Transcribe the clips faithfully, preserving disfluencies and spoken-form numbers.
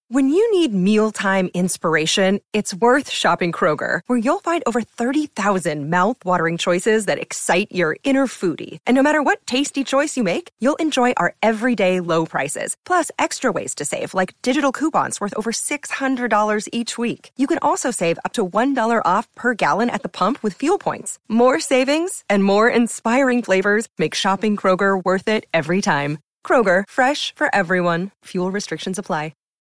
When you need mealtime inspiration, it's worth shopping Kroger, where you'll find over thirty thousand mouth-watering choices that excite your inner foodie. And no matter what tasty choice you make, you'll enjoy our everyday low prices, plus extra ways to save, like digital coupons worth over six hundred dollars each week. You can also save up to one dollar off per gallon at the pump with fuel points. More savings and more inspiring flavors make shopping Kroger worth it every time. Kroger, fresh for everyone. Fuel restrictions apply.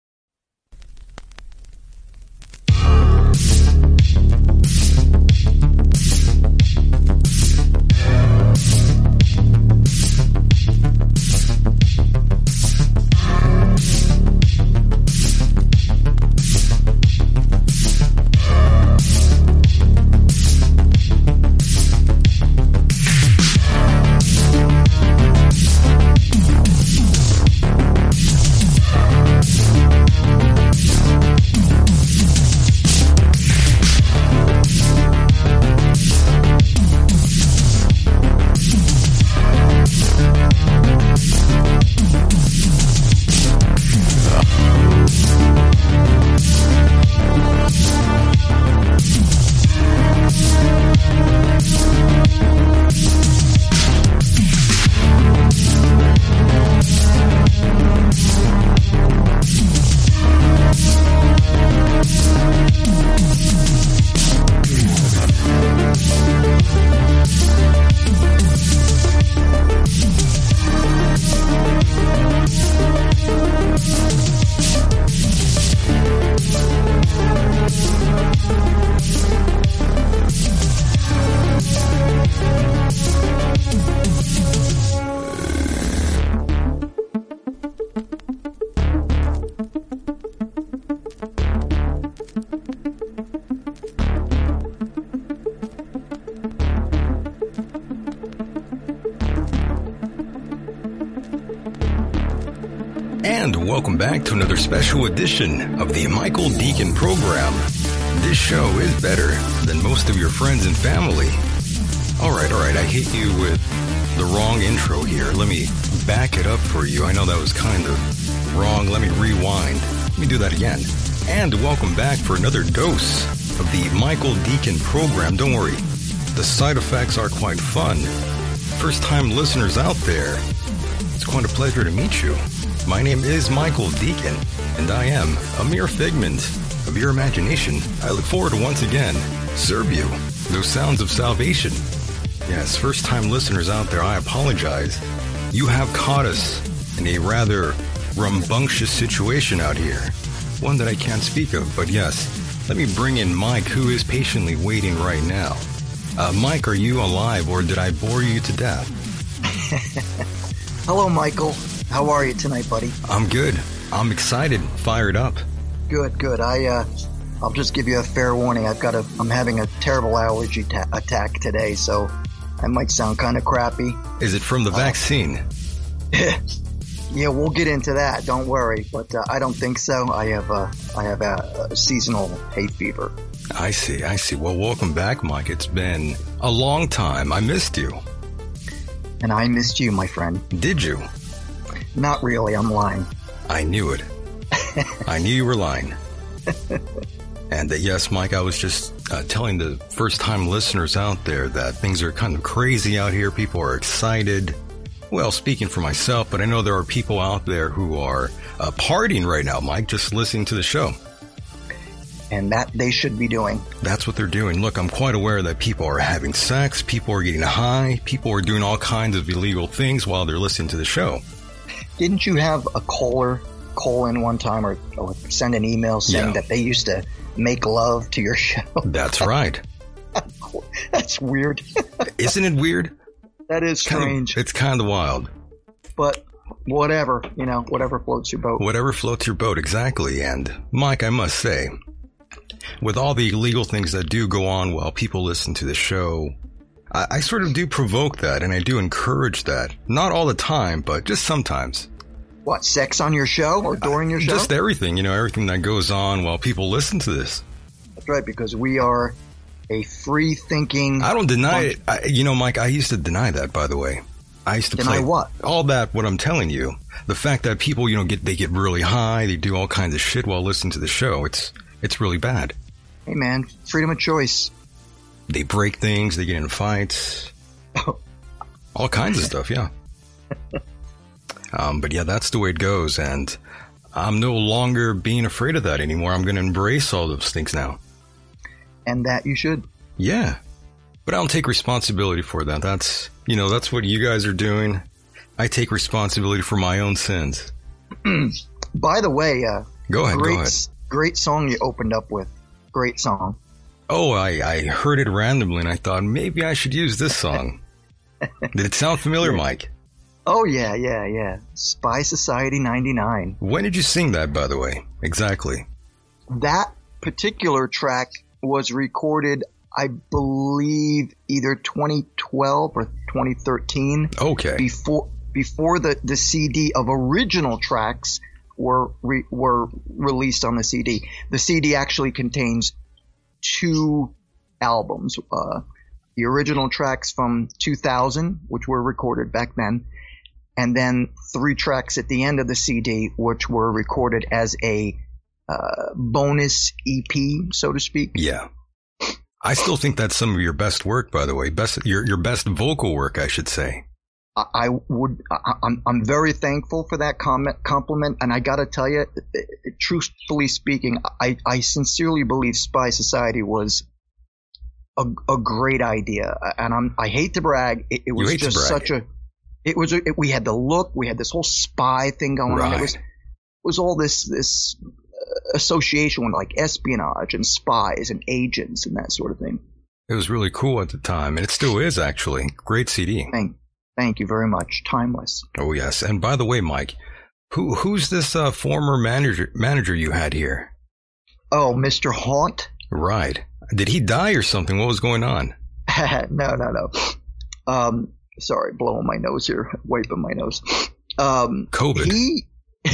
And welcome back to another special edition of the Michael Deacon program. This show is better than most of your friends and family. All right, all right, I hit you with the wrong intro here. Let me back it up for you. I know that was kind of wrong. Let me rewind. Let me do that again. And welcome back for another dose of the Michael Deacon program. Don't worry, the side effects are quite fun. First-time listeners out there, it's quite a pleasure to meet you. My name is Michael Deacon, and I am a mere figment of your imagination. I look forward to once again serve you those sounds of salvation. Yes, first-time listeners out there, I apologize. You have caught us in a rather rambunctious situation out here, one that I can't speak of, but yes, let me bring in Mike, who is patiently waiting right now. Uh, Mike, are you alive, or did I bore you to death? Hello, Michael. How are you tonight, buddy? I'm good. I'm excited, fired up. Good, good. I, uh, I'll just give you a fair warning. I've got a, I'm having a terrible allergy ta- attack today, so I might sound kind of crappy. Is it from the uh, vaccine? Yeah, we'll get into that. Don't worry, but uh, I don't think so. I have, uh, I have a, a seasonal hay fever. I see, I see. Well, welcome back, Mike. It's been a long time. I missed you. And I missed you, my friend. Did you? Not really. I'm lying. I knew it. I knew you were lying. And uh, yes, Mike, I was just uh, telling the first-time listeners out there that things are kind of crazy out here. People are excited. Well, speaking for myself, but I know there are people out there who are uh, partying right now, Mike, just listening to the show. And that they should be doing. That's what they're doing. Look, I'm quite aware that people are having sex, people are getting high, people are doing all kinds of illegal things while they're listening to the show. Didn't you have a caller call in one time or, or send an email saying yeah. that they used to make love to your show? That's right. That's weird. Isn't it weird? That is strange. Kind of, it's kind of wild. But whatever, you know, whatever floats your boat. Whatever floats your boat, exactly. And Mike, I must say, with all the illegal things that do go on while people listen to the show, I, I sort of do provoke that, and I do encourage that. Not all the time, but just sometimes. What, sex on your show or during your show? Just everything, you know, everything that goes on while people listen to this. That's right, because we are a free-thinking... I don't deny it. I, you know, Mike, I used to deny that, by the way. I used to Deny play what? all that, what I'm telling you. The fact that people, you know, get they get really high, they do all kinds of shit while listening to the show. It's it's really bad. Hey, man, freedom of choice. They break things, they get in fights. All kinds of stuff, yeah. Um, but yeah, that's the way it goes, and I'm no longer being afraid of that anymore. I'm going to embrace all those things now. And that you should. Yeah. But I don't take responsibility for that. That's, you know, that's what you guys are doing. I take responsibility for my own sins. By the way, uh, go ahead, great, go ahead. Great song you opened up with. Great song. Oh, I, I heard it randomly and I thought maybe I should use this song. Did it sound familiar, Mike? Oh, yeah, yeah, yeah. Spy Society ninety-nine. When did you sing that, by the way? Exactly. That particular track was recorded, I believe, either twenty twelve or twenty thirteen. Okay. Before before the, the C D of original tracks were re, were released on the C D. The C D actually contains two albums. Uh, the original tracks from two thousand, which were recorded back then, and then three tracks at the end of the C D, which were recorded as a uh, bonus E P, so to speak. Yeah. I still think that's some of your best work, by the way. Best your your best vocal work, I should say. I, I would. I, I'm I'm very thankful for that comment compliment, and I got to tell you, truthfully speaking, I I sincerely believe Spy Society was a, a great idea, and I'm I hate to brag. It, it was you hate just to brag. such a. It was. A, it, we had the look. We had this whole spy thing going right. on. It was. It was all this this. association with like espionage and spies and agents and that sort of thing. It was really cool at the time, and it still is actually. Great C D. Thank, thank you very much. Timeless. Oh yes, and by the way, Mike, who who's this uh, former manager manager you had here? Oh, Mister Haunt. Right. Did he die or something? What was going on? no, no, no. Um, sorry, blowing my nose here, wiping my nose. Um, COVID. He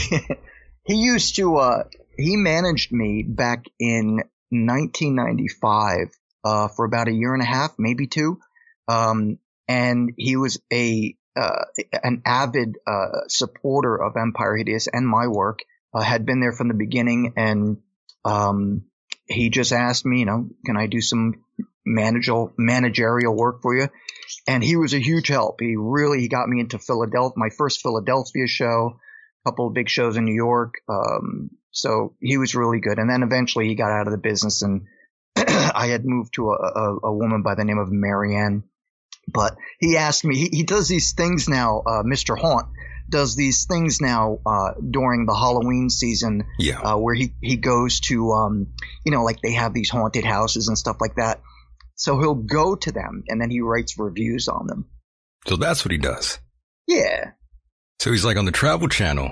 he used to. Uh, He managed me back in nineteen ninety-five uh, for about a year and a half, maybe two. Um, and he was a uh, an avid uh, supporter of Empire Hideous and my work. Uh, had been there from the beginning, and um, he just asked me, you know, can I do some managerial managerial work for you? And he was a huge help. He really he got me into Philadelphia, my first Philadelphia show, a couple of big shows in New York. Um, So he was really good. And then eventually he got out of the business, and I had moved to a, a, a woman by the name of Marianne. But he asked me, he, he does these things now, uh, Mister Haunt does these things now uh, during the Halloween season yeah. uh, where he, he goes to, um, you know, like they have these haunted houses and stuff like that. So he'll go to them and then he writes reviews on them. So that's what he does. Yeah. So he's like on the Travel Channel.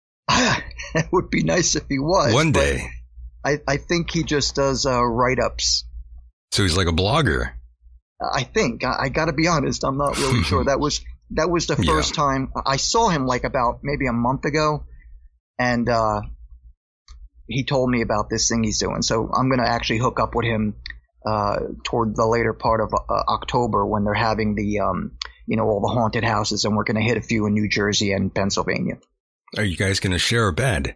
It would be nice if he was. One day. I, I think he just does uh, write-ups. So he's like a blogger. I think. I, I got to be honest. I'm not really sure. That was that was the first yeah. time. I saw him like about maybe a month ago, and uh, he told me about this thing he's doing. So I'm going to actually hook up with him uh, toward the later part of uh, October when they're having the, um, you know, all the haunted houses, and we're going to hit a few in New Jersey and Pennsylvania. Are you guys going to share a bed?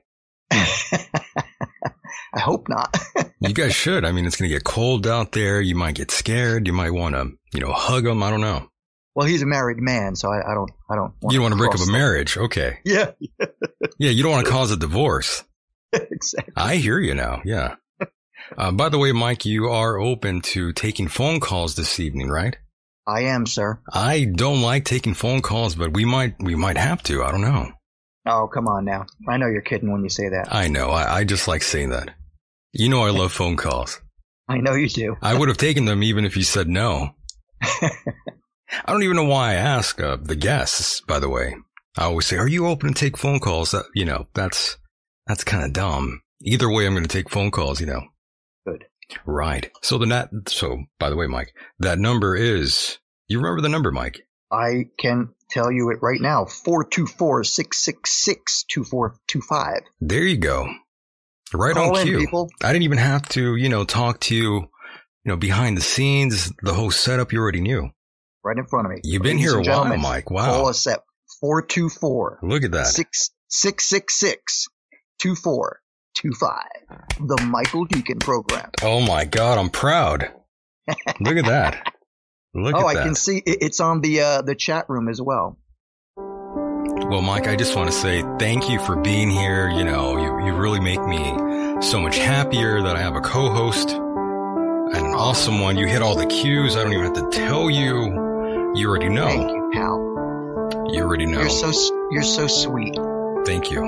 I hope not. You guys should. I mean, it's going to get cold out there. You might get scared. You might want to, you know, hug him. I don't know. Well, he's a married man, so I, I don't, I don't. Want you don't want to break up a them. marriage, okay? Yeah. Yeah, you don't want to cause a divorce. Exactly. I hear you now. Yeah. Uh, by the way, Mike, you are open to taking phone calls this evening, right? I am, sir. I don't like taking phone calls, but we might, we might have to. I don't know. Oh, come on now. I know you're kidding when you say that. I know. I, I just like saying that. You know I love phone calls. I know you do. I would have taken them even if you said no. I don't even know why I ask uh, the guests, by the way. I always say, are you open to take phone calls? That, you know, that's that's kind of dumb. Either way, I'm going to take phone calls, you know. Good. Right. So the net, so by the way, Mike, that number is, you remember the number, Mike? I can tell you it right now. four two four, six six six, two four two five. There you go. Right Call on in, cue. people. I didn't even have to, you know, talk to you, you know, behind the scenes, the whole setup you already knew. right in front of me. You've been here a while, Mike. Wow. Call us at four two four. Look at that. six six six six two four two five. The Michael Deacon Program. Oh my God, I'm proud. Look at that. Look oh, at that. I can see it, it's on the uh, the chat room as well. Well, Mike, I just want to say thank you for being here. You know, you, you really make me so much happier that I have a co-host and an awesome one. You hit all the cues. I don't even have to tell you. You already know. Thank you, pal. You already know. You're so you're so sweet. Thank you.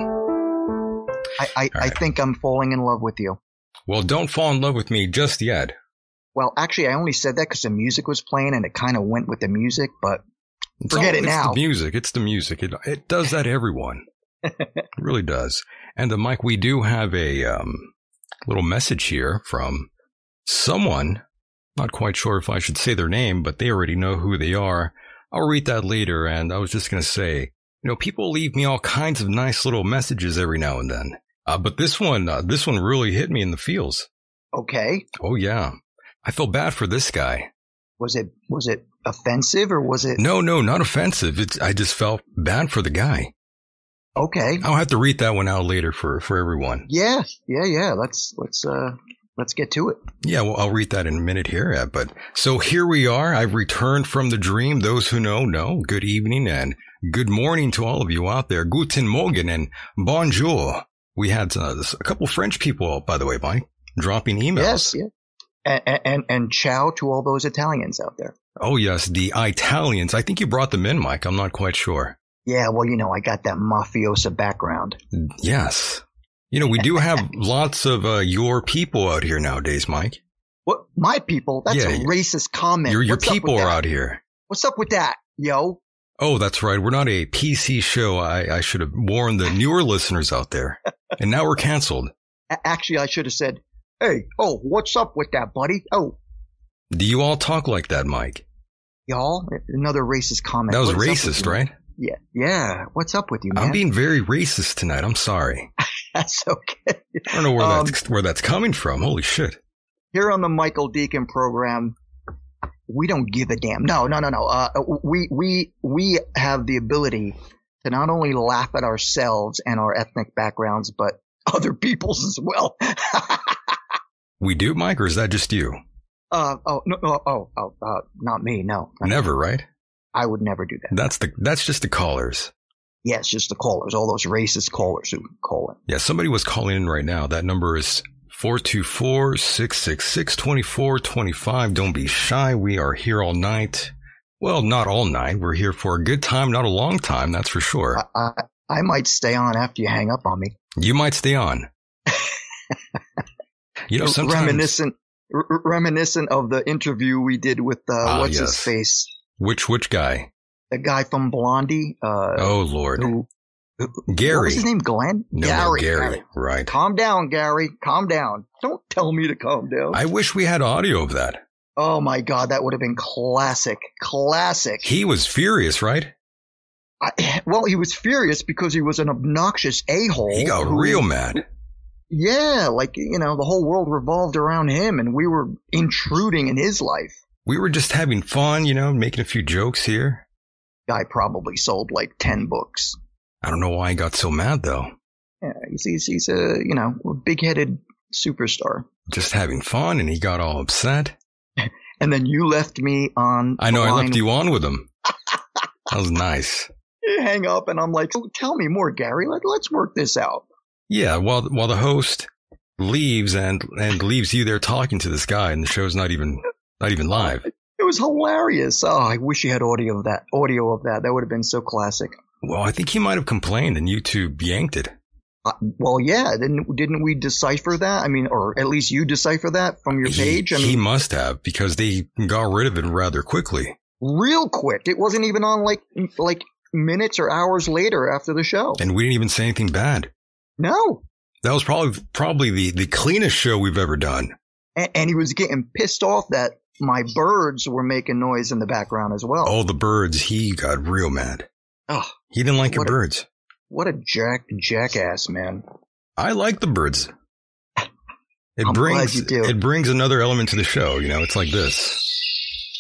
I I, right. I think I'm falling in love with you. Well, don't fall in love with me just yet. Well, actually, I only said that because the music was playing and it kind of went with the music, but it's forget all, it now. It's the music. It's the music. It it does that to everyone. It really does. And uh, Mike, we do have a um, little message here from someone. Not quite sure if I should say their name, but they already know who they are. I'll read that later. And I was just going to say, you know, people leave me all kinds of nice little messages every now and then. Uh, but this one, uh, this one really hit me in the feels. Okay. Oh, yeah. I feel bad for this guy. Was it was it offensive or was it? No, no, not offensive. It's I just felt bad for the guy. Okay. I'll have to read that one out later for, for everyone. Yeah, yeah, yeah. Let's let's uh let's get to it. Yeah, well, I'll read that in a minute here. Uh, but so here we are. I've returned from the dream. Those who know know. Good evening and good morning to all of you out there. Guten Morgen and bonjour. We had uh, a couple French people, by the way, Mike, dropping emails. Yes, yeah. And, and and ciao to all those Italians out there. Oh, yes, the Italians. I think you brought them in, Mike. I'm not quite sure. Yeah, well, you know, I got that mafiosa background. Yes. You know, we do have lots of uh, your people out here nowadays, Mike. What? My people? That's yeah, a racist comment. Your, your What's people are that? out here. What's up with that, yo? Oh, that's right. We're not a P C show. I, I should have warned the newer listeners out there. And now we're canceled. Actually, I should have said, hey, oh, what's up with that, buddy? Oh. Do you all talk like that, Mike? Y'all? Another racist comment. That was What's racist, right? Yeah. Yeah. What's up with you, man? I'm being very racist tonight. I'm sorry. That's okay. I don't know where um, that's where that's coming from. Holy shit. Here on the Michael Deacon Program, we don't give a damn. No, no, no, no. Uh, we, we, we have the ability to not only laugh at ourselves and our ethnic backgrounds, but other people's as well. We do, Mike, or is that just you? Uh, oh, no, oh, oh, oh, uh, not me. No. Not never, me. Right? I would never do that. That's the, that's just the callers. Yeah, it's just the callers, all those racist callers who call in. Yeah, somebody was calling in right now. That number is four two four, six six six, two four two five. Don't be shy. We are here all night. Well, not all night. We're here for a good time, not a long time. That's for sure. I, I, I might stay on after you hang up on me. You might stay on. You know, sometimes reminiscent, r- reminiscent of the interview we did with uh, ah, what's yes. his face? Which which guy? The guy from Blondie. Uh, oh Lord, who, who, Gary. What was his name? Glenn. No, Gary, no, Gary. Gary. Right. Calm down, Gary. Calm down. Don't tell me to calm down. I wish we had audio of that. Oh my God, that would have been classic. Classic. He was furious, right? I, well, he was furious because he was an obnoxious a-hole. He got who, real mad. Yeah, like, you know, the whole world revolved around him and we were intruding in his life. We were just having fun, you know, making a few jokes here. Guy probably sold like ten books. I don't know why he got so mad, though. Yeah, he's, he's, he's a, you know, a big-headed superstar. Just having fun and he got all upset. And then you left me on. I know, I left with- you on with him. That was nice. You hang up and I'm like, oh, tell me more, Gary. Let, let's work this out. Yeah, while while the host leaves and and leaves you there talking to this guy, and the show's not even not even live. It was hilarious. Oh, I wish you had audio of that. Audio of that. That would have been so classic. Well, I think he might have complained, and YouTube yanked it. Uh, well, yeah. Didn't didn't we decipher that? I mean, or at least you decipher that from your page. He, I mean, he must have, because they got rid of it rather quickly. Real quick. It wasn't even on like like minutes or hours later after the show. And we didn't even say anything bad. No. That was probably probably the, the cleanest show we've ever done. And, and he was getting pissed off that my birds were making noise in the background as well. Oh, the birds. He got real mad. Oh, he didn't like your a, birds. What a jack jackass, man. I like the birds. It I'm brings glad you do. It brings another element to the show. You know, it's like this.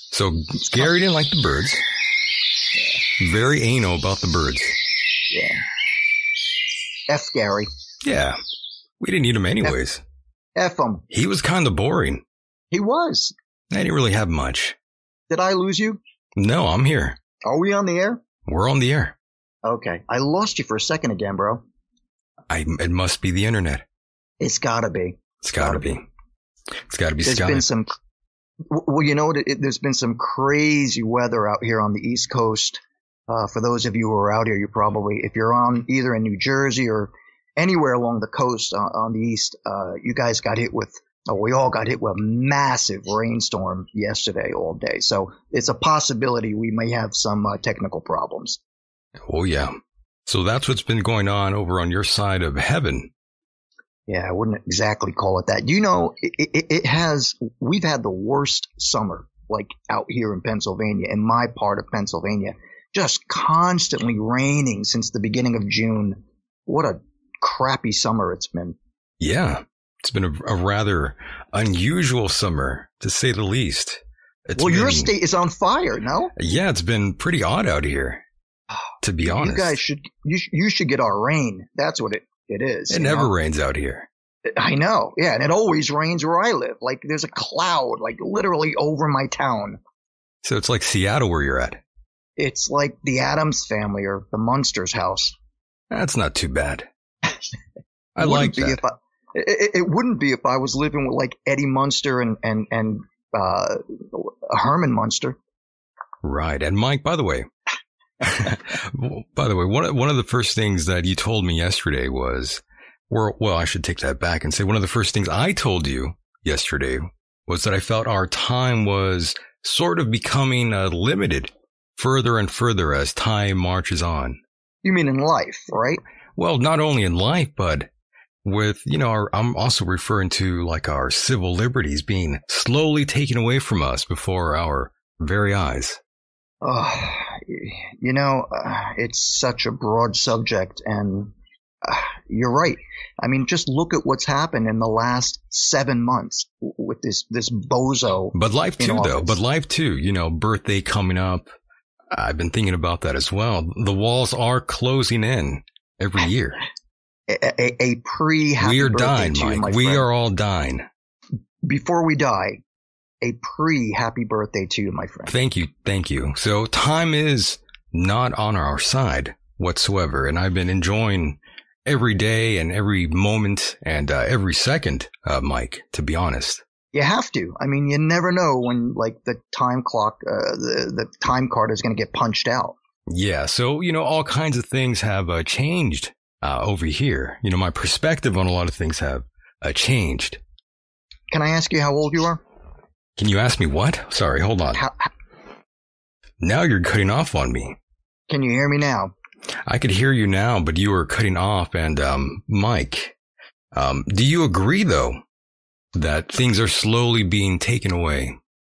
So Gary didn't like the birds. Yeah. Very anal about the birds. Yeah. F Gary. Yeah. We didn't need him anyways. F, F him. He was kind of boring. He was. I didn't really have much. Did I lose you? No, I'm here. Are we on the air? We're on the air. Okay. I lost you for a second again, bro. I, it must be the internet. It's gotta be. It's gotta, gotta be. be. It's gotta be. There's Sky. been some, well, you know, it, there's been some crazy weather out here on the East Coast. Uh, for those of you who are out here, you probably, if you're on either in New Jersey or anywhere along the coast on, on the East, uh, you guys got hit with, oh, we all got hit with a massive rainstorm yesterday all day. So it's a possibility we may have some uh, technical problems. Oh, yeah. So that's what's been going on over on your side of heaven. Yeah, I wouldn't exactly call it that. You know, it, it, it has, we've had the worst summer, like out here in Pennsylvania, in my part of Pennsylvania, just constantly raining since the beginning of June. What a crappy summer it's been. Yeah, it's been a, a rather unusual summer, to say the least. It's well, been, your state is on fire, no? Yeah, it's been pretty odd out here, to be honest. You guys should, you, you should get our rain. That's what it, it is. It never know? rains out here. I know. Yeah, and it always rains where I live. Like there's a cloud, like literally over my town. So it's like Seattle where you're at. It's like the Addams Family or the Munsters house. That's not too bad. I like that. I, it, it wouldn't be if I was living with like Eddie Munster and and and uh, Herman Munster. Right. And Mike, by the way, by the way, one one of the first things that you told me yesterday was, or well, I should take that back and say one of the first things I told you yesterday was that I felt our time was sort of becoming uh, limited further and further as time marches on. You mean in life, right? Well, not only in life, but with, you know, our, I'm also referring to like our civil liberties being slowly taken away from us before our very eyes. Oh, you know, uh, it's such a broad subject, and uh, you're right. I mean, just look at what's happened in the last seven months with this, this bozo. But life too, though. But life too, you know, birthday coming up. I've been thinking about that as well. The walls are closing in every year. A, a, a pre-happy We are birthday dying, to you, Mike. my We friend. are all dying. Before we die, a pre-happy birthday to you, my friend. Thank you. Thank you. So time is not on our side whatsoever. And I've been enjoying every day and every moment and uh, every second, uh, Mike, to be honest. You have to. I mean, you never know when, like, the time clock, uh, the, the time card is going to get punched out. Yeah. So, you know, all kinds of things have uh, changed uh, over here. You know, my perspective on a lot of things have uh, changed. Can I ask you how old you are? Can you ask me what? Sorry, hold on. How, how, now you're cutting off on me. Can you hear me now? I could hear you now, but you were cutting off. And, um, Mike, um, do you agree, though, that things are slowly being taken away?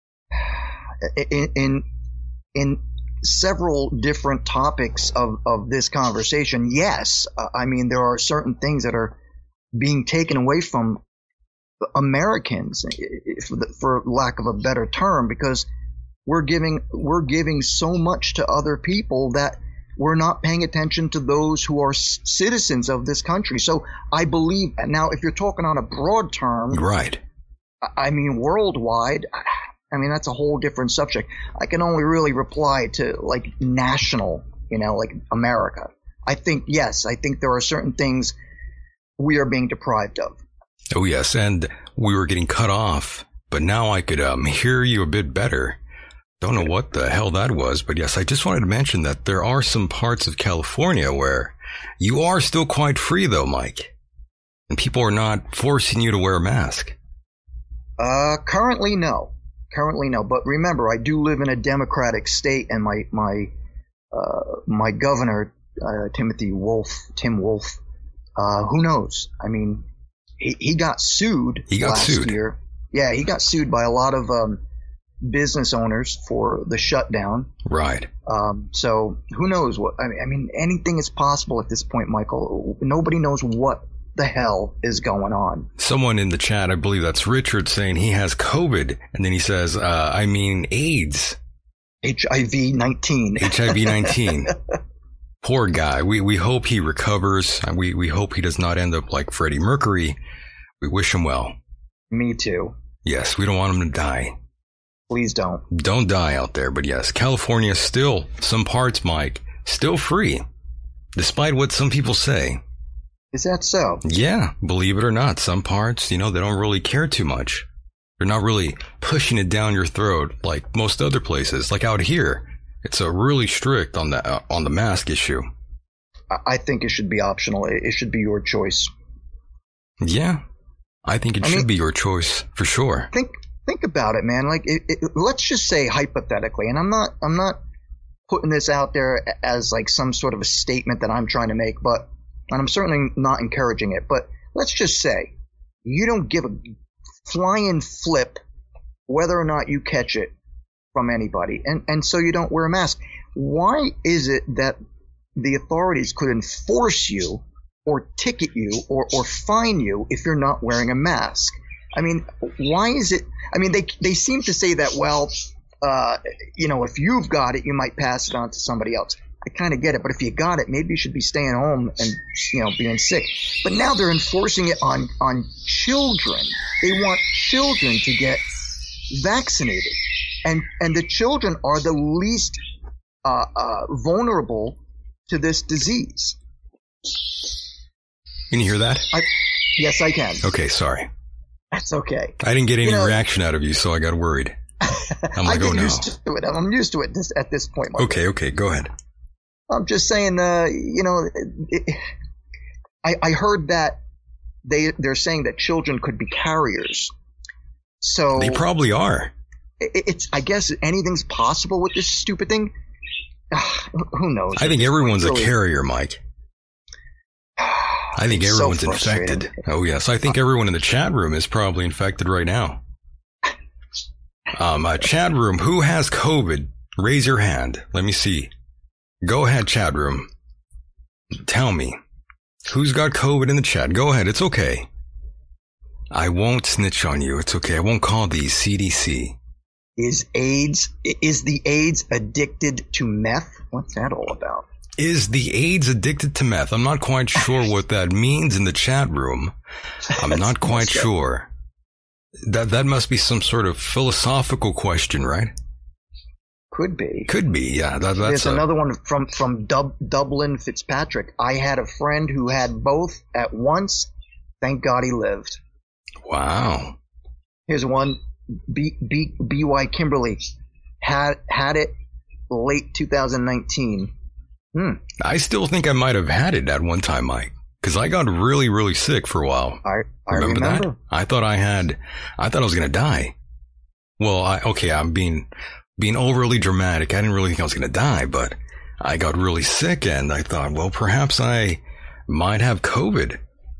In, in, in several different topics of, of this conversation, yes. Uh, I mean, there are certain things that are being taken away from Americans, for, the, for lack of a better term, because we're giving, we're giving so much to other people that we're not paying attention to those who are c- citizens of this country. So I believe now, if you're talking on a broad term, right? I mean, worldwide, I mean, that's a whole different subject. I can only really reply to like national, you know, like America. I think, yes, I think there are certain things we are being deprived of. Oh, yes. And we were getting cut off, but now I could um, hear you a bit better. Don't know what the hell that was, but yes, I just wanted to mention that there are some parts of California where you are still quite free, though, Mike. And people are not forcing you to wear a mask. Uh, currently, no. Currently, no. But remember, I do live in a democratic state, and my my uh, my governor, uh, Timothy Wolf, Tim Wolf, uh, who knows? I mean, he he got sued he got last sued. year. Yeah, he got sued by a lot of um, business owners for the shutdown. Right. Um, so who knows what? I mean, I mean, anything is possible at this point, Michael. Nobody knows what the hell is going on? Someone in the chat, I believe that's Richard, saying he has COVID. And then he says, uh, I mean AIDS. H I V nineteen. H I V nineteen. Poor guy. We we hope he recovers. We, we hope he does not end up like Freddie Mercury. We wish him well. Me too. Yes, we don't want him to die. Please don't. Don't die out there. But yes, California is still, some parts, Mike, still free. Despite what some people say. Is that so? Yeah, believe it or not, some parts, you know, they don't really care too much. They're not really pushing it down your throat like most other places. Like out here, it's a really strict on the uh, on the mask issue. I think it should be optional. It should be your choice. Yeah, I think it I should mean, be your choice for sure. Think think about it, man. Like, it, it, let's just say hypothetically, and I'm not I'm not putting this out there as like some sort of a statement that I'm trying to make, but and I'm certainly not encouraging it. But let's just say you don't give a flying flip whether or not you catch it from anybody, and and so you don't wear a mask. Why is it that the authorities could enforce you or ticket you or or fine you if you're not wearing a mask? I mean, why is it? I mean, they they seem to say that, well, uh, you know, if you've got it, you might pass it on to somebody else. I kind of get it, but if you got it, maybe you should be staying home and, you know, being sick. But now they're enforcing it on on children. They want children to get vaccinated, and and the children are the least uh, uh, vulnerable to this disease. Can you hear that? I, yes, I can. Okay, sorry. That's okay. I didn't get any you know, reaction out of you, so I got worried. I'm like, I oh no. Used to it. I'm used to it this, at this point. Michael. Okay, okay, go ahead. I'm just saying, uh, you know, it, I, I heard that they they're saying that children could be carriers. So they probably are. It, it's I guess anything's possible with this stupid thing. Who knows? I think everyone's really a carrier, Mike. I think everyone's so infected. Oh, yes. I think everyone in the chat room is probably infected right now. Um, uh, chat room, who has COVID? Raise your hand. Let me see. Go ahead, chat room. Tell me. Who's got COVID in the chat? Go ahead. It's okay. I won't snitch on you. It's okay. I won't call the C D C. Is AIDS, is the AIDS addicted to meth? What's that all about? Is the AIDS addicted to meth? I'm not quite sure what that means in the chat room. I'm not quite sure. That that must be some sort of philosophical question, right? Could be. Could be, yeah. That, that's There's a, another one from, from Dub, Dublin Fitzpatrick. I had a friend who had both at once. Thank God he lived. Wow. Here's one. B, B, B Y Kimberly had had it late two thousand nineteen. Hmm. I still think I might have had it at one time, Mike, because I got really, really sick for a while. I, I remember, remember that. I thought I had. I thought I was gonna die. Well, I, okay, I'm being being overly dramatic. I didn't really think I was gonna die, but I got really sick, and I thought, well, perhaps I might have COVID.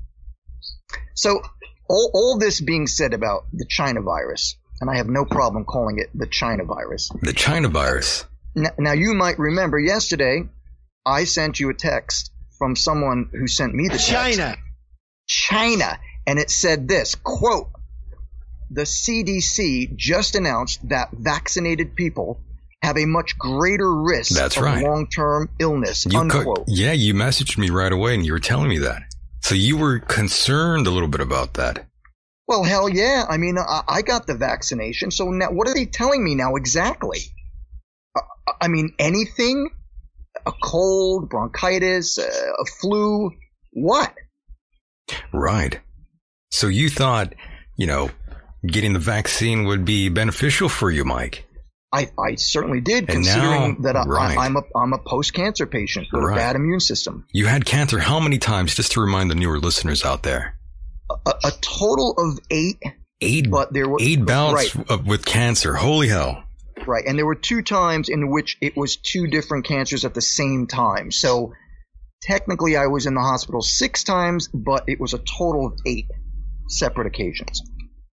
So, all all this being said about the China virus, and I have no problem calling it the China virus. The China virus. Now, now you might remember yesterday, I sent you a text from someone who sent me the text. China. China. And it said this, quote, the C D C just announced that vaccinated people have a much greater risk That's of right. long-term illness, you unquote. Co- yeah, you messaged me right away and you were telling me that. So you were concerned a little bit about that. Well, hell yeah. I mean, I, I got the vaccination. So now what are they telling me now exactly? Uh, I mean, anything? A cold, bronchitis, uh, a flu, what? Right. So you thought, you know, getting the vaccine would be beneficial for you, Mike. I, I certainly did, and considering now, that I, right. I, I'm a I'm a post-cancer patient with right. a bad immune system. You had cancer how many times, just to remind the newer listeners out there? A, a total of eight. Eight, but there were, eight bouts right. of, with cancer. Holy hell. Right, and there were two times in which it was two different cancers at the same time. So technically I was in the hospital six times, but it was a total of eight separate occasions.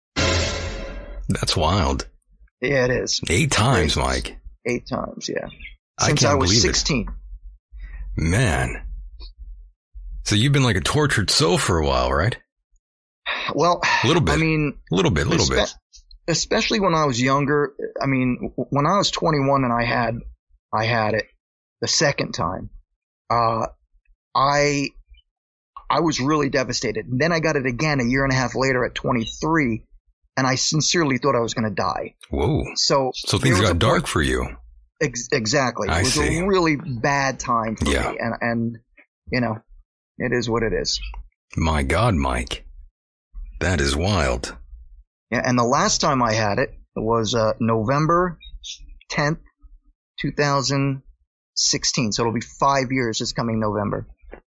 That's wild. Yeah, it is. Eight times, eight, Mike. Eight times, yeah. Since Since I, I was believe sixteen. It. Man. So you've been like a tortured soul for a while, right? Well, a little bit. I mean, a little bit, a little espe- bit. Especially when I was younger. I mean, when I was twenty-one and I had, I had it the second time. Uh, I, I was really devastated. And then I got it again a year and a half later at twenty-three, and I sincerely thought I was going to die. Whoa! So, so things got dark for you. Ex- exactly. I it was see. a really bad time for Yeah. me, and and you know, it is what it is. My God, Mike, that is wild. Yeah, and the last time I had it was uh, November tenth, two thousand sixteen. So it'll be five years this coming November.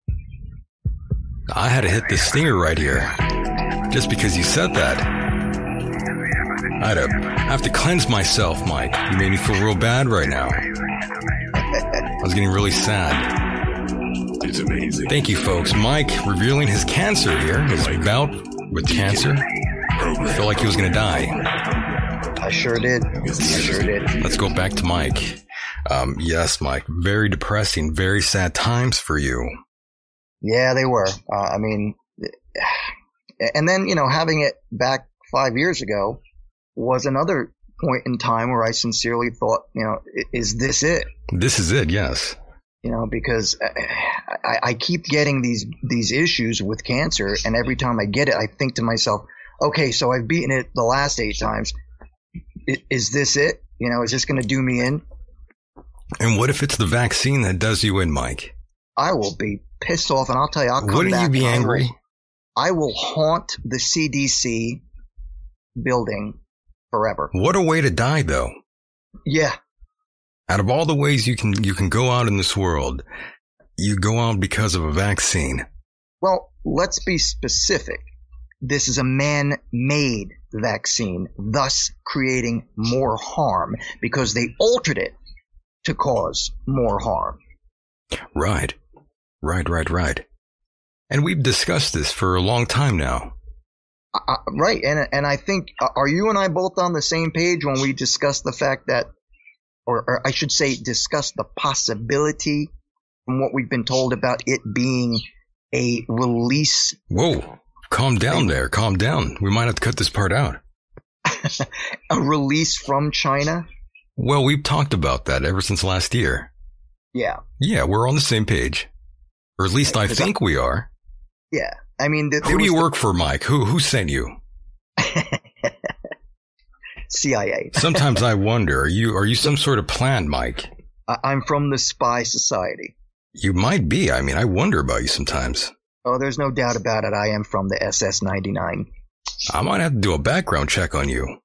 I had to hit the stinger right here, just because you said that. I had to, I have to cleanse myself, Mike. You made me feel real bad right now. I was getting really sad. It's amazing. Thank you, folks. Mike revealing his cancer here, his bout with cancer. I felt like he was going to die. I sure did. I sure did. Let's go back to Mike. Um, yes, Mike. Very depressing, very sad times for you. Yeah, they were. Uh, I mean, and then, you know, having it back five years ago was another point in time where I sincerely thought, you know, is this it? This is it, yes. You know, because I, I keep getting these these issues with cancer, and every time I get it, I think to myself, okay, so I've beaten it the last eight times. I, is this it? You know, is this going to do me in? And what if it's the vaccine that does you in, Mike? I will be pissed off, and I'll tell you, I'll come Wouldn't back. you be angry? I will, I will haunt the C D C building forever. What a way to die, though. Yeah. Out of all the ways you can you can go out in this world, you go out because of a vaccine. Well, let's be specific. This is a man-made vaccine, thus creating more harm because they altered it to cause more harm. Right. Right, right, right. And we've discussed this for a long time now. Uh, right. And and I think, uh, are you and I both on the same page when we discuss the fact that, or, or I should say discuss the possibility from what we've been told about it being a release? Whoa. Calm down there. Calm down. We might have to cut this part out. A release from China? Well, we've talked about that ever since last year. Yeah. Yeah, we're on the same page. Or at least I think we are. Yeah. I mean, th- who do you the- work for, Mike? Who who sent you? C I A. Sometimes I wonder, are you are you some sort of plan, Mike? I- I'm from the Spy Society. You might be. I mean, I wonder about you sometimes. Oh, there's no doubt about it. I am from the S S ninety-nine. I might have to do a background check on you.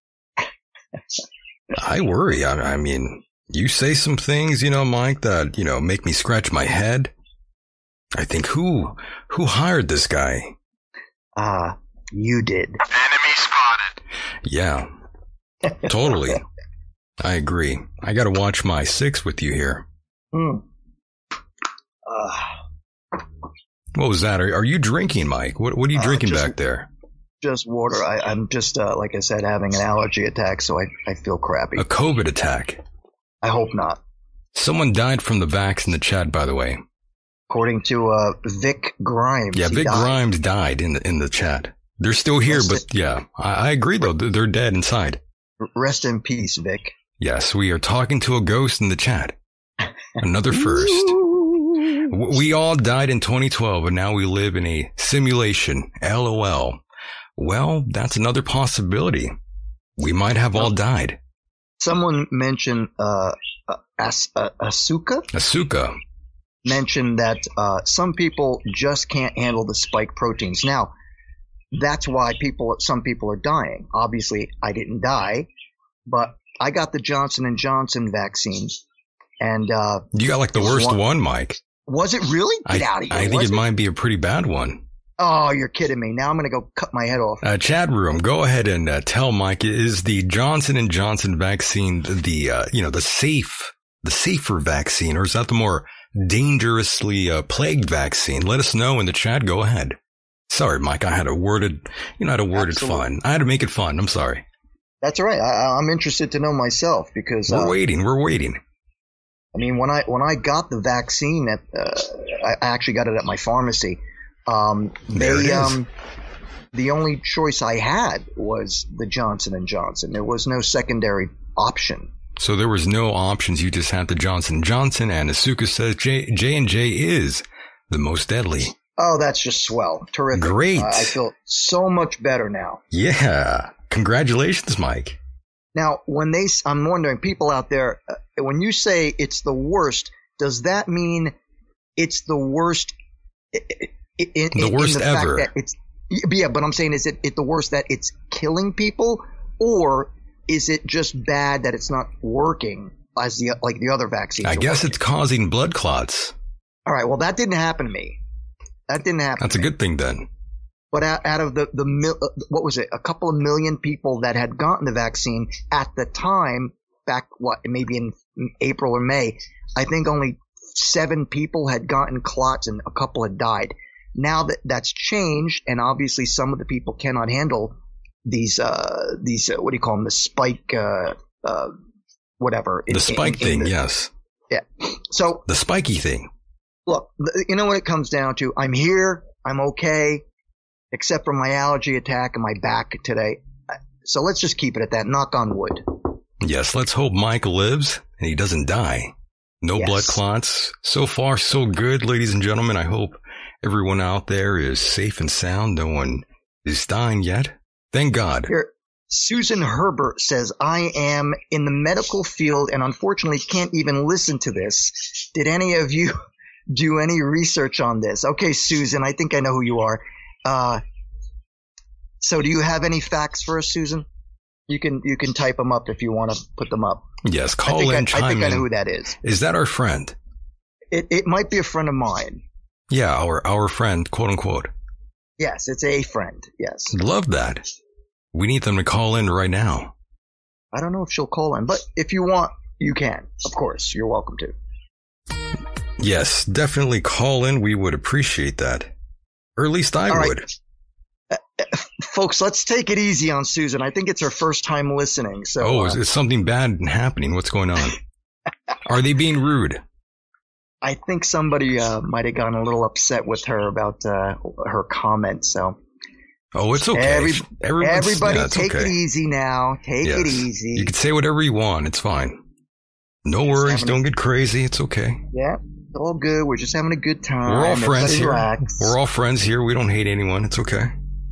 I worry. I, I mean, you say some things, you know, Mike, that, you know, make me scratch my head. I think who who hired this guy? Ah, uh, you did. Enemy spotted. Yeah, totally. I agree. I got to watch my six with you here. Mm. Uh, what was that? Are, are you drinking, Mike? What What are you uh, drinking just, back there? Just water. I, I'm just, uh, like I said, having an allergy attack, so I, I feel crappy. A COVID attack. I hope not. Someone died from the vax in the chat, by the way. According to uh, Vic Grimes. Yeah, Vic died. Grimes died in the in the chat. They're still here, Rest but yeah, I, I agree though. They're dead inside. Rest in peace, Vic. Yes, we are talking to a ghost in the chat. Another first. We all died in twenty twelve, and now we live in a simulation. LOL. Well, that's another possibility. We might have all died. Someone mentioned uh, uh, As- uh, Asuka. Asuka. Mentioned that uh, some people just can't handle the spike proteins. Now, that's why people, some people are dying. Obviously, I didn't die, but I got the Johnson and Johnson vaccine, and uh, You got like the worst one, one, Mike. Was it really? Get I, out of here! I think was it, it might be a pretty bad one. Oh, you're kidding me! Now I'm gonna go cut my head off. Uh, chat room, go ahead and uh, tell Mike, is the Johnson and Johnson vaccine the, the uh, you know the safe, the safer vaccine, or is that the more dangerously uh, plagued vaccine? Let us know in the chat. Go ahead. Sorry, Mike, I had a worded, you know, I had a worded Absolutely. fun. I had to make it fun. I'm sorry. That's all right. I, I'm interested to know myself because We're uh, waiting. We're waiting. I mean, when I when I got the vaccine, at uh, I actually got it at my pharmacy. Um, There it they, is. um, the only choice I had was the Johnson and Johnson. There was no secondary option. So there was no options. You just had the Johnson and Johnson, and Asuka says J J and J is the most deadly. Oh, that's just swell. Terrific. Great. Uh, I feel so much better now. Yeah. Congratulations, Mike. Now, when they, I'm wondering, people out there, uh, when you say it's the worst, does that mean it's the worst? In, in, The worst in the ever. Fact that it's, yeah, but I'm saying, is it, it the worst that it's killing people, or is it just bad that it's not working as the like the other vaccines? I are guess working? it's causing blood clots. All right. Well, that didn't happen to me. That didn't happen. That's a good thing then. But out, out of the, the mil, uh, what was it? A couple of million people that had gotten the vaccine at the time, back what, maybe in April or May, I think only seven people had gotten clots and a couple had died. Now that that's changed, and obviously some of the people cannot handle these, uh, these, uh, what do you call them? The spike, uh, uh, whatever. The spike in, in thing, the, yes. Yeah. So The spiky thing. look, you know what it comes down to? I'm here. I'm okay. Except for my allergy attack and my back today. So let's just keep it at that. Knock on wood. Yes, let's hope Mike lives and he doesn't die. No Yes. blood clots. So far, so good, ladies and gentlemen. I hope everyone out there is safe and sound. No one is dying yet. Thank God. Here, Susan Herbert says, I am in the medical field and unfortunately can't even listen to this. Did any of you do any research on this? Okay, Susan, I think I know who you are. Uh, so do you have any facts for us, Susan? You can you can type them up if you want to put them up. Yes, I call think, in, I, I, chime think I know in. who that is. Is that our friend? It it might be a friend of mine. Yeah, our our friend, quote unquote. Yes, it's a friend. Yes. Love that. We need them to call in right now. I don't know if she'll call in, but if you want, you can. Of course, you're welcome to. Yes, definitely call in. We would appreciate that. Or at least I All right. would. Uh, uh, folks, let's take it easy on Susan. I think it's her first time listening. So, Oh, uh, is, is something bad happening? What's going on? Are they being rude? I think somebody uh, might have gotten a little upset with her about uh, her comment. So, Oh, it's okay. Every- Everyone's- everybody, yeah, it's take okay. it easy now. Take Yes. it easy. You can say whatever you want. It's fine. No worries. having a- Don't get crazy. It's okay. Yeah, it's all good. We're just having a good time. We're all friends Everybody here. relax. We're all friends here. We don't hate anyone. It's okay.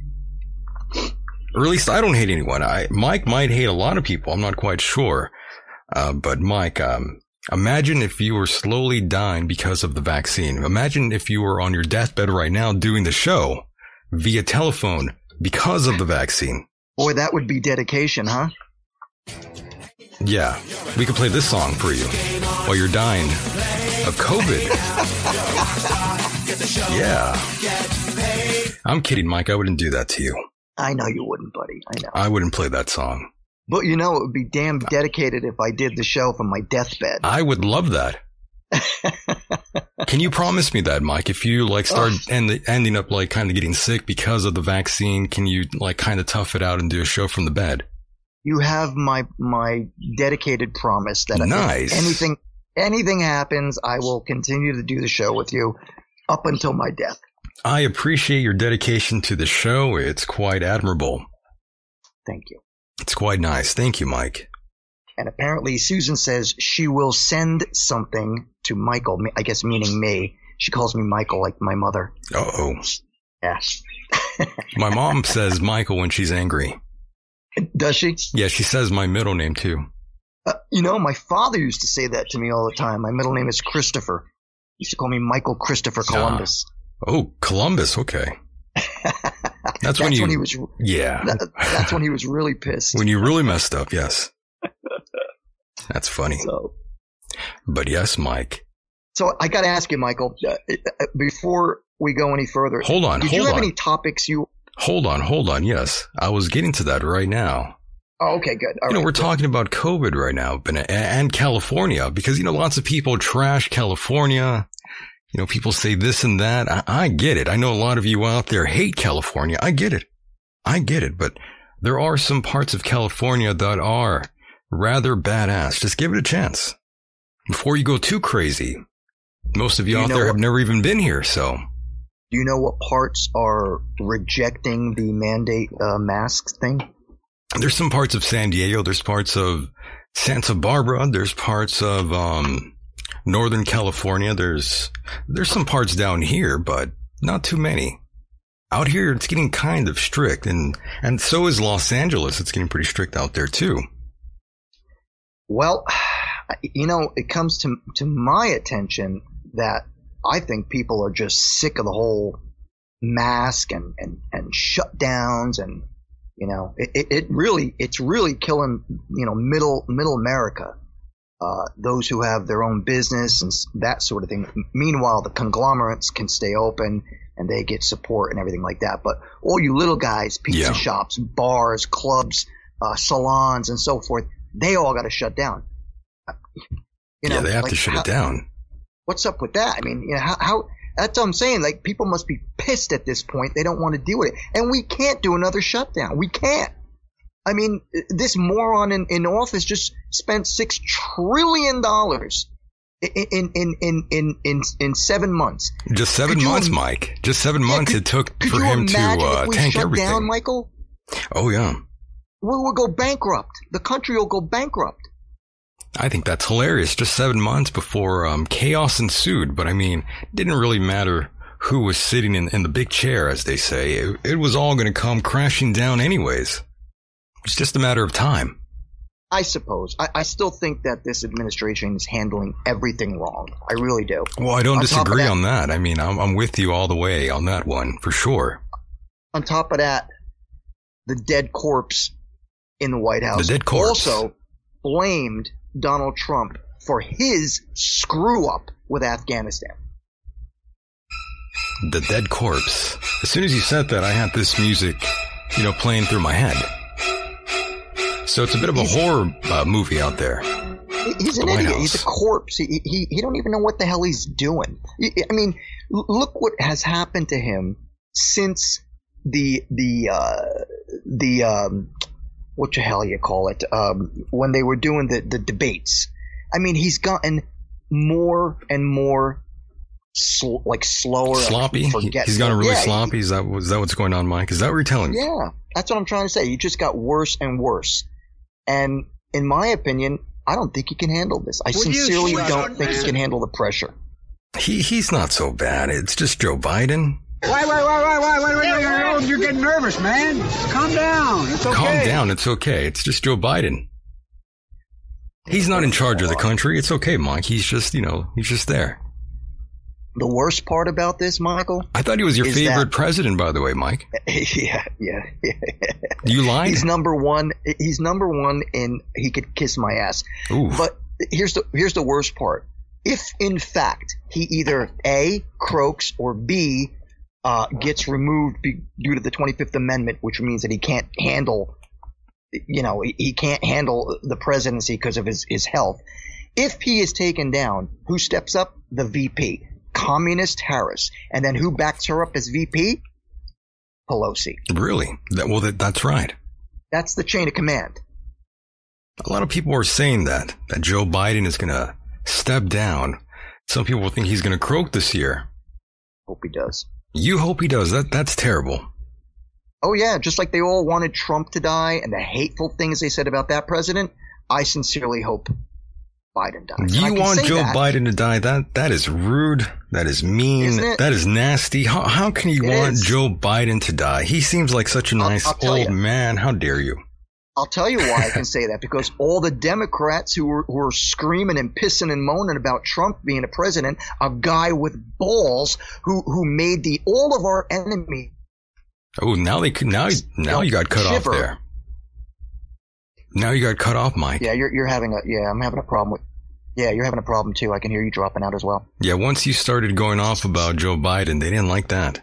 Or at least I don't hate anyone. I Mike might hate a lot of people. I'm not quite sure. Uh, but Mike, um, imagine if you were slowly dying because of the vaccine. Imagine if you were on your deathbed right now doing the show via telephone because of the vaccine. Boy, that would be dedication, huh? Yeah, we could play this song for you while you're dying of COVID. Yeah. I'm kidding, Mike. I wouldn't do that to you. I know you wouldn't, buddy. I know. I wouldn't play that song. But you know, it would be damn dedicated if I did the show from my deathbed. I would love that. Can you promise me that, Mike? If you like start end, ending up like kind of getting sick because of the vaccine, can you like kind of tough it out and do a show from the bed? You have my my dedicated promise that Nice. if anything anything happens, I will continue to do the show with you up until my death. I appreciate your dedication to the show. It's quite admirable. Thank you. It's quite nice. Thank you, Mike. And apparently Susan says she will send something to Michael, I guess meaning me. She calls me Michael like my mother. Uh-oh. Yeah. My mom says Michael when she's angry. Does she? Yeah, she says my middle name too. Uh, you know, my father used to say that to me all the time. My middle name is Christopher. He used to call me Michael Christopher Columbus. Oh, Columbus. Okay. That's, That's when you, when he was, yeah, that, that's when he was really pissed. when you really messed up. Yes. That's funny. So, But yes, Mike. so I got to ask you, Michael, uh, uh, before we go any further. Hold on, Did hold you have on. any topics you? Hold on, hold on. Yes, I was getting to that right now. Oh, okay, good. All you know, right, we're good. talking about COVID right now, but and California, because you know, lots of people trash California. You know, people say this and that. I, I get it. I know a lot of you out there hate California. I get it. I get it. But there are some parts of California that are rather badass. Just give it a chance before you go too crazy. Most of you, You out know there have what- never even been here, so Do you know what parts are rejecting the mandate uh, masks thing? There's some parts of San Diego. There's parts of Santa Barbara. There's parts of um, Northern California. There's there's some parts down here, but not too many. Out here, it's getting kind of strict, and and so is Los Angeles. It's getting pretty strict out there too. Well, you know, it comes to to my attention that I think people are just sick of the whole mask and, and, and shutdowns, and, you know, it, it really, it's really killing, you know, middle, middle America, uh, those who have their own business and that sort of thing. Meanwhile, the conglomerates can stay open and they get support and everything like that. But all you little guys, pizza yeah. shops, bars, clubs, uh, salons and so forth, they all got to shut down. You know, yeah, they have like to shut how, it down. What's up with that? I mean, you know, how, how that's what I'm saying. Like, people must be pissed at this point. They don't want to deal with it. And we can't do another shutdown. We can't. I mean, this moron in, in office just spent six trillion dollars in, in, in, in, in, in, in seven months. Just seven could months, you, Mike. Just seven yeah, months could, it took could for him to uh, if we tank shut everything. Down, Michael? Oh, yeah. We will go bankrupt. The country will go bankrupt. I think that's hilarious. Just seven months before um, chaos ensued. But I mean, it didn't really matter who was sitting in, in the big chair, as they say. It, it was all going to come crashing down anyways. It's just a matter of time. I suppose. I, I still think that this administration is handling everything wrong. I really do. Well, I don't on disagree that, on that. I mean, I'm, I'm with you all the way on that one, for sure. On top of that, the dead corpse in the White House the dead corpse. also blamed Donald Trump for his screw up with Afghanistan. The dead corpse. As soon as you said that, I had this music, you know, playing through my head. So it's a bit of a he's, horror uh, movie out there. He's an idiot. He's a corpse. He, he he don't even know what the hell he's doing. I mean, look what has happened to him since the the uh, the um, what the hell you call it um, when they were doing the, the debates. I mean, he's gotten more and more sl- like slower, sloppy. Like he's gotten really yeah, sloppy. Is that is that what's going on, Mike? Is that what you're telling me? Yeah, that's what I'm trying to say. He just got worse and worse. And in my opinion, I don't think he can handle this. I Would sincerely don't think he can handle the pressure. He he's not so bad. It's just Joe Biden. Wait, wait, wait, wait, wait, wait, wait, wait, wait. You're getting nervous, man. Calm down. It's okay. Calm down. It's okay. It's just Joe Biden. He's not in charge of the country. It's okay, Mike. He's just, you know, he's just there. The worst part about this, Michael? I thought he was your favorite that, president, by the way, Mike. Yeah, yeah, yeah. You lied? He's number one. He's number one in he could kiss my ass. Oof. But here's the here's the worst part. If, in fact, he either A, croaks, or B, uh, gets removed be, due to the twenty-fifth Amendment, which means that he can't handle, you know, he, he can't handle the presidency because of his, his health. If he is taken down, who steps up? The V P. Communist Harris. And then who backs her up as V P? Pelosi. Really? That, well, that, that's right. That's the chain of command. A lot of people are saying that, that Joe Biden is going to step down. Some people think he's going to croak this year. Hope he does. You hope he does. That That's terrible. Oh, yeah. Just like they all wanted Trump to die and the hateful things they said about that president, I sincerely hope Biden dies. You want Joe that. Biden to die? That That is rude. That is mean. That is nasty. How, how can you it want is. Joe Biden to die? He seems like such a nice I'll, I'll old you. man. How dare you? I'll tell you why I can say that. Because all the Democrats who were, who were screaming and pissing and moaning about Trump being a president, a guy with balls who, who made the all of our enemies. Oh, now they could, now now you got cut shiver. off there. Now you got cut off, Mike. Yeah, you're you're having a yeah. I'm having a problem with. Yeah, you're having a problem too. I can hear you dropping out as well. Yeah, once you started going off about Joe Biden, they didn't like that.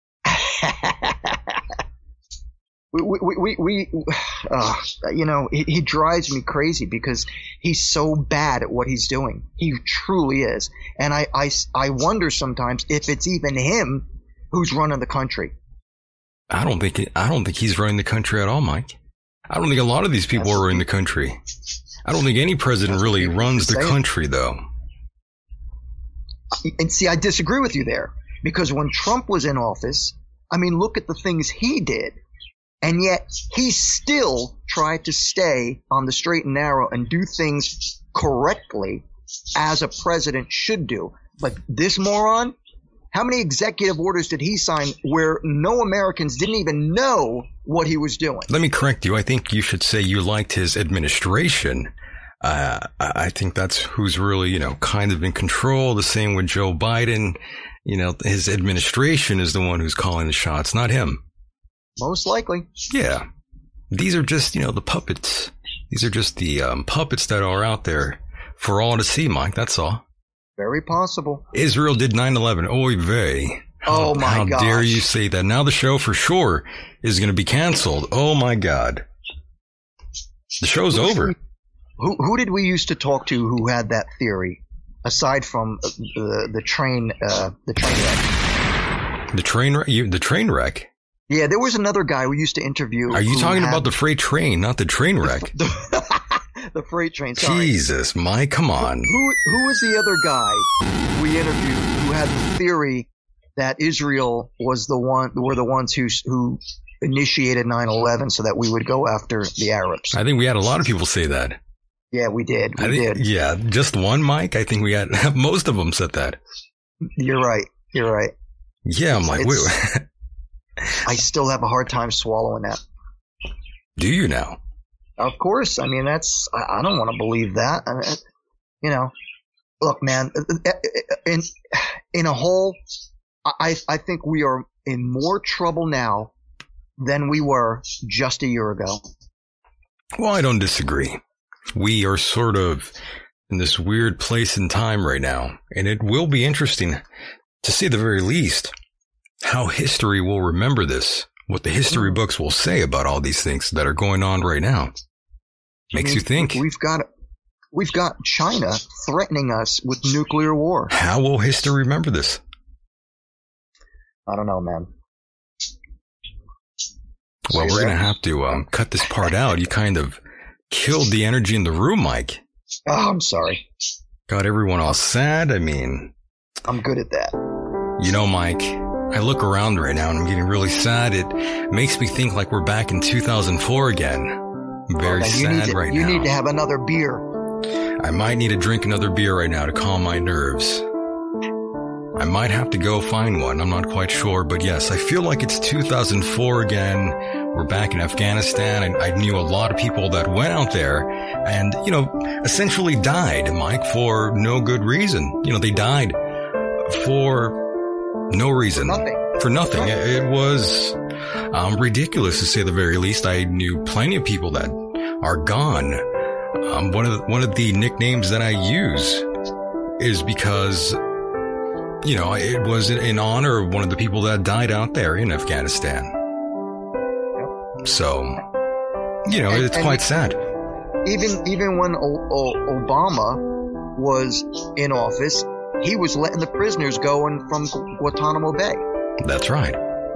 we we we, we uh, you know, he, he drives me crazy because he's so bad at what he's doing. He truly is, and I I I wonder sometimes if it's even him who's running the country. I don't think it, I don't think he's running the country at all, Mike. I don't think a lot of these people That's are running the country. I don't think any president really runs the country, though. And see, I disagree with you there. Because when Trump was in office, I mean, look at the things he did. And yet he still tried to stay on the straight and narrow and do things correctly as a president should do. But this moron, how many executive orders did he sign where no Americans didn't even know what he was doing? Let me correct you. I think you should say you liked his administration. Uh, I think that's who's really, you know, kind of in control. The same with Joe Biden. You know, his administration is the one who's calling the shots, not him. Most likely. Yeah. These are just, you know, the puppets. These are just the um, puppets that are out there for all to see, Mike. That's all. Very possible. Israel did nine eleven. Oy vey. Oh, my How gosh. dare you say that? Now the show for sure is going to be canceled. Oh, my God. The show's Who over. We, who, who did we used to talk to who had that theory, aside from uh, the, the train uh, the train wreck? The train wreck? You, the train wreck? Yeah, there was another guy we used to interview. Are you talking had, about the freight train, not the train wreck? The, the freight train, sorry. Jesus, Mike, come on. Who who was the other guy we interviewed who had the theory that Israel was the one were the ones who who initiated nine eleven so that we would go after the Arabs? I think we had a lot of people say that. Yeah, we did. We I think, did. Yeah, just one, Mike. I think we had most of them said that. You're right. You're right. Yeah, I'm like, It's- wait. I still have a hard time swallowing that. Do you now? Of course. I mean, that's, I, I don't want to believe that. I mean, you know, look, man, in, in a whole, I, I think we are in more trouble now than we were just a year ago. Well, I don't disagree. We are sort of in this weird place in time right now, and it will be interesting to see at the very least how history will remember this, what the history books will say about all these things that are going on right now. Makes I mean, you think. We've got, we've got China threatening us with nuclear war. How will history remember this? I don't know, man. Well, we're going to have to um, cut this part out. You kind of killed the energy in the room, Mike. Oh, I'm sorry. Got everyone all sad. I mean, I'm good at that. you know, Mike, I look around right now and I'm getting really sad. It makes me think like we're back in two thousand four again. I'm very Now, you sad need to, right you now. need to have another beer. I might need to drink another beer right now to calm my nerves. I might have to go find one. I'm not quite sure, but yes, I feel like it's two thousand four again. We're back in Afghanistan, and I knew a lot of people that went out there and, you know, essentially died, Mike, for no good reason. You know, they died for no reason. Nothing. For nothing. It was um, ridiculous, to say the very least. I knew plenty of people that are gone. Um, one of the, one of the nicknames that I use is because, you know, it was in, in honor of one of the people that died out there in Afghanistan. Yep. So, you know, And- it's and quite sad. Even even when o- o- Obama was in office, he was letting the prisoners go in from Gu- Guantanamo Bay. That's right.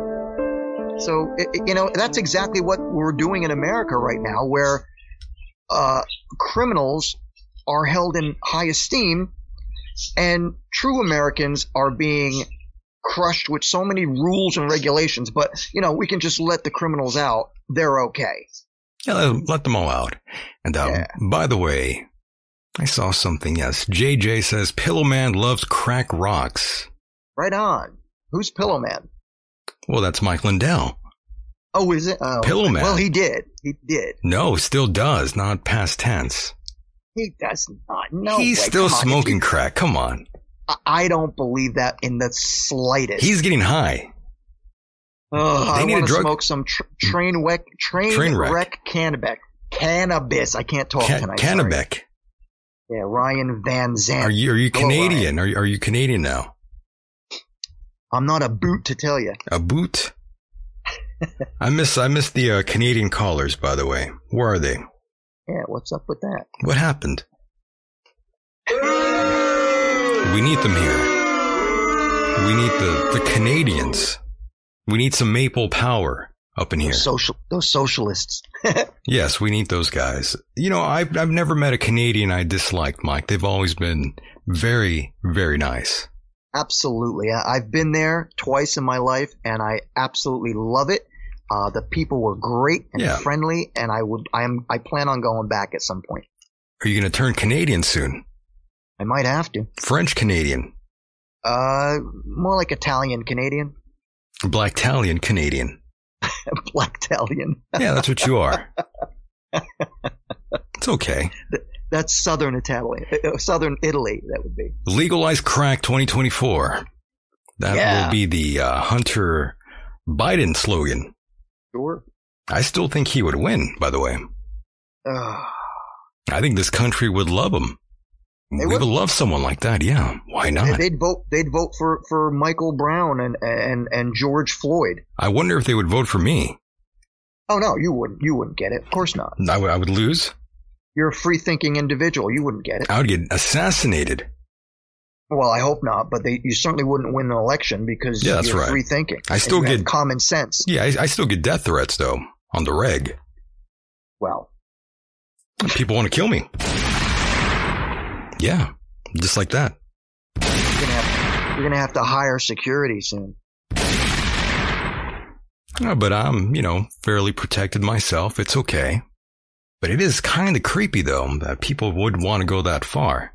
So, i- i- you know, that's exactly what we're doing in America right now, where uh, criminals are held in high esteem and true Americans are being crushed with so many rules and regulations. But, you know, we can just let the criminals out. They're okay. Yeah, let- let them all out. And um, Yeah. by the way, I saw something. Yes, J J says Pillowman loves crack rocks. Right on. Who's Pillowman? Well, that's Mike Lindell. Oh, is it? Oh. Pillowman. Well, he did. He did. No, still does, not past tense. He does not. No He's way. still Come on. smoking crack. Come on. I- I don't believe that in the slightest. He's getting high. Ugh, They I need a want to drug- smoke some tr- train wreck, train, Train wreck. wreck cannabis. Cannabis. I can't talk Ca- tonight. sorry. Cannabec. Yeah, Ryan Van Zandt. Are you are you Hello, Canadian? Are you, are you Canadian now? I'm not a boot to tell you. A boot? I miss I miss the uh, Canadian callers, by the way. Where are they? Yeah, what's up with that? What happened? We need them here. We need the, the Canadians. We need some maple power up in here. Those social, those socialists. Yes, we need those guys. You know, I've, I've never met a Canadian I disliked, Mike. They've always been very, very nice. Absolutely. I, I've been there twice in my life, and I absolutely love it. Uh, the people were great and Yeah. friendly, and I would, I am, I plan on going back at some point. Are you going to turn Canadian soon? I might have to. French Canadian? Uh, more like Italian Canadian. Black Italian Canadian? Black Italian. Yeah, that's what you are. It's okay. That's Southern Italian, uh, Southern Italy. That would be. Legalize crack twenty twenty-four. That Yeah. will be the uh, Hunter Biden slogan. Sure. I still think he would win, by the way. Uh, I think this country would love him. They we would. would love someone like that. Yeah. Why not? they'd vote. They'd vote for, for Michael Brown and, and, and George Floyd. I wonder if they would vote for me. Oh no, you wouldn't. You wouldn't get it. Of course not. I would, I would lose. You're a free thinking individual. You wouldn't get it. I would get assassinated. Well, I hope not, but they, you certainly wouldn't win an election because Yeah, that's you're right. free thinking. I still and you have get- common sense. Yeah, I, I still get death threats, though, on the reg. Well, People want to kill me. Yeah, just like that. you're gonna have, you're gonna have to hire security soon. Uh, but I'm, you know, fairly protected myself. It's okay. But it is kind of creepy, though, that people would want to go that far.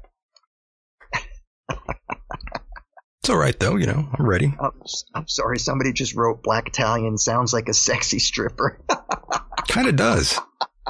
It's all right, though. You know, I'm ready. I'm, I'm sorry, somebody just wrote Black Italian sounds like a sexy stripper. Kind of does.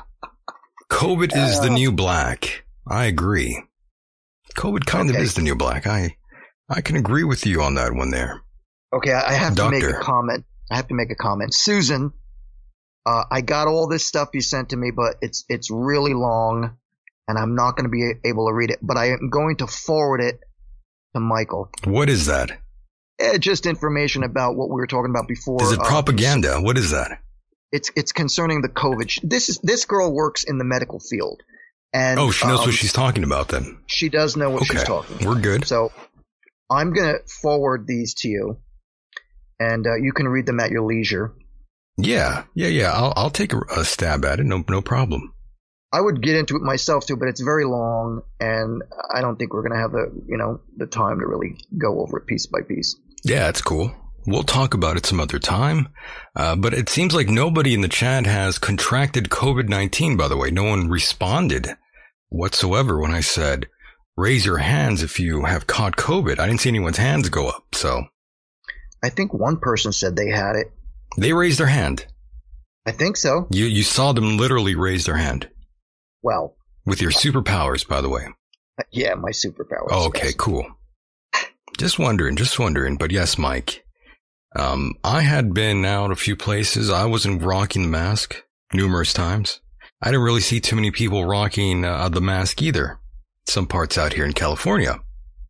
COVID is the new black. I agree. COVID kind Okay. of is the new black. I I can agree with you on that one there. Okay, I I have to make Doctor. a comment. I have to make a comment. Susan, uh, I got all this stuff you sent to me, but it's it's really long, and I'm not going to be able to read it. But I am going to forward it to Michael. What is that? Eh, just information about what we were talking about before. Is it uh, propaganda? What is that? It's it's concerning the COVID. sh- This is this girl works in the medical field, and Oh, she knows um, what she's talking about then. she does know what Okay, she's talking about. we're good. So I'm going to forward these to you, and uh, you can read them at your leisure. Yeah, yeah, yeah. I'll I'll take a, a stab at it. No, no problem. I would get into it myself too, but it's very long, and I don't think we're going to have the you know the time to really go over it piece by piece. Yeah, it's cool. We'll talk about it some other time. Uh, but it seems like nobody in the chat has contracted COVID nineteen, by the way. No one responded whatsoever when I said, raise your hands if you have caught COVID. I didn't see anyone's hands go up. So I think one person said they had it. they raised their hand. I think so. You, you saw them literally raise their hand Well, with your superpowers, by the way. yeah, my superpowers. Oh, okay, yes. cool. Just wondering, just wondering. But yes, Mike, um, I had been out a few places. I wasn't rocking the mask numerous times. I didn't really see too many people rocking uh, the mask either. Some parts out here in California.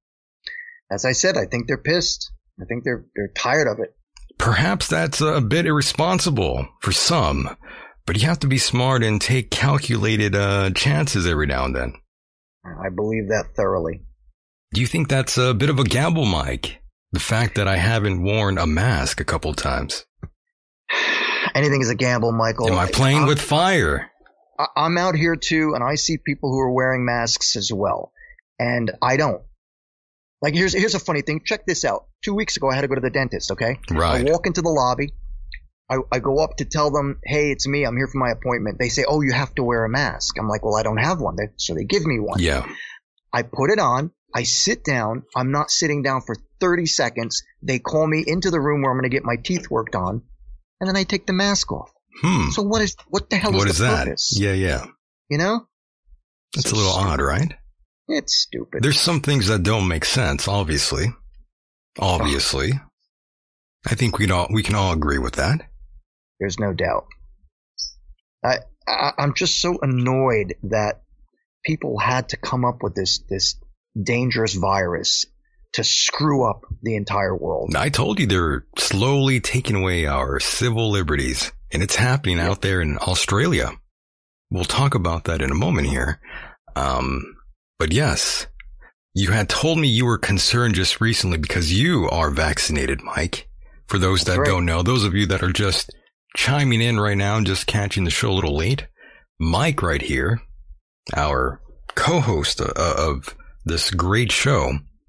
As I said, I think they're pissed. I think they're they're tired of it. Perhaps that's a bit irresponsible for some, but you have to be smart and take calculated uh, chances every now and then. I believe that thoroughly. Do you think that's a bit of a gamble, Mike? The fact that I haven't worn a mask a couple times. Anything is a gamble, Michael. Am I playing I'm, with fire? I- I'm out here too, and I see people who are wearing masks as well, and I don't. Like here's here's a funny thing. Check this out. Two weeks ago, I had to go to the dentist. Okay, Right. I walk into the lobby. I, I go up to tell them, "Hey, it's me. I'm here for my appointment." They say, "Oh, you have to wear a mask." I'm like, "Well, I don't have one." They, so they give me one. Yeah. I put it on. I sit down. I'm not sitting down for thirty seconds. They call me into the room where I'm going to get my teeth worked on, and then I take the mask off. Hmm. So what is what the hell What is is the that? purpose? Yeah, yeah. You know, That's So a little stupid. odd, right? It's stupid. There's some things that don't make sense, obviously. Obviously. I think we can all, we can all agree with that. There's no doubt. I, I I'm just so annoyed that people had to come up with this this dangerous virus to screw up the entire world. I told you they're slowly taking away our civil liberties, and it's happening out there in Australia. We'll talk about that in a moment here. Um, but yes, you had told me you were concerned just recently because you are vaccinated, Mike. For those that That's right. don't know, those of you that are just chiming in right now and just catching the show a little late, Mike right here, our co-host uh, of this great show,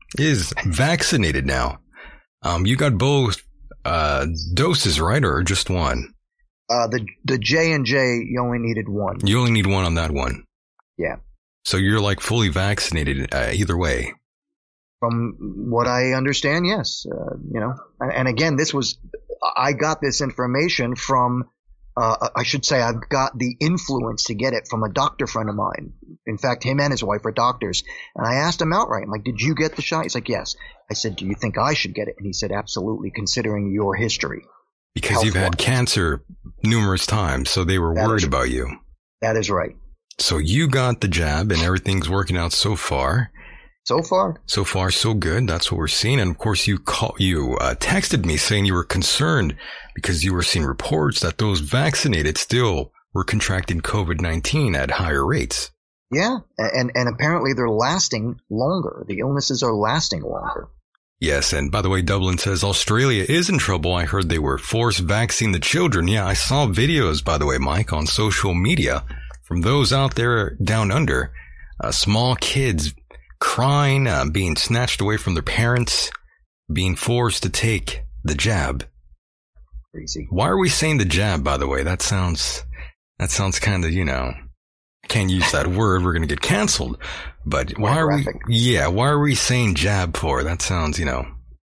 is vaccinated now. Um, you got both uh, doses, right, or just one? Uh, the the J and J, you only needed one. You only need one on that one. Yeah. So you're like fully vaccinated uh, either way. From what I understand, yes. Uh, you know, and, and again, this was I got this information from. Uh, I should say I've got the influence to get it from a doctor friend of mine. In fact, him and his wife are doctors. And I asked him outright, I'm like, did you get the shot? He's like, yes. I said, do you think I should get it? And he said, absolutely, considering your history. Because you've had cancer numerous times, so they were That worried is- about you. That is right. So you got the jab and everything's working out so far. So far. So far, so good. That's what we're seeing. And of course, you call, you uh, texted me saying you were concerned because you were seeing reports that those vaccinated still were contracting COVID nineteen at higher rates. Yeah. And, and apparently they're lasting longer. The illnesses are lasting longer. Yes. And by the way, Dublin says Australia is in trouble. I heard they were forced vaccinating the children. Yeah, I saw videos, by the way, Mike, on social media from those out there down under, uh, small kids crying, uh, being snatched away from their parents, being forced to take the jab. Crazy. Why are we saying the jab, by the way? That sounds, that sounds kind of, you know, can't use that word. We're going to get canceled. But why are we, yeah, why are we saying jab for? That sounds, you know.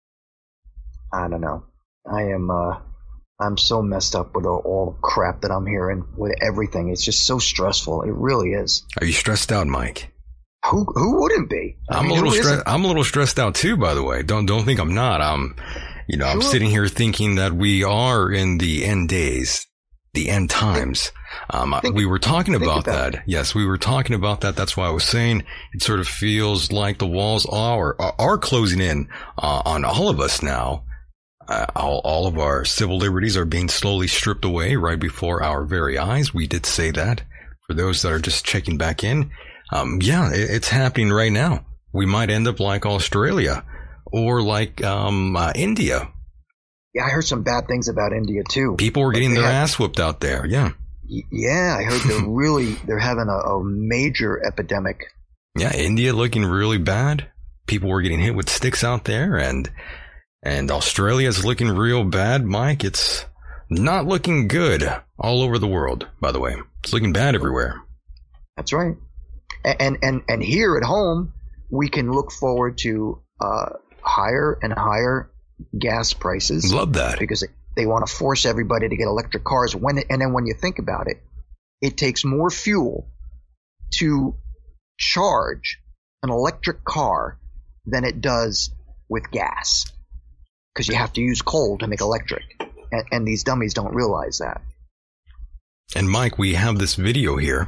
I don't know. I am, uh, I'm so messed up with all, all the crap that I'm hearing with everything. It's just so stressful. It really is. Are you stressed out, Mike? Who who wouldn't be? I I'm mean, a little who stressed. isn't? I'm a little stressed out too, by the way. Don't don't think I'm not. I'm, you know, I'm Sure. sitting here thinking that we are in the end days, the end times. Um, Think- we were talking think about about that. Yes, we were talking about that. That's why I was saying it sort of feels like the walls are are, are closing in uh, on all of us now. Uh, all, all of our civil liberties are being slowly stripped away right before our very eyes. We did say that. For those that are just checking back in, um, yeah, it, it's happening right now. We might end up like Australia or like um, uh, India. Yeah, I heard some bad things about India too. People were getting They their had- ass whooped out there. Yeah. Y- Yeah, I heard they're really they're having a, a major epidemic. Yeah, India looking really bad. People were getting hit with sticks out there, and and Australia's looking real bad, Mike. It's not looking good all over the world, by the way. It's looking bad everywhere. That's right. A- And and and here at home, we can look forward to uh, higher and higher gas prices. Love that. Because they, they want to force everybody to get electric cars. When it, and then when you think about it, it takes more fuel to charge an electric car than it does with gas, because you have to use coal to make electric, and, and these dummies don't realize that. And Mike, we have this video here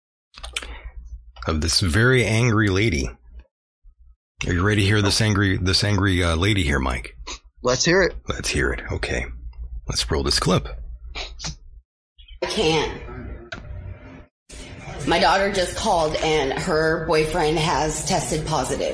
of this very angry lady. Are you ready to hear this angry, this angry uh, lady here, Mike? Let's hear it. Let's hear it. Okay. Let's roll this clip. I can't. My daughter just called and her boyfriend has tested positive.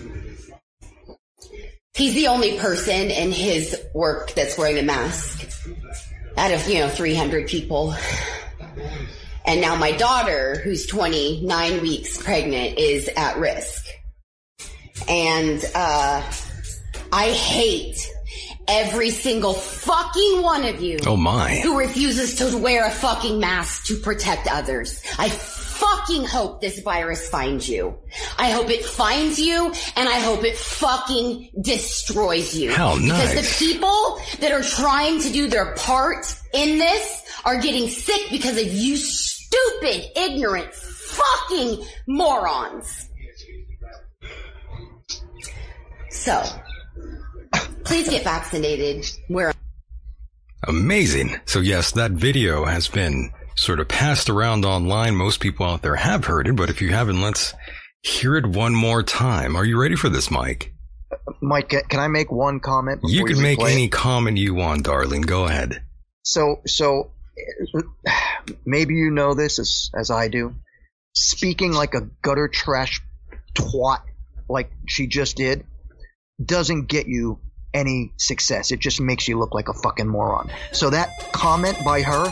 He's the only person in his work that's wearing a mask out of, you know, three hundred people. And now my daughter, who's twenty-nine weeks pregnant, is at risk. And uh, I hate every single fucking one of you Oh my. who refuses to wear a fucking mask to protect others. I fucking hope this virus finds you. I hope it finds you, and I hope it fucking destroys you. How nice. Because the people that are trying to do their part in this are getting sick because of you stupid, ignorant, fucking morons. So, please get vaccinated. Wear Amazing. So yes, that video has been sort of passed around online. Most people out there have heard it, but if you haven't, let's hear it one more time. Are you ready for this, Mike? Mike, ca- can I make one comment? You before can make replay it? any comment you want, darling. Go ahead. So, so maybe you know this as as I do. Speaking like a gutter trash twat, like she just did, doesn't get you any success. It just makes you look like a fucking moron. So that comment by her,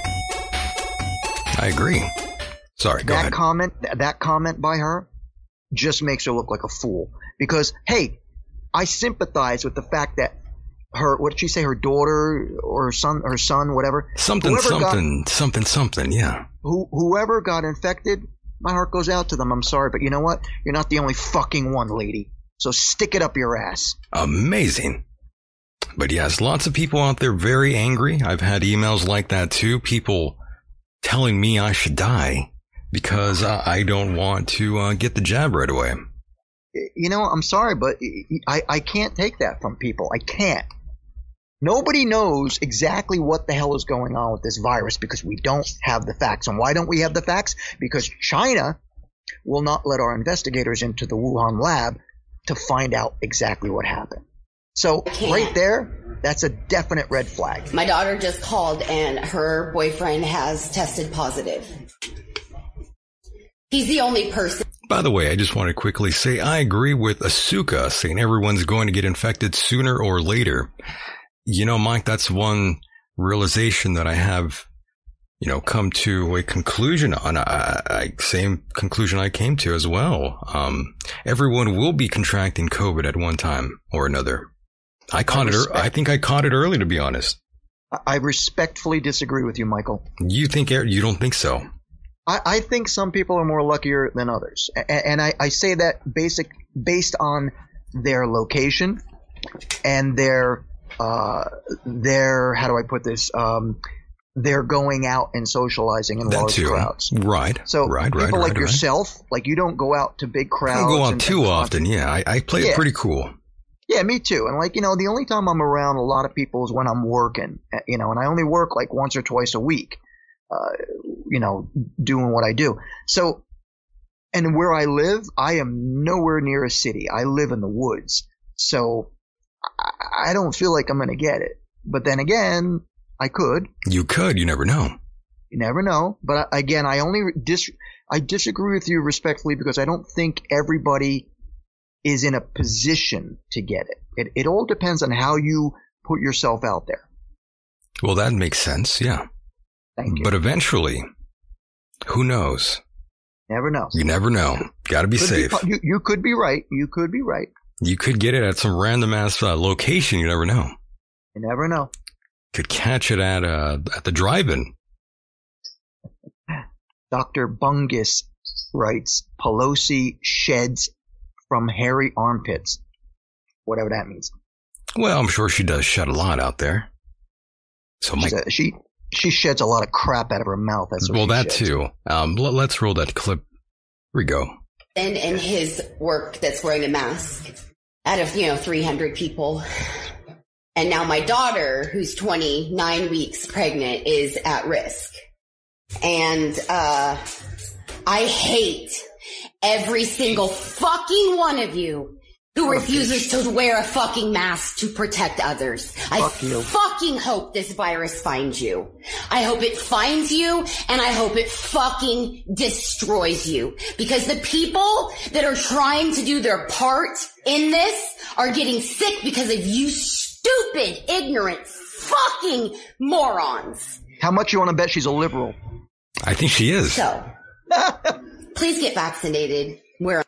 I agree. Sorry, go that ahead. comment, th- that comment by her, just makes her look like a fool. because, hey, I sympathize with the fact that her, what did she say, her daughter or her son, her son, whatever. Something, something, got, something, something, yeah. Who, whoever got infected, my heart goes out to them. I'm sorry, but you know what? You're not the only fucking one, lady. So stick it up your ass. Amazing. But yes, lots of people out there very angry. I've had emails like that too. People telling me I should die because uh, I don't want to uh, get the jab right away. You know, I'm sorry, but I, I can't take that from people. I can't. Nobody knows exactly what the hell is going on with this virus because we don't have the facts. And why don't we have the facts? Because China will not let our investigators into the Wuhan lab to find out exactly what happened. So right there, that's a definite red flag. My daughter just called and her boyfriend has tested positive. He's the only person. By the way, I just want to quickly say I agree with Asuka saying everyone's going to get infected sooner or later. You know, Mike, that's one realization that I have, you know, come to a conclusion on. I, I, same conclusion I came to as well. Um, everyone will be contracting COVID at one time or another. I caught I it. I think I caught it early, to be honest. I respectfully disagree with you, Michael. You think you don't think so? I, I think some people are more luckier than others, and, and I, I say that basic based on their location and their uh their how do I put this um they're going out and socializing in large crowds. Right. So right, people right, like right, yourself, right. like you don't go out to big crowds. I don't go out too often. Yeah, I, I play yeah. it pretty cool. Yeah, me too. And like, you know, the only time I'm around a lot of people is when I'm working, you know, and I only work like once or twice a week, uh, you know, doing what I do. So, and where I live, I am nowhere near a city. I live in the woods. So I, I don't feel like I'm going to get it. But then again, I could. You could. You never know. You never know. But again, I only dis- I disagree with you respectfully because I don't think everybody is in a position to get it. It it all depends on how you put yourself out there. Well, that makes sense, yeah. Thank you. But eventually, who knows? Never know. You never know. Got to be could safe. Be, you, you could be right. You could be right. You could get it at some random ass uh, location. You never know. You never know. Could catch it at uh, at the drive-in. Doctor Bungus writes, Pelosi sheds from hairy armpits, whatever that means. Well, I'm sure she does shed a lot out there. So my, a, she she sheds a lot of crap out of her mouth. That's what well, she that sheds. too. Um, let, let's roll that clip. Here we go. And in his work, that's wearing a mask out of you know three hundred people, and now my daughter, who's twenty-nine weeks pregnant, is at risk, and uh, I hate every single fucking one of you who refuses to wear a fucking mask to protect others. I fucking hope this virus finds you. I hope it finds you, and I hope it fucking destroys you. Because the people that are trying to do their part in this are getting sick because of you stupid, ignorant, fucking morons. How much you want to bet she's a liberal? I think she is. So, please get vaccinated. We're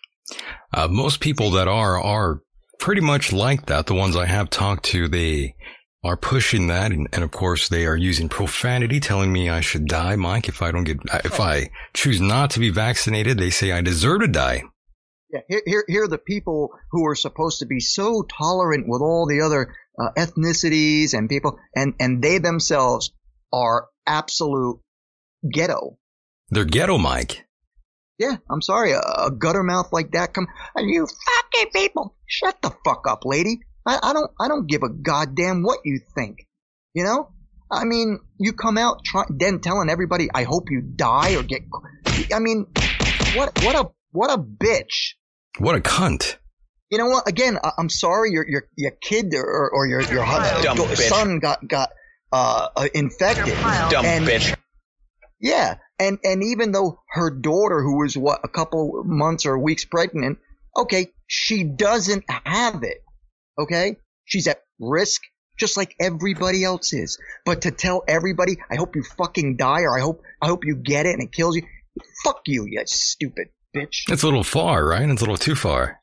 Uh, most people that are, are pretty much like that. The ones I have talked to, they are pushing that. And, and of course, they are using profanity, telling me I should die, Mike, if I don't get, if I choose not to be vaccinated. They say I deserve to die. Yeah, here, here, here are the people who are supposed to be so tolerant with all the other uh, ethnicities and people, and, and they themselves are absolute ghetto. They're ghetto, Mike. Yeah, I'm sorry, a, a gutter mouth like that come, and you fucking people, shut the fuck up, lady. I, I don't, I don't give a goddamn what you think. You know? I mean, you come out try, then telling everybody, I hope you die or get, I mean, what, what a, what a bitch. What a cunt. You know what? Again, I, I'm sorry, your, your, your kid or, or your, your Dumb uh, son got, got, uh, uh infected. Dumb and, bitch. Yeah. And, and even though her daughter, who was what, a couple months or weeks pregnant, okay, she doesn't have it. Okay? She's at risk, just like everybody else is. But to tell everybody, I hope you fucking die, or I hope, I hope you get it and it kills you. Fuck you, you stupid bitch. It's a little far, right? It's a little too far.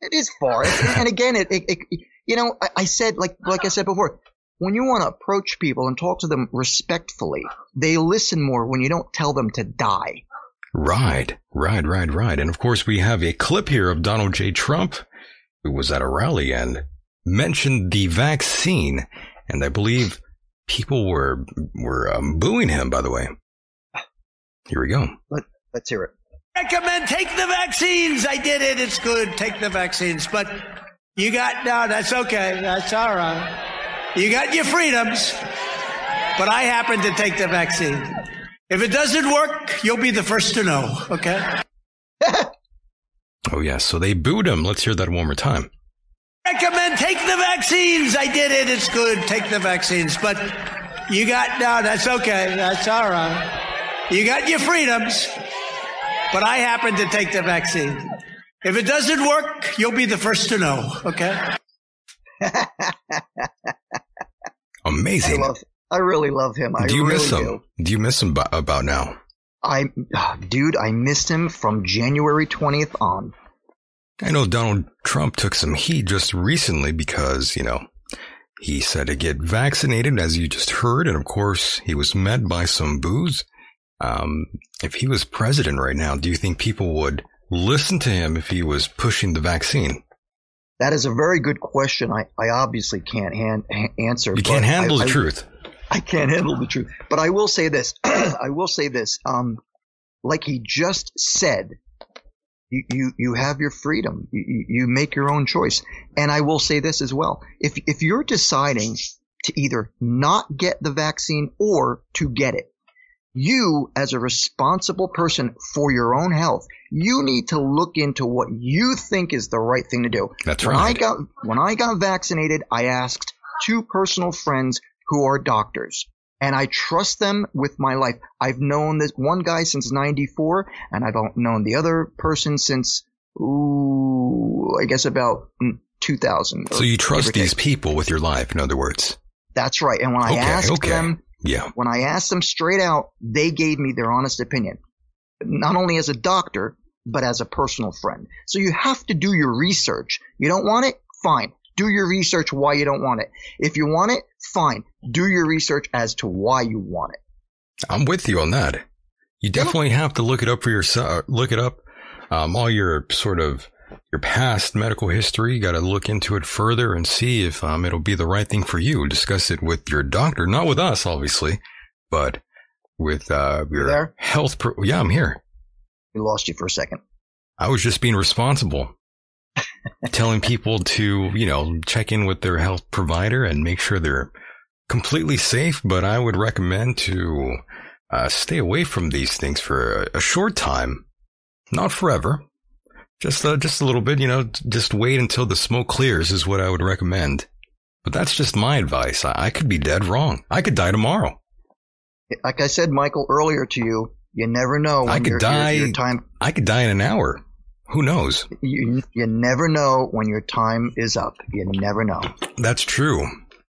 It is far. And again, it, it, it you know, I, I said, like, like I said before, when you want to approach people and talk to them respectfully, they listen more when you don't tell them to die. Right, right, right, right. And of course, we have a clip here of Donald J. Trump, who was at a rally and mentioned the vaccine. And I believe people were, were um, booing him, by the way. Here we go. Let, let's hear it. Recommend take the vaccines. I did it. It's good. Take the vaccines. But you got, no, that's okay. That's all right. You got your freedoms. But I happen to take the vaccine. If it doesn't work, you'll be the first to know. Okay? Oh, yeah. So they booed him. Let's hear that one more time. Recommend take the vaccines. I did it. It's good. Take the vaccines. But you got, no, that's okay. That's all right. You got your freedoms. But I happen to take the vaccine. If it doesn't work, you'll be the first to know. Okay? Amazing. I, love, I really love him. I do you really miss him? Do. do you miss him b- about now? I, oh, dude, I missed him from January twentieth on. I know Donald Trump took some heat just recently because, you know, he said to get vaccinated, as you just heard. And of course, he was met by some boos. Um, if he was president right now, do you think people would listen to him if he was pushing the vaccine? That is a very good question. I, I obviously can't hand, ha- answer. You can't handle I, the I, truth. I can't handle the truth. But I will say this. I will say this. Um, like he just said, you, you, you have your freedom. You, you make your own choice. And I will say this as well. If, if you're deciding to either not get the vaccine or to get it, you, as a responsible person for your own health, you need to look into what you think is the right thing to do. That's when right. I got, when I got vaccinated, I asked two personal friends who are doctors, and I trust them with my life. I've known this one guy since ninety-four, and I've known the other person since, ooh, I guess about two thousand. So you trust these people with your life, in other words. That's right. And when I okay, asked okay. them, Yeah. When I asked them straight out, they gave me their honest opinion, not only as a doctor, but as a personal friend. So you have to do your research. You don't want it? Fine. Do your research why you don't want it. If you want it, fine. Do your research as to why you want it. I'm with you on that. You definitely yeah. have to look it up for yourself. Look it up. Um, all your sort of your past medical history. You got to look into it further and see if um, it'll be the right thing for you. Discuss it with your doctor, not with us, obviously, but with uh, your there? health. Pro- yeah, I'm here. We lost you for a second. I was just being responsible, telling people to, you know, check in with their health provider and make sure they're completely safe. But I would recommend to uh, stay away from these things for a, a short time, not forever. Just, uh, just a little bit, you know, just wait until the smoke clears is what I would recommend. But that's just my advice. I, I could be dead wrong. I could die tomorrow. Like I said, Michael, earlier to you, you never know when I could your, die. your, your time. I could die in an hour. Who knows? You, you never know when your time is up. You never know. That's true.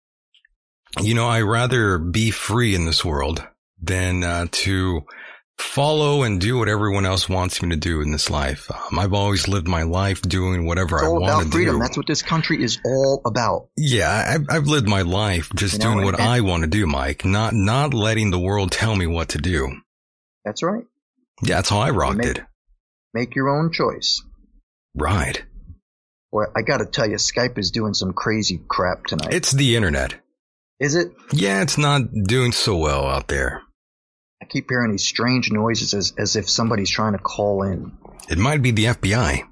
You know, I'd rather be free in this world than uh, to follow and do what everyone else wants me to do in this life. Um, I've always lived my life doing whatever it's I all want about to freedom. do. That's what this country is all about. Yeah, I've, I've lived my life just you know, doing what and, I want to do, Mike, not not letting the world tell me what to do. That's right. Yeah, that's how I rocked make, it. Make your own choice. Right. Boy, I got to tell you, Skype is doing some crazy crap tonight. It's the internet. Is it? Yeah, it's not doing so well out there. I keep hearing these strange noises as, as if somebody's trying to call in. It might be the F B I.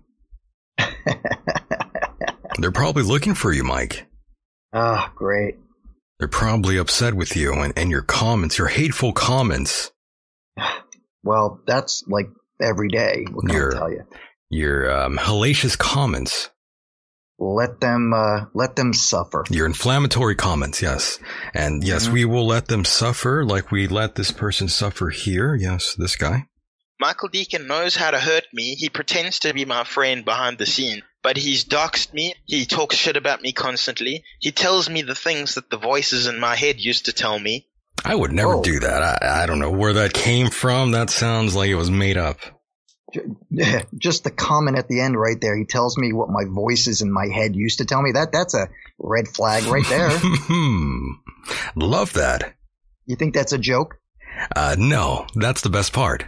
They're probably looking for you, Mike. Ah, great. They're probably upset with you and, and your comments, your hateful comments. Well, that's like every day. What can your, I tell you? Your um, hellacious comments. Let them, uh, let them suffer. Your inflammatory comments, yes. And yes, mm-hmm. we will let them suffer like we let this person suffer here. Yes, this guy. Michael Deacon knows how to hurt me. He pretends to be my friend behind the scene, but he's doxed me. He talks shit about me constantly. He tells me the things that the voices in my head used to tell me. I would never oh. do that. I, I don't know where that came from. That sounds like it was made up. Just the comment at the end right there. He tells me what my voices in my head used to tell me. That That's a red flag right there. Love that. You think that's a joke? Uh, no, that's the best part.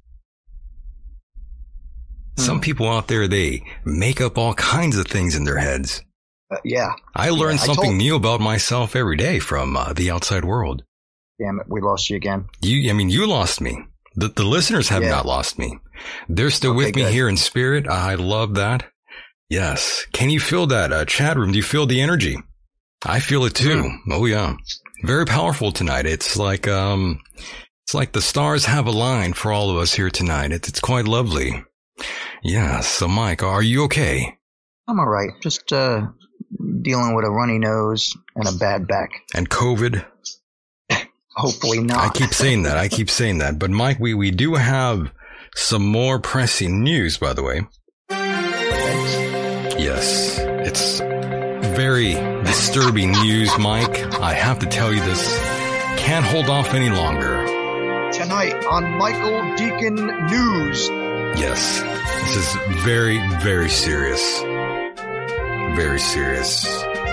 Hmm. Some people out there, they make up all kinds of things in their heads. Uh, yeah. I learn yeah, something I told- new about myself every day from uh, the outside world. Damn it, we lost you again. You, I mean, you lost me. The, the listeners have yeah. not lost me. They're still okay, with me good. here in spirit. I love that. Yes. Can you feel that, uh, chat room? Do you feel the energy? I feel it too. Mm. Oh yeah. Very powerful tonight. It's like, um, it's like the stars have aligned for all of us here tonight. It's, it's quite lovely. Yeah. So Mike, are you okay? I'm all right. Just, uh, dealing with a runny nose and a bad back. And COVID? Hopefully not. I keep saying that. I keep saying that. But Mike, we, we do have some more pressing news, by the way. Yes. It's very disturbing news, Mike. I have to tell you this. Can't hold off any longer. Tonight on Michael Deacon News. Yes. This is very, very serious. Very serious.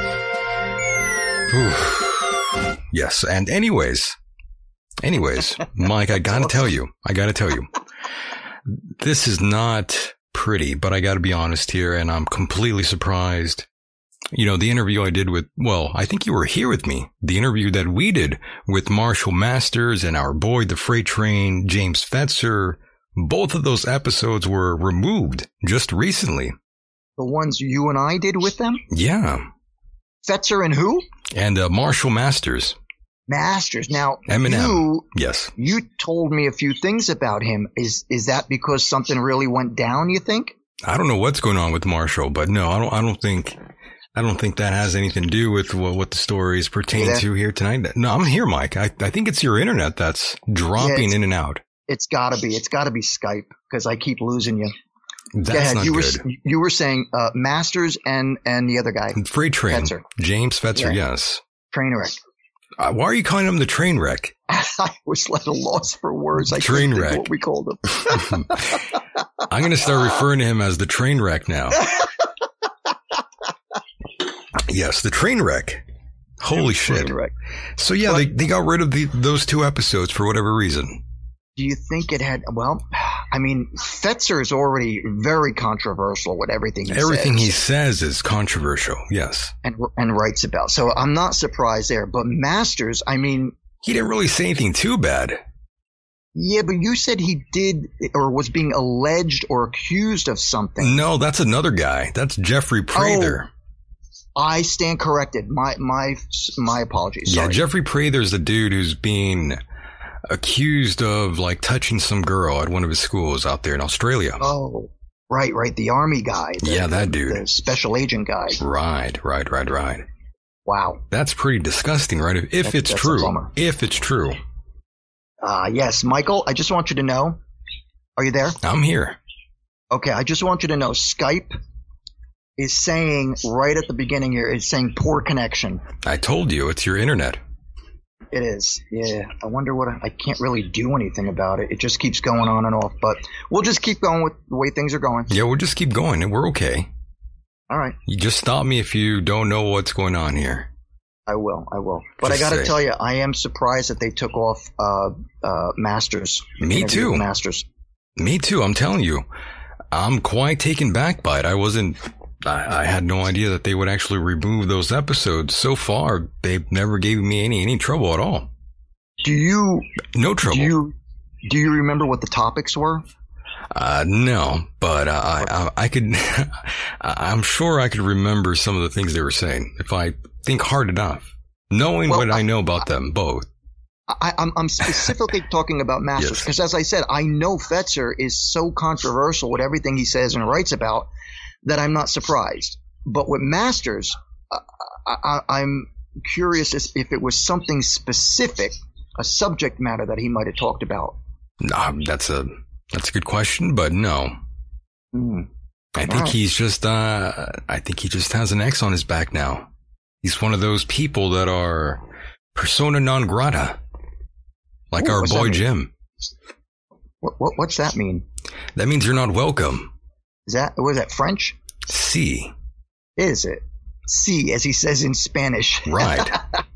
Oof. Yes, and anyways, anyways, Mike, I gotta tell you, I gotta tell you, this is not pretty, but I gotta be honest here, and I'm completely surprised. You know, the interview I did with, well, I think you were here with me, the interview that we did with Marshall Masters and our boy, the freight train, James Fetzer, both of those episodes were removed just recently. The ones you and I did with them? Yeah. Fetzer and who? And uh, Marshall Masters. Masters. Now, Eminem. you, yes. you told me a few things about him. Is is that because something really went down, you think? I don't know what's going on with Marshall, but no, I don't I don't think I don't think that has anything to do with what, what the story is pertaining to here tonight. No, I'm here, Mike. I, I think it's your internet that's dropping yeah, in and out. It's gotta be. It's gotta be Skype because I keep losing you. That's Go ahead. not you good. Were, you were saying uh, Masters and, and the other guy. Freight train. Fetzer. James Fetzer, yeah. yes. Train wreck. Uh, why are you calling him the train wreck? I was at a loss for words. I train couldn't wreck. think what we called him. I'm going to start referring to him as the train wreck now. Yes, the train wreck. Holy shit. Train wreck. So yeah, but, they, they got rid of the, those two episodes for whatever reason. Do you think it had, well, I mean, Fetzer is already very controversial with everything he everything says. he says is controversial, yes. And and writes about. So I'm not surprised there. But Masters, I mean. He didn't really say anything too bad. Yeah, but you said he did or was being alleged or accused of something. No, that's another guy. That's Jeffrey Prather. Oh, I stand corrected. My, my, my apologies. Sorry. Yeah, Jeffrey Prather's the dude who's being accused of like touching some girl at one of his schools out there in Australia. Oh, right, right. The army guy. The, yeah, that dude. The special agent guy. Right, right, right, right. Wow. That's pretty disgusting, right? If, if that's, it's that's true. If it's true. Uh, yes, Michael, I just want you to know. Are you there? I'm here. Okay, I just want you to know Skype is saying right at the beginning here, it's saying poor connection. I told you, it's your internet. It is. Yeah. I wonder what I, I can't really do anything about it. It just keeps going on and off, but we'll just keep going with the way things are going. Yeah, we'll just keep going and we're okay. All right. You just stop me if you don't know what's going on here. I will. I will. But just I got to say. tell you, I am surprised that they took off uh, uh, Masters. Me too. Masters. Me too. I'm telling you, I'm quite taken back by it. I wasn't. I, I had no idea that they would actually remove those episodes. So far, they've never gave me any any trouble at all. Do you? No trouble. Do you? Do you remember what the topics were? Uh, no, but uh, I, I I could. I'm sure I could remember some of the things they were saying if I think hard enough, knowing well, what I, I know about I, them both. I, I'm I'm specifically talking about Masters because, yes. as I said, I know Fetzer is so controversial with everything he says and writes about that I'm not surprised. But with Masters, uh, I, I, I'm curious as if it was something specific, a subject matter that he might have talked about. Nah, that's a that's a good question, but no. Mm. I think right. he's just. Uh, I think he just has an X on his back now. He's one of those people that are persona non grata, like Ooh, our boy Jim. What, what what's that mean? That means you're not welcome. Is that, was that French? Si. Is it? Si, as he says in Spanish. Right.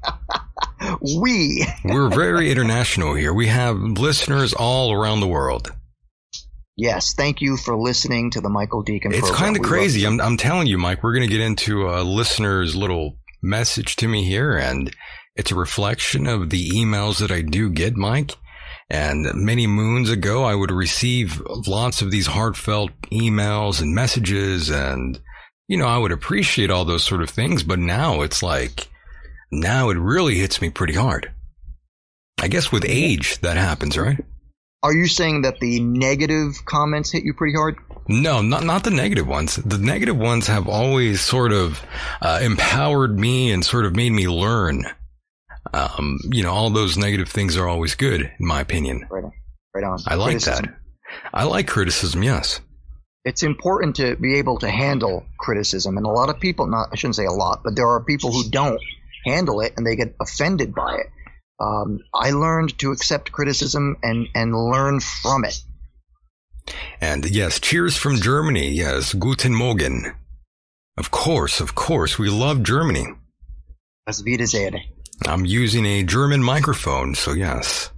We. We're very international here. We have listeners all around the world. Yes, thank you for listening to the Michael Deacon It's program. kind of We crazy. love I'm, I'm telling you, Mike, we're going to get into a listener's little message to me here, and it's a reflection of the emails that I do get, Mike. And many moons ago, I would receive lots of these heartfelt emails and messages, and, you know, I would appreciate all those sort of things. But now it's like, now it really hits me pretty hard. I guess with age, that happens, right? Are you saying that the negative comments hit you pretty hard? No, not not the negative ones. The negative ones have always sort of uh, empowered me and sort of made me learn. Um, you know, all those negative things are always good, in my opinion. Right on. Right on. I like Criticism. that. I like criticism, yes. It's important to be able to handle criticism. And a lot of people, not, I shouldn't say a lot, but there are people who don't handle it and they get offended by it. Um, I learned to accept criticism and, and learn from it. And yes, cheers from Germany. Yes, Guten Morgen. Of course, of course. We love Germany. Das Wiedersehen. I'm using a German microphone, so yes.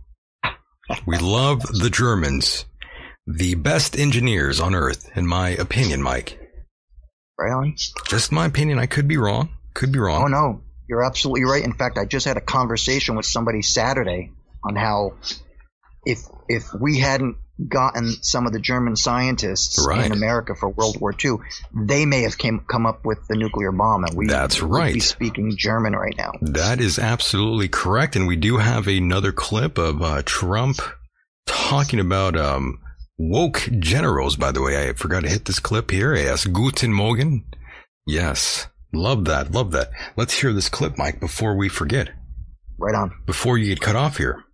We love the Germans. The best engineers on earth, in my opinion, Mike. Right on. Just my opinion. I could be wrong. Could be wrong. Oh, no. You're absolutely right. In fact, I just had a conversation with somebody Saturday on how if if we hadn't gotten some of the German scientists right. in America for World War Two, they may have came, come up with the nuclear bomb, and we That's would right. be speaking German right now. That is absolutely correct. And we do have another clip of uh, Trump talking about um, woke generals, by the way. I forgot to hit this clip here. Yes, Guten Morgen. Yes. Love that. Love that. Let's hear this clip, Mike, before we forget. Right on. Before you get cut off here.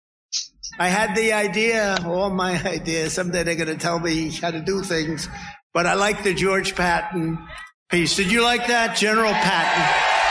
I had the idea, all my ideas. Someday they're going to tell me how to do things. But I like the George Patton piece. Did you like that, General Patton?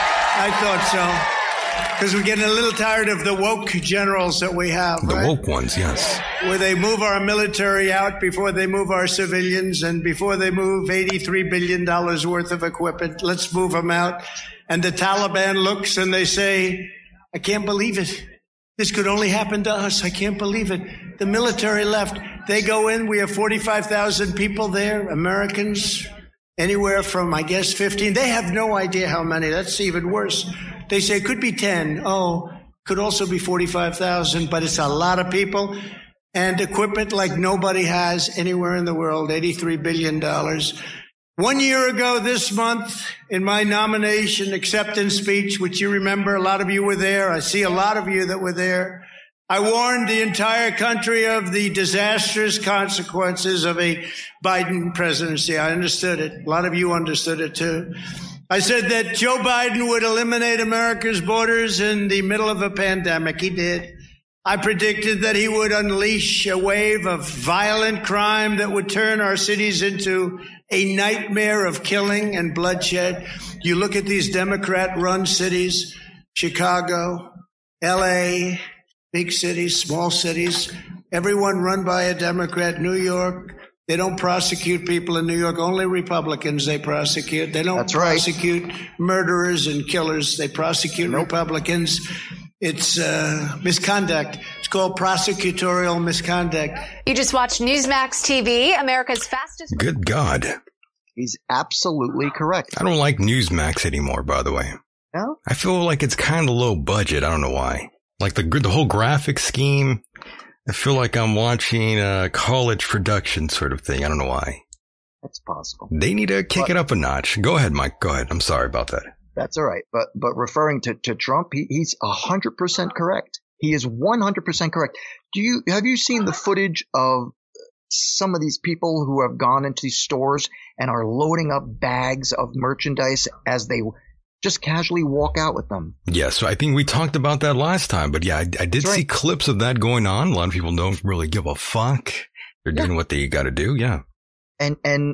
I thought so. Because we're getting a little tired of the woke generals that we have, The right? woke ones, yes. Where they move our military out before they move our civilians and before they move eighty-three billion dollars worth of equipment. Let's move them out. And the Taliban looks and they say, I can't believe it. This could only happen to us. I can't believe it. The military left. They go in. We have forty-five thousand people there, Americans, anywhere from, I guess, fifteen. They have no idea how many. That's even worse. They say it could be ten. Oh, could also be forty-five thousand, but it's a lot of people and equipment like nobody has anywhere in the world, eighty-three billion dollars. One year ago this month, in my nomination acceptance speech, which you remember, a lot of you were there. I see a lot of you that were there. I warned the entire country of the disastrous consequences of a Biden presidency. I understood it. A lot of you understood it too. I said that Joe Biden would eliminate America's borders in the middle of a pandemic. He did. I predicted that he would unleash a wave of violent crime that would turn our cities into a nightmare of killing and bloodshed. You look at these Democrat-run cities, Chicago, L A, big cities, small cities, everyone run by a Democrat, New York. They don't prosecute people in New York. Only Republicans they prosecute. They don't That's right. prosecute murderers and killers. They prosecute Nope. Republicans. It's uh, misconduct. It's called prosecutorial misconduct. You just watched Newsmax T V, America's fastest. Good God. He's absolutely correct. I don't like Newsmax anymore, by the way. No? I feel like it's kind of low budget. I don't know why. Like the the whole graphic scheme, I feel like I'm watching a college production sort of thing. I don't know why. That's possible. They need to kick But- it up a notch. Go ahead, Mike. Go ahead. I'm sorry about that. That's all right. But but referring to, to Trump, he, he's one hundred percent correct. He is one hundred percent correct. Do you have you seen the footage of some of these people who have gone into these stores and are loading up bags of merchandise as they just casually walk out with them? Yeah, so I think we talked about that last time. But yeah, I, I did That's see right. clips of that going on. A lot of people don't really give a fuck. They're doing what they got to do. Yeah. And and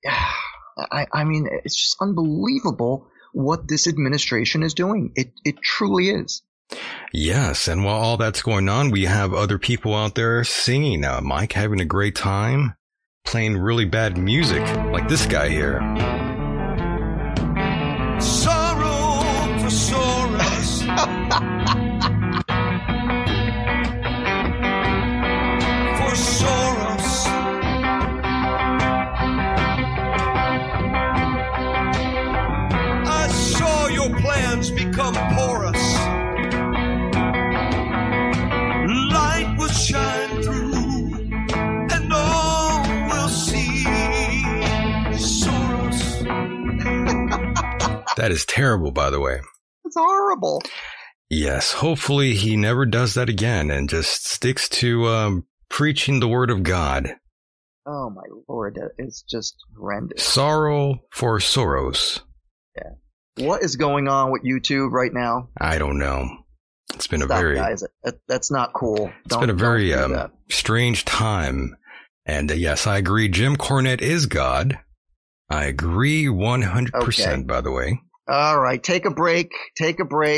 I I mean, it's just unbelievable what this administration is doing. It it truly is. Yes, and while all that's going on, we have other people out there singing. Uh, Mike, having a great time. playing really bad music, like this guy here. Sorrow for Soros. For Soros. I saw your plans become porous. Light will shine through, and all will see Soros. That is terrible, by the way. It's horrible. Yes, hopefully he never does that again and just sticks to um, preaching the word of God. Oh my Lord, it's just horrendous. Sorrow for Soros. Yeah. What is going on with YouTube right now? I don't know. It's been Stop, a very, guys. That, that's not cool. It's Don't, been a very don't do um, that. strange time. And uh, yes, I agree. Jim Cornette is God. I agree one hundred percent, Okay. by the way. All right, take a break. Take a break.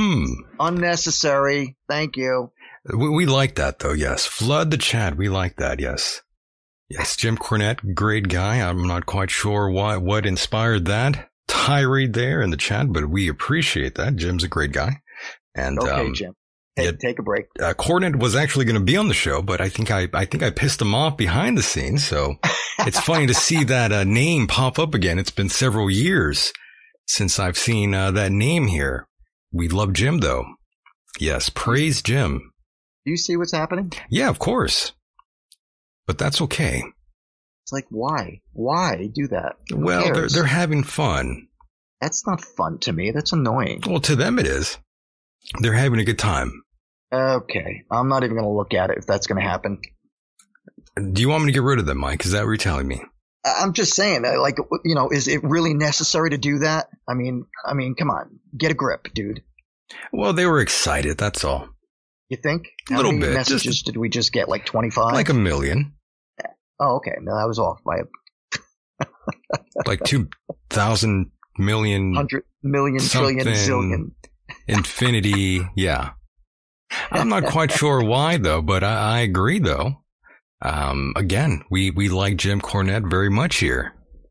Unnecessary. Thank you. we, we like that, though, yes. Flood the chat. We like that, yes. Yes, Jim Cornette, great guy. I'm not quite sure why, what inspired that tirade there in the chat, but we appreciate that. Jim's a great guy. And, Okay, um, Jim. Take, yeah, take a break. Uh, Cornette was actually going to be on the show, but I think I, I think I pissed him off behind the scenes. So it's funny to see that uh, name pop up again. It's been several years since I've seen uh, that name here. We love Jim, though. Yes, praise Jim. Do you see what's happening? Yeah, of course. But that's okay. It's like, why? Why do that? Who Well, they're, cares? they're having fun. That's not fun to me. That's annoying. Well, to them it is. They're having a good time. Okay. I'm not even going to look at it if that's going to happen. Do you want me to get rid of them, Mike? Is that what you're telling me? I- I'm just saying, uh, like, you know, is it really necessary to do that? I mean, I mean, come on. Get a grip, dude. Well, they were excited, that's all. You think? A How little many bit, messages just- did we just get? Like twenty-five? Like a million. Oh, okay. No, I was off by a Like two thousand million. hundred million, trillion, Something. zillion. Infinity. Yeah. I'm not quite sure why, though, but I, I agree, though. Um, again, we, we like Jim Cornette very much here.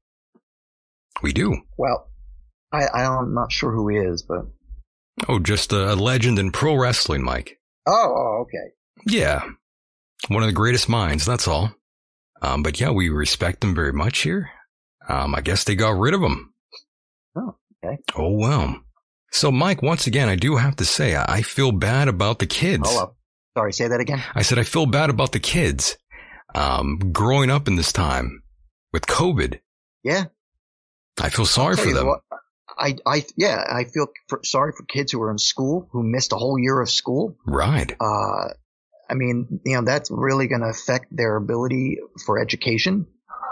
We do. Well, I, I'm not sure who he is, but. Oh, just a, a legend in pro wrestling, Mike. Oh, oh, okay. Yeah. One of the greatest minds, that's all. Um, but yeah, we respect them very much here. Um, I guess they got rid of him. Oh, okay. Oh, well. So, Mike, once again, I do have to say, I I feel bad about the kids. Hold up. Sorry, say that again. I said I feel bad about the kids um, growing up in this time with COVID. Yeah. I feel sorry I'll tell for you them. what, I, I, yeah, I feel for, sorry for kids who are in school, who missed a whole year of school. Right. Uh, I mean, you know, that's really going to affect their ability for education.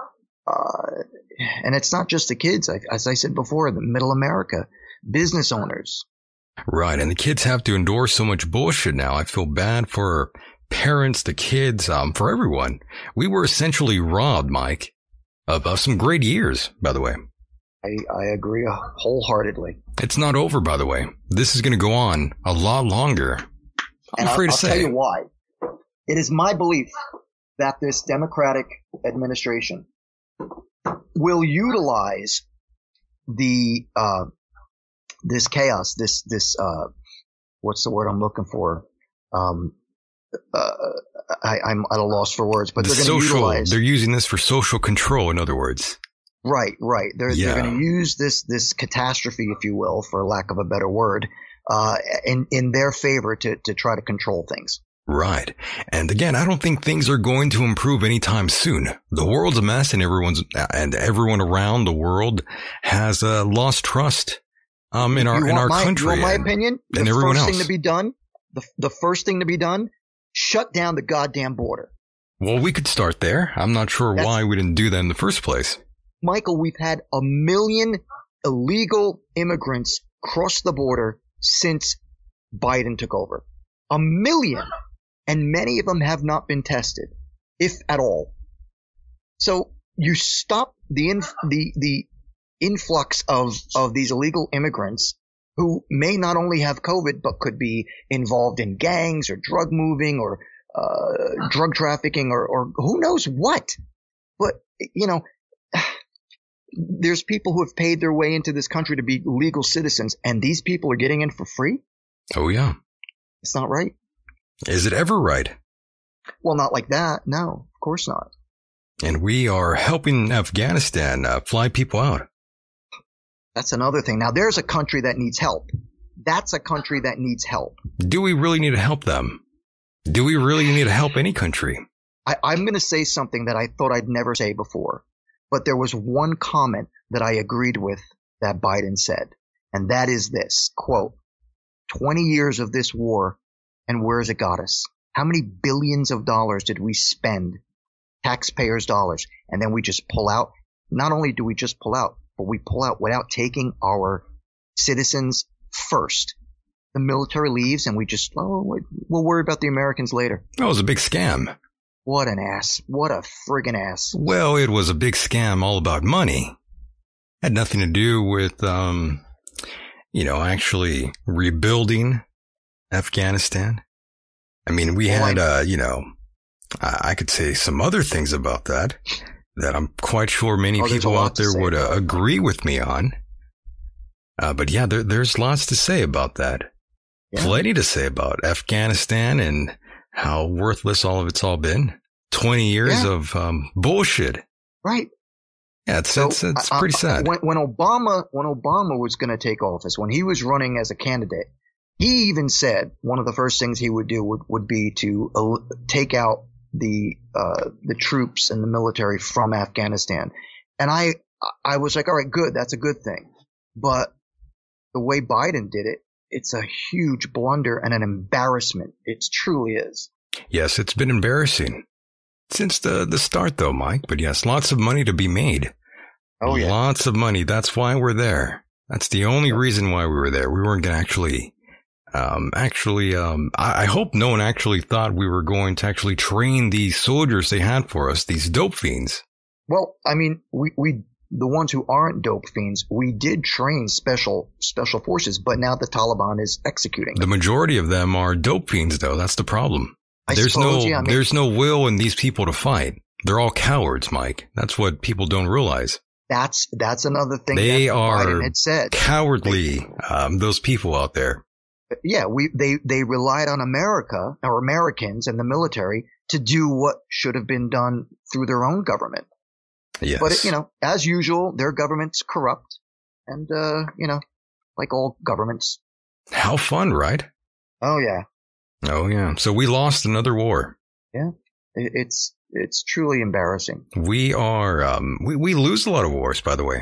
Uh, and it's not just the kids. I, as I said before, the middle America, business owners. Right. And the kids have to endure so much bullshit now. I feel bad for parents, the kids, um, for everyone. We were essentially robbed, Mike, of, of some great years, by the way. I, I agree wholeheartedly. It's not over, by the way. This is going to go on a lot longer. I'm and afraid I'll, to I'll say. tell you why. It is my belief that this Democratic administration will utilize the uh, this chaos, this this uh, what's the word I'm looking for? Um, uh, I, I'm at a loss for words, but The they're going to social, utilize. they're using this for social control, in other words. Right, right. They're, Yeah. they're going to use this this catastrophe, if you will, for lack of a better word, uh, in in their favor to to try to control things. Right. And again, I don't think things are going to improve anytime soon. The world's a mess and everyone's, and everyone around the world has uh, lost trust, um, in our, You in want our my, country. You want my and, opinion? and the everyone first else. thing to be done, the, the first thing to be done, shut down the goddamn border. Well, we could start there. I'm not sure That's- why we didn't do that in the first place. Michael, we've had a million illegal immigrants cross the border since Biden took over. A million. And many of them have not been tested, if at all. So you stop the inf- the the influx of of these illegal immigrants who may not only have COVID but could be involved in gangs or drug moving or uh, drug trafficking or or who knows what. But, you know, there's people who have paid their way into this country to be legal citizens, and these people are getting in for free? Oh, yeah. It's not right. Is it ever right? Well, not like that. No, of course not. And we are helping Afghanistan uh, fly people out. That's another thing. Now, there's a country that needs help. That's a country that needs help. Do we really need to help them? Do we really need to help any country? I, I'm going to say something that I thought I'd never say before, but there was one comment that I agreed with that Biden said, and that is this, quote, twenty years of this war, and where has it got us? How many billions of dollars did we spend, taxpayers' dollars, and then we just pull out? Not only do we just pull out, but we pull out without taking our citizens first. The military leaves, and we just, oh, we'll worry about the Americans later. That was a big scam. What an ass. What a friggin' ass. Well, it was a big scam all about money. Had nothing to do with, um, you know, actually rebuilding Afghanistan. I mean, we had, uh, you know, I could say some other things about that that I'm quite sure many oh, people out there would uh, agree with me on. Uh, but yeah, there, there's lots to say about that. Yeah. Plenty to say about Afghanistan and how worthless all of it's all been. twenty years yeah. of um, bullshit. Right. Yeah, it's, so, it's, it's pretty sad. When, when Obama, when Obama was going to take office, when he was running as a candidate, he even said one of the first things he would do would, would be to uh, take out the uh, the troops and the military from Afghanistan. And I I was like, all right, good, that's a good thing. But the way Biden did it, it's a huge blunder and an embarrassment. It truly is. Yes, it's been embarrassing since the, the start, though, Mike. But yes, lots of money to be made. Oh, yeah. Lots of money. That's why we're there. That's the only reason why we were there. We weren't going to actually, um, actually, um, I, I hope no one actually thought we were going to actually train these soldiers they had for us, these dope fiends. Well, I mean, we, we, the ones who aren't dope fiends, we did train special special forces, but now the Taliban is executing them. The majority of them are dope fiends, though. That's the problem. I there's suppose, no yeah, I mean, there's no will in these people to fight. They're all cowards, Mike. That's what people don't realize. That's that's another thing they that are Biden had said. Cowardly. Um, those people out there. Yeah, we they they relied on America or Americans and the military to do what should have been done through their own government. Yes. But, you know, as usual, their government's corrupt. And, uh, you know, like all governments. How fun, right? Oh, yeah. Oh, yeah. So we lost another war. Yeah. It's it's truly embarrassing. We are, um, we, we lose a lot of wars, by the way.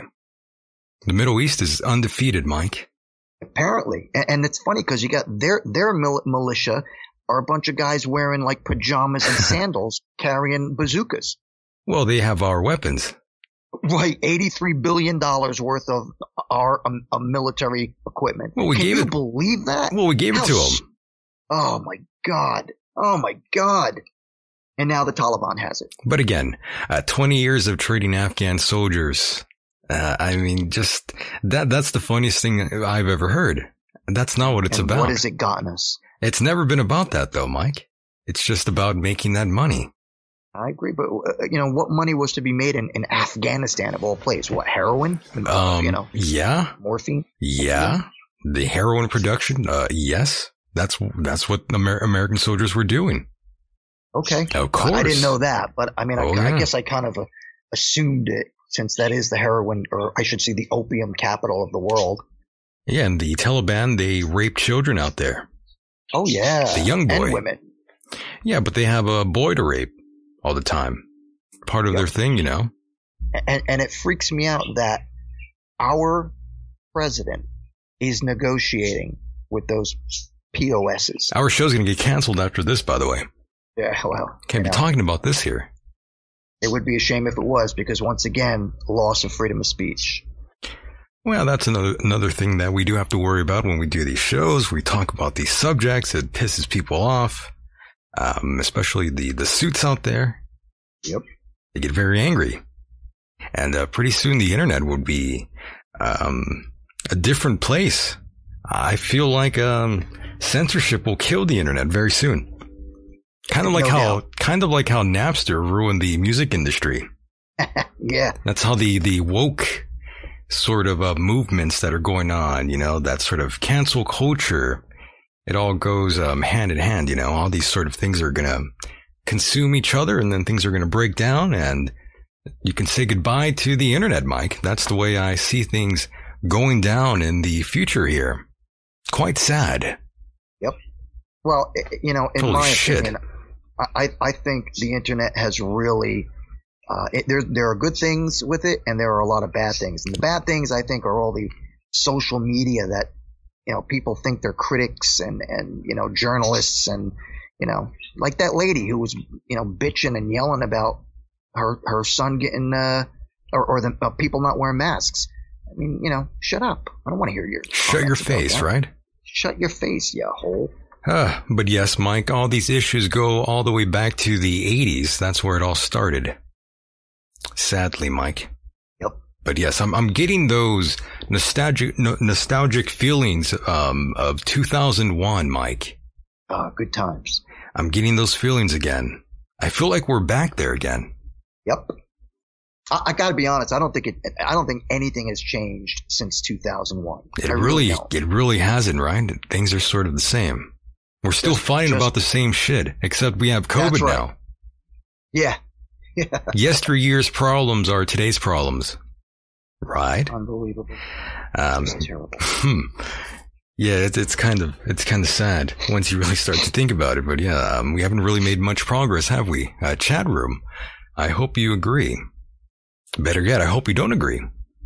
The Middle East is undefeated, Mike. Apparently. And, and it's funny because you got their, their mil- militia are a bunch of guys wearing like pajamas and sandals carrying bazookas. Well, they have our weapons. Right, eighty-three billion dollars worth of our um, uh, military equipment. Well, we Can gave you it, believe that? Well, we gave How it to them. Oh, my God. Oh, my God. And now the Taliban has it. But again, uh, twenty years of trading Afghan soldiers. Uh, I mean, just that that's the funniest thing I've ever heard. That's not what it's and about. What has it gotten us? It's never been about that, though, Mike. It's just about making that money. I agree, but uh, you know what money was to be made in, in Afghanistan of all places? What, heroin? Um, you know, yeah, morphine. Yeah, the heroin production. Uh, yes, that's that's what Amer- American soldiers were doing. Okay, of course. I didn't know that, but I mean, oh, I, yeah. I guess I kind of uh, assumed it since that is the heroin, or I should say, the opium capital of the world. Yeah, and the Taliban, they rape children out there. Oh yeah, the young boy, and women. Yeah, but they have a boy to rape all the time. Part of yep. their thing, you know. And, and it freaks me out that our president is negotiating with those P O S's. Our show's going to get canceled after this, by the way. Yeah, well. Can't be know, talking about this here. It would be a shame if it was, because once again, loss of freedom of speech. Well, that's another another thing that we do have to worry about when we do these shows. We talk about these subjects. It pisses people off. Um, especially the, the suits out there. Yep. They get very angry. And, uh, pretty soon the internet would be, um, a different place. I feel like, um, censorship will kill the internet very soon. Kind of like no how, doubt. kind of like how Napster ruined the music industry. Yeah. That's how the, the woke sort of uh, movements that are going on, you know, that sort of cancel culture, it all goes um, hand in hand, you know, all these sort of things are going to consume each other and then things are going to break down and you can say goodbye to the internet, Mike. That's the way I see things going down in the future here. Quite sad. Yep. Well, you know, in Holy my shit. opinion, I, I think the internet has really, uh, it, there, there are good things with it and there are a lot of bad things. And the bad things, I think, are all the social media that, you know, people think they're critics and, and, you know, journalists and, you know, like that lady who was, you know, bitching and yelling about her, her son getting, uh, or, or the uh, people not wearing masks. I mean, you know, shut up. I don't want to hear your Shut your face, that. right? Shut your face, you hole. Uh, but yes, Mike, all these issues go all the way back to the eighties. That's where it all started. Sadly, Mike. Yep. But yes, I'm I'm getting those nostalgic no, nostalgic feelings um of two thousand one, Mike. Uh, good times. I'm getting those feelings again. I feel like we're back there again. Yep. I, I got to be honest. I don't think it. I don't think anything has changed since two thousand one. It I really, don't. it really hasn't, right? Things are sort of the same. We're still Just- fighting just- about the same shit, except we have COVID That's right. now. Yeah. Yeah. Yesteryear's problems are today's problems. Right? Unbelievable. Um, It's terrible. hmm. Yeah, it's, it's kind of, it's kind of sad once you really start to think about it. But yeah, um, we haven't really made much progress, have we? Uh, chat room. I hope you agree. Better yet, I hope you don't agree.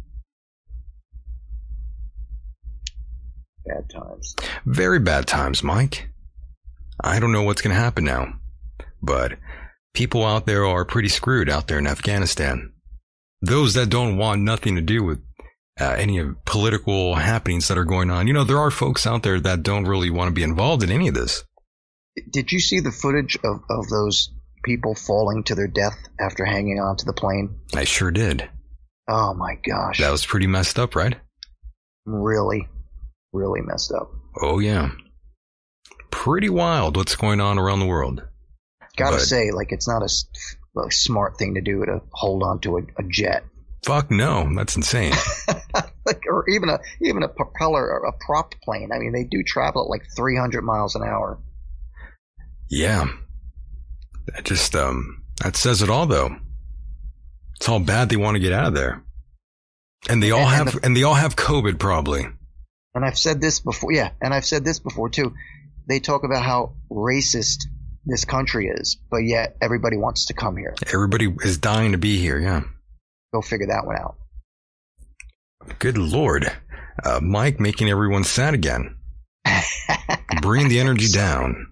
Bad times. Very bad times, Mike. I don't know what's going to happen now, but people out there are pretty screwed out there in Afghanistan. Those that don't want nothing to do with uh, any of political happenings that are going on. You know, there are folks out there that don't really want to be involved in any of this. Did you see the footage of, of those people falling to their death after hanging onto the plane? I sure did. Oh my gosh. That was pretty messed up, right? Really, really messed up. Oh, yeah. Pretty wild what's going on around the world. Gotta But- say, like, it's not a, s- a smart thing to do to hold on to a, a jet. Fuck no, that's insane. Like, or even a even a propeller or a prop plane. I mean, they do travel at like three hundred miles an hour. Yeah. That just, um, that says it all, though. It's how bad they want to get out of there. And they all And- have, and the- and they all have COVID probably. And I've said this before, yeah, and I've said this before too. They talk about how racist this country is, but yet everybody wants to come here. Everybody is dying to be here, yeah. Go figure that one out. Good Lord. Uh, Mike making everyone sad again. Bring the energy down.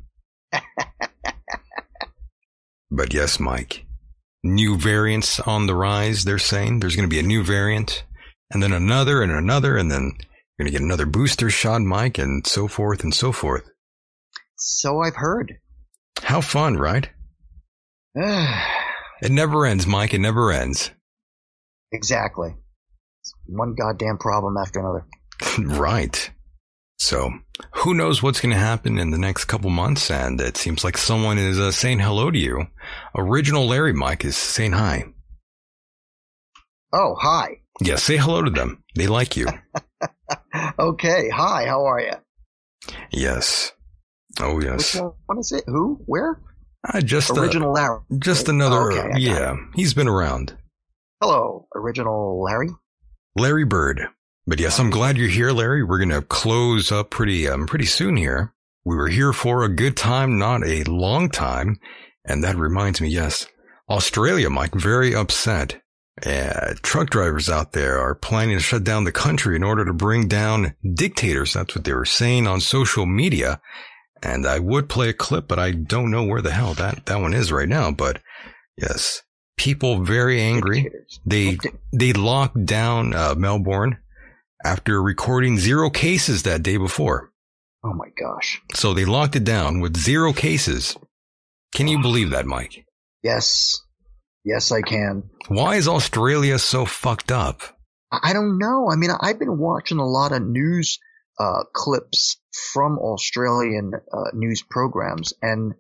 But yes, Mike. New variants on the rise, they're saying. There's going to be a new variant, and then another, and another, and then you're going to get another booster shot, Mike, and so forth and so forth. So I've heard. How fun, right? It never ends, Mike. It never ends. Exactly. It's one goddamn problem after another. Right. So, who knows what's going to happen in the next couple months, and it seems like someone is uh, saying hello to you. Original Larry Mike is saying hi. Oh, hi. Yeah, say hello to them. They like you. Okay, hi, how are you? Yes. Oh, yes. Which one, what is it? Who? Where? Uh, just Original uh, Larry. Just another, Okay, I got yeah, it. he's been around. Hello, Original Larry. Larry Bird. But yes, I'm glad you're here, Larry. We're going to close up pretty, um, pretty soon here. We were here for a good time, not a long time. And that reminds me, yes, Australia, Mike, very upset. Uh, truck drivers out there are planning to shut down the country in order to bring down dictators. That's what they were saying on social media. And I would play a clip, but I don't know where the hell that, that one is right now. But yes, people very angry. Dictators. They, they locked down, uh, Melbourne after recording zero cases that day before. Oh my gosh. So they locked it down with zero cases. Can you believe that, Mike? Yes. Yes, I can. Why is Australia so fucked up? I don't know. I mean, I've been watching a lot of news uh, clips from Australian uh, news programs, and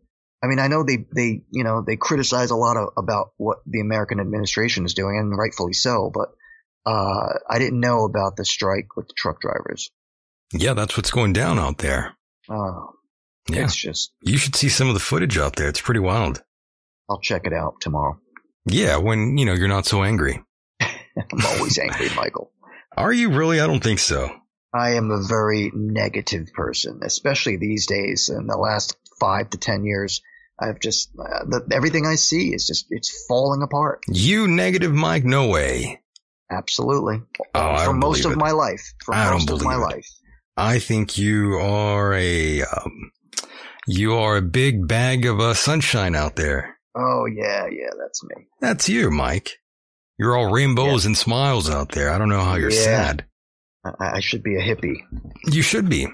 I mean, I know they, they, you know, they criticize a lot of, about what the American administration is doing, and rightfully so, but, uh, I didn't know about the strike with the truck drivers. Yeah, that's what's going down out there. Oh, yeah. It's just, you should see some of the footage out there. It's pretty wild. I'll check it out tomorrow. Yeah, when, you know, you're not so angry. I'm always angry, Michael. Are you really? I don't think so. I am a very negative person, especially these days. In the last five to ten years, I've just, uh, the, everything I see is just, it's falling apart. You negative Mike? No way. Absolutely. Oh, I For don't most believe of it. my life. For I most don't of my believe it. life. I think you are a, um, you are a big bag of uh, sunshine out there. Oh, yeah, yeah, that's me. That's you, Mike. You're all rainbows yeah. and smiles out there. I don't know how you're yeah. sad. I, I should be a hippie. You should be.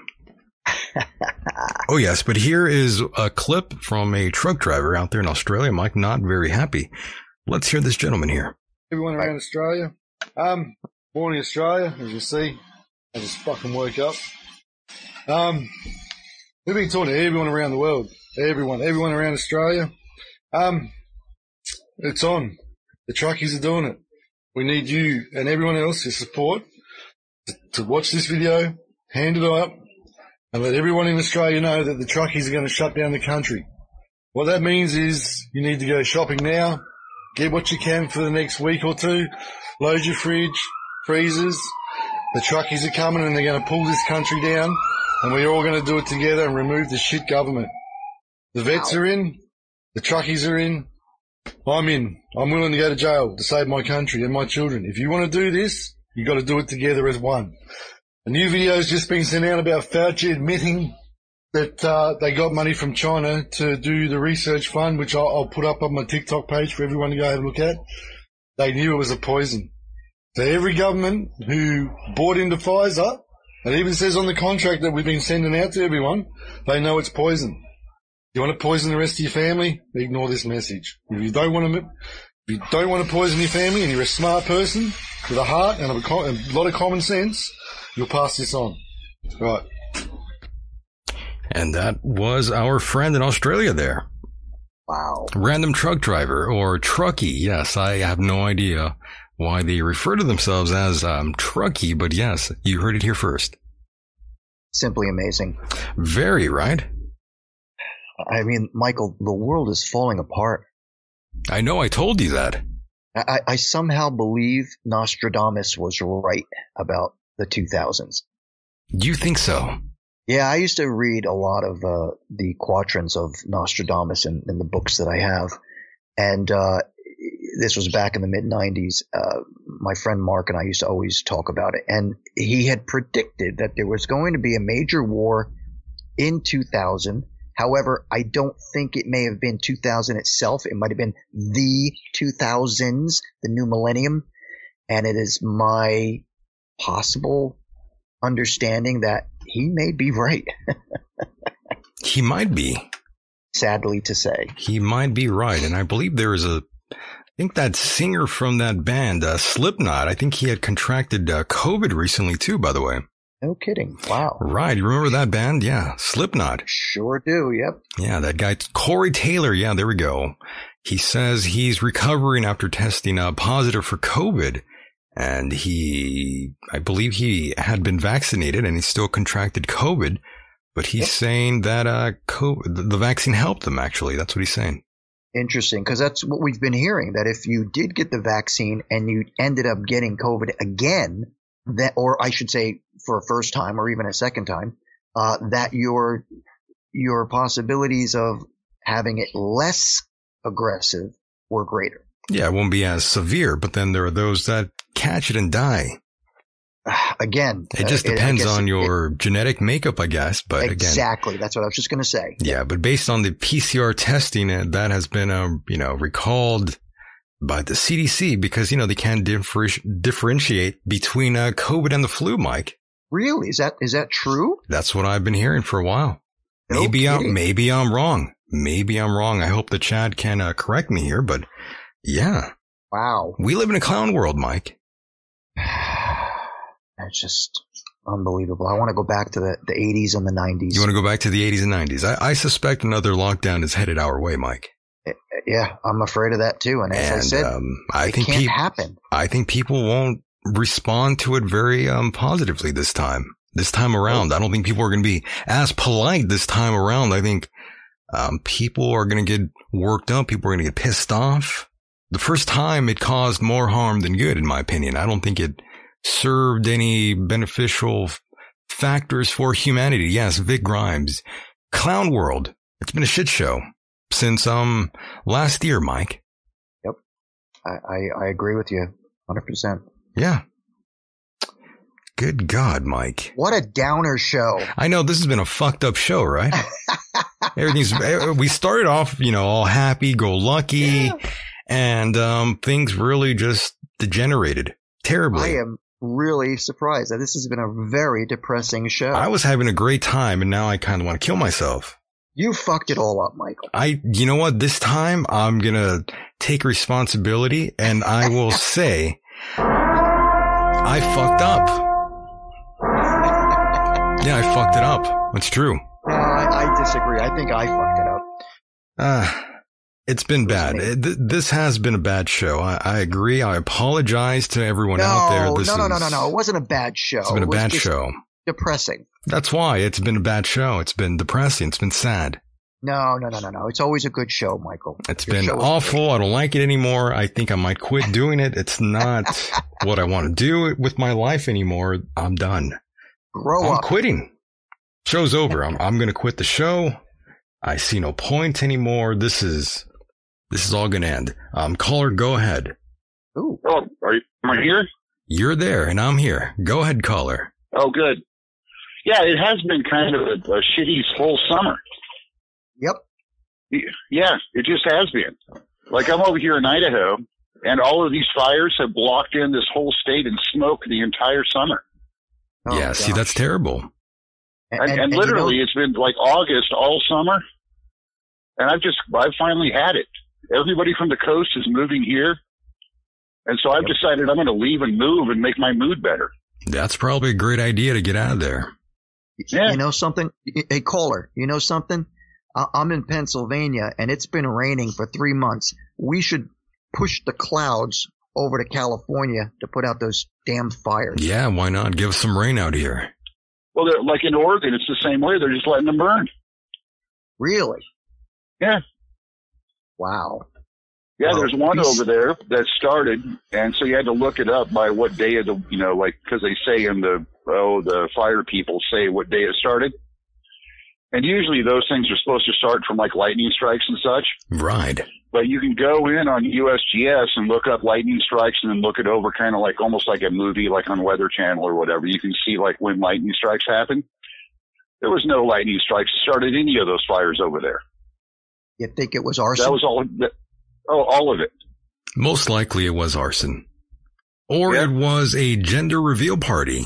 Oh, yes, but here is a clip from a truck driver out there in Australia. Mike, not very happy. Let's hear this gentleman here. Everyone around Australia. Um, born in Australia, as you see. I just fucking woke up. Um, we've been talking to everyone around the world. Everyone, everyone around Australia. Um, it's on. The truckies are doing it. We need you and everyone else to support, to, to watch this video, hand it up, and let everyone in Australia know that the truckies are going to shut down the country. What that means is you need to go shopping now, get what you can for the next week or two, load your fridge, freezers. The truckies are coming and they're going to pull this country down, and we're all going to do it together and remove the shit government. The vets are in, the truckies are in, I'm in. I'm willing to go to jail to save my country and my children. If you want to do this, you got to do it together as one. A new video has just been sent out about Fauci admitting that uh, they got money from China to do the research fund, which I'll, I'll put up on my TikTok page for everyone to go have a look at. They knew it was a poison. So every government who bought into Pfizer, it even says on the contract that we've been sending out to everyone, they know it's poison. You want to poison the rest of your family? Ignore this message. If you don't want to, if you don't want to poison your family and you're a smart person with a heart and a, a lot of common sense, you'll pass this on. Right. And that was our friend in Australia there. Wow. Random truck driver or truckie. Yes, I have no idea why they refer to themselves as um, truckie, but yes, you heard it here first. Simply amazing. Very, right? I mean, Michael, the world is falling apart. I know, I told you that. I, I somehow believe Nostradamus was right about the two thousands. You think so? Yeah, I used to read a lot of uh, the quatrains of Nostradamus in, in the books that I have. And uh, this was back in the mid nineties. Uh, my friend Mark and I used to always talk about it. And he had predicted that there was going to be a major war in two thousand. However, I don't think it may have been two thousand itself. It might have been the two thousands, the new millennium. And it is my possible understanding that he may be right. He might be. Sadly to say. He might be right. And I believe there is a, I think that singer from that band, uh, Slipknot, I think he had contracted uh, COVID recently too, by the way. No kidding. Wow. Right. You remember that band? Yeah. Slipknot. Sure do. Yep. Yeah. That guy, Corey Taylor. Yeah. There we go. He says he's recovering after testing uh, positive for COVID. And he, I believe he had been vaccinated and he still contracted COVID. But he's yep. saying that uh, COVID, the vaccine helped him, actually. That's what he's saying. Interesting. Because that's what we've been hearing, that if you did get the vaccine and you ended up getting COVID again, that, or I should say for a first time or even a second time, uh, that your, your possibilities of having it less aggressive were greater. Yeah, it won't be as severe, but then there are those that catch it and die. Again, it just uh, depends it, on your it, genetic makeup, I guess. But exactly, again, exactly. That's what I was just going to say. Yeah, but based on the P C R testing, that has been, uh, you know, recalled by the C D C because, you know, they can't differ- differentiate between uh, COVID and the flu, Mike. Really? Is that is that true? That's what I've been hearing for a while. No maybe kidding. I'm maybe I'm wrong. Maybe I'm wrong. I hope the Chad can uh, correct me here, but yeah. Wow. We live in a clown world, Mike. It's just Unbelievable. I want to go back to the, the eighties and the nineties. You want to go back to the eighties and nineties? I, I suspect another lockdown is headed our way, Mike. Yeah, I'm afraid of that too. And as and, I said, um, I it think can't peop- happen. I think people won't respond to it very um, positively this time. This time around, I don't think people are going to be as polite this time around. I think um, people are going to get worked up. People are going to get pissed off. The first time it caused more harm than good, in my opinion. I don't think it served any beneficial f- factors for humanity. Yes, Vic Grimes, Clown World. It's been a shit show since um last year, Mike. Yep, I I, I agree with you, one hundred percent. Yeah. Good God, Mike. What a downer show. I know this has been a fucked up show, right? Everything's, we started off, you know, all happy, go lucky, yeah. and um, things really just degenerated terribly. I am really surprised that this has been a very depressing show. I was having a great time, and now I kind of want to kill myself. You fucked it all up, Michael. I, you know what? This time I'm going to take responsibility, and I will say I fucked up. Yeah, I fucked it up. That's true. No, I, I disagree. I think I fucked it up. Uh, it's been bad. It, th- this has been a bad show. I, I agree. I apologize to everyone no, out there. This no, no, is, no, no, no. It wasn't a bad show. It's been a it was bad just show. Depressing. That's why. It's been a bad show. It's been depressing. It's been sad. No, no, no, no, no. It's always a good show, Michael. It's Your been awful. I don't like it anymore. I think I might quit doing it. It's not what I want to do with my life anymore. I'm done. Grow I'm up. quitting. Show's over. I'm, I'm going to quit the show. I see no point anymore. This is, this is all going to end. Um, caller, go ahead. Ooh. Oh, are you, am I here? You're there and I'm here. Go ahead, caller. Oh, good. Yeah, it has been kind of a, a shitty whole summer. Yep. Yeah, it just has been. Like, I'm over here in Idaho, and all of these fires have blocked in this whole state in smoke the entire summer. Oh, yeah, see, that's terrible. And, and, and, and literally, you know, it's been like August all summer, and I've just, I've finally had it. Everybody from the coast is moving here, and so I've yep. decided I'm going to leave and move and make my mood better. That's probably a great idea to get out of there. Yeah. You know something? Hey, caller, you know something? I'm in Pennsylvania, and it's been raining for three months. We should push the clouds over to California to put out those damn fires. Yeah, why not? Give us some rain out here. Well, like in Oregon, it's the same way. They're just letting them burn. Really? Yeah. Wow. Yeah, well, there's one over there that started, and so you had to look it up by what day of the, you know, like, because they say in the, oh, the fire people say what day it started. And usually those things are supposed to start from like lightning strikes and such. Right. But you can go in on U S G S and look up lightning strikes and then look it over kind of like almost like a movie, like on Weather Channel or whatever. You can see like when lightning strikes happen. There was no lightning strikes started any of those fires over there. You think it was arson? That was all, that, oh, all of it. Most likely it was arson. Or yeah. It was a gender reveal party.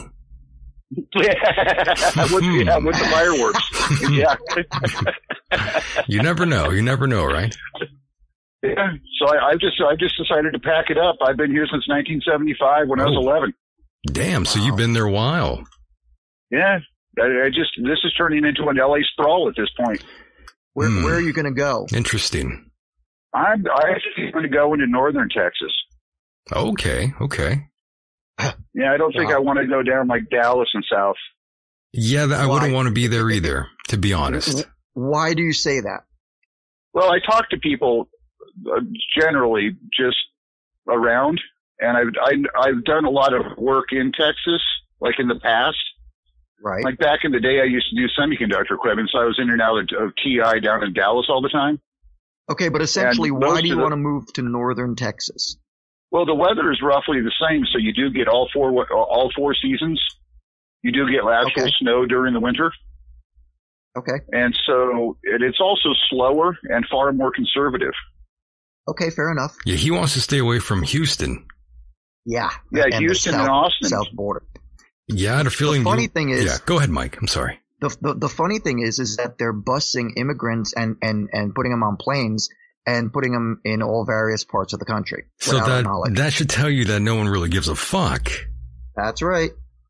Yeah, with, yeah, with the fireworks. Yeah. You never know. You never know, right? Yeah. So I, I just, I just decided to pack it up. I've been here since nineteen seventy-five when oh. I was eleven. Damn. Wow. So you've been there a while. Yeah. I, I just, this is turning into an L A sprawl at this point. Where, hmm. where are you going to go? Interesting. I'm, I actually going to go into northern Texas. Okay. Okay. Yeah, I don't think wow. I want to go down like Dallas and south. Yeah, I Why? wouldn't want to be there either, to be honest. Why do you say that? Well, I talk to people uh, generally just around, and I've I, I've done a lot of work in Texas, like in the past. Right. Like back in the day, I used to do semiconductor equipment, so I was in and out of, of T I down in Dallas all the time. Okay, but essentially, why do you the, want to move to northern Texas? Well, the weather is roughly the same, so you do get all four all four seasons. You do get actual okay. snow during the winter. Okay. And so it, it's also slower and far more conservative. Okay, fair enough. Yeah, he wants to stay away from Houston. Yeah. Yeah, and Houston south, and Austin. South border. Yeah, I had a feeling. The funny you, thing is. Yeah, go ahead, Mike. I'm sorry. The, the the funny thing is, is that they're busing immigrants and, and, and putting them on planes and putting them in all various parts of the country. So that, that should tell you that no one really gives a fuck. That's right.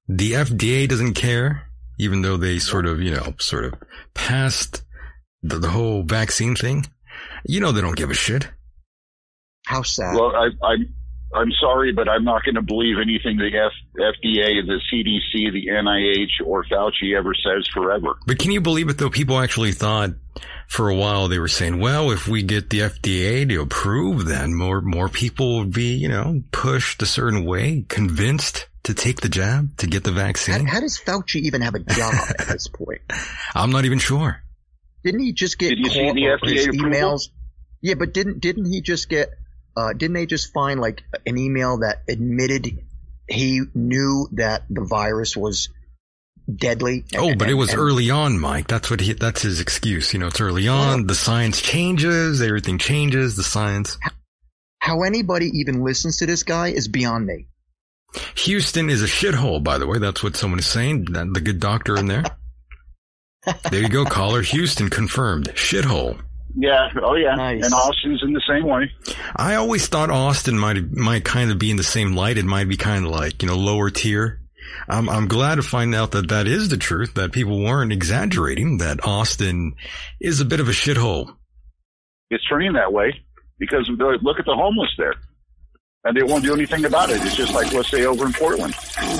The F D A doesn't care, even though they sort of, you know, sort of passed the, the whole vaccine thing. You know they don't give a shit. How sad. Well, I, I, I'm sorry, but I'm not going to believe anything the F, FDA, the C D C, the N I H, or Fauci ever says forever. But can you believe it, though? People actually thought for a while they were saying, well, if we get the F D A to approve, then more more people would be, you know, pushed a certain way, convinced to take the jab, to get the vaccine. How, how does Fauci even have a job at this point? I'm not even sure. Didn't he just get Did you see the F D A emails? Yeah, but didn't didn't he just get? Uh, didn't they just find like an email that admitted he knew that the virus was deadly? Oh, and, but it was and, early on, Mike. That's what he, that's his excuse. You know, it's early on. Yeah. The science changes. Everything changes. The science. How anybody even listens to this guy is beyond me. Houston is a shithole, by the way. That's what someone is saying. The good doctor in there. There you go, caller. Houston confirmed. Shithole. Yeah. Oh, yeah. Nice. And Austin's in the same way. I always thought Austin might might kind of be in the same light. It might be kind of like, you know, lower tier. I'm, I'm glad to find out that that is the truth, that people weren't exaggerating, that Austin is a bit of a shithole. It's turning that way because look at the homeless there. And they won't do anything about it. It's just like, let's say, over in Portland.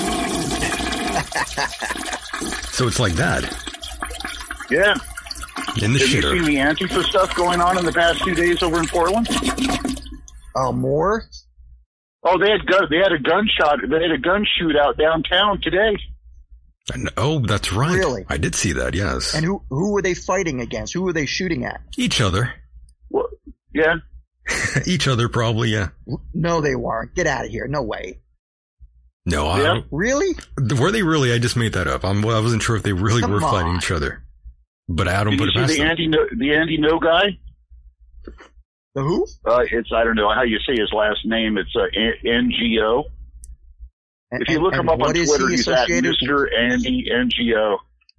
So it's like that. Yeah. In the Have shitter. you seen the Antifa stuff going on in the past few days over in Portland? Oh, uh, more? Oh, they had gun, they had a gunshot. They had a gun shootout downtown today. And, oh, that's right. Really? I did see that. Yes. And who who were they fighting against? Who were they shooting at? Each other. Well, yeah. Each other, probably. Yeah. No, they weren't. Get out of here. No way. No, I yeah. don't. Really? Were they really? I just made that up. I'm, I wasn't sure if they really Come were on. fighting each other. But I don't Did put you it past see the them. Andy no, the Andy No guy? The who? Uh, it's I don't know how you say his last name. It's uh, N G O. If you look him up on Twitter, he's at Mister Andy N G O.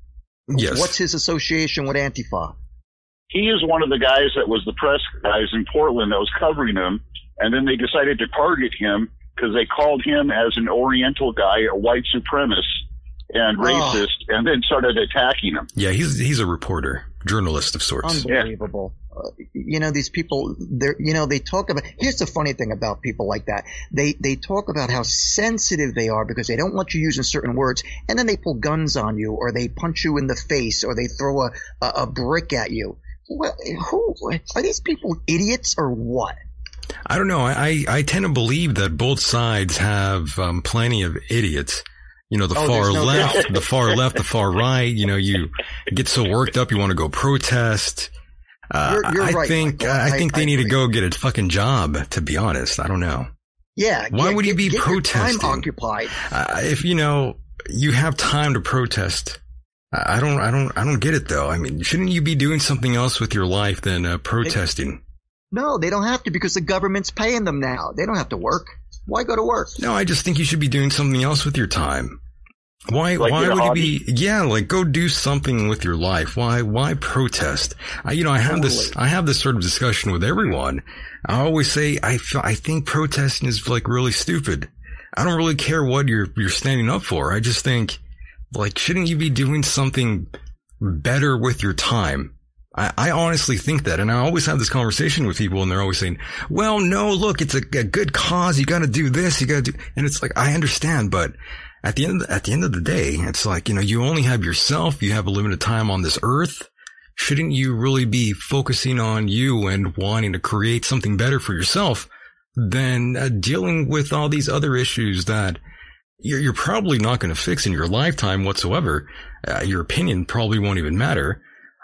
Yes. What's his association with Antifa? He is one of the guys that was the press guys in Portland that was covering him, and then they decided to target him because they called him as an Oriental guy, a white supremacist and racist, oh. and then started attacking him. Yeah, he's he's a reporter, journalist of sorts. Unbelievable. Yeah. Uh, you know, these people, they're, you know, they talk about, here's the funny thing about people like that. They, they talk about how sensitive they are because they don't want you using certain words, and then they pull guns on you, or they punch you in the face, or they throw a, a, a brick at you. Well, who, are these people idiots or what? I don't know. I, I tend to believe that both sides have um, plenty of idiots. You know, the oh, far no left, the far left, the far right. You know, you get so worked up, you want to go protest. Uh, you're, you're I right, think Michael. I, I think I, they I need agree. to go get a fucking job. To be honest, I don't know. Yeah. Why get, would you get, be get protesting? Your time occupied. Uh, if you know you have time to protest, I don't, I don't, I don't get it though. I mean, shouldn't you be doing something else with your life than uh, protesting? No, they don't have to because the government's paying them now. They don't have to work. Why go to work? No, I just think you should be doing something else with your time. Why, like why would hobby? you be, yeah, like go do something with your life. Why, why protest? I, you know, I have this, I have this sort of discussion with everyone. I always say, I, I think protesting is like really stupid. I don't really care what you're, you're standing up for. I just think, like, shouldn't you be doing something better with your time? I, I honestly think that. And I always have this conversation with people and they're always saying, well, no, look, it's a, a good cause. You got to do this. You got to do, and it's like, I understand, but at the end, of the, at the end of the day, it's like, you know, you only have yourself. You have a limited time on this earth. Shouldn't you really be focusing on you and wanting to create something better for yourself than uh, dealing with all these other issues that you're, you're probably not going to fix in your lifetime whatsoever? Uh, your opinion probably won't even matter.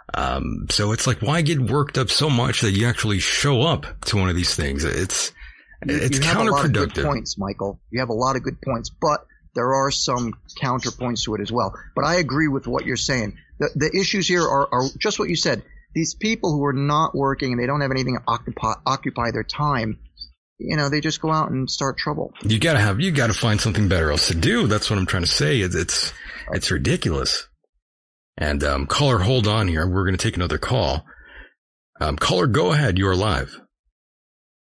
Um, so it's like, why get worked up so much that you actually show up to one of these things? It's, you, it's you have counterproductive. A lot of good points, Michael. You have a lot of good points, but there are some counterpoints to it as well. But I agree with what you're saying. The, the issues here are, are just what you said. These people who are not working and they don't have anything to occupy, occupy their time, you know, they just go out and start trouble. You gotta have, you gotta find something better else to do. That's what I'm trying to say. It's, it's, it's ridiculous. And, um, caller, hold on here. We're going to take another call. Um, caller, go ahead. You are live.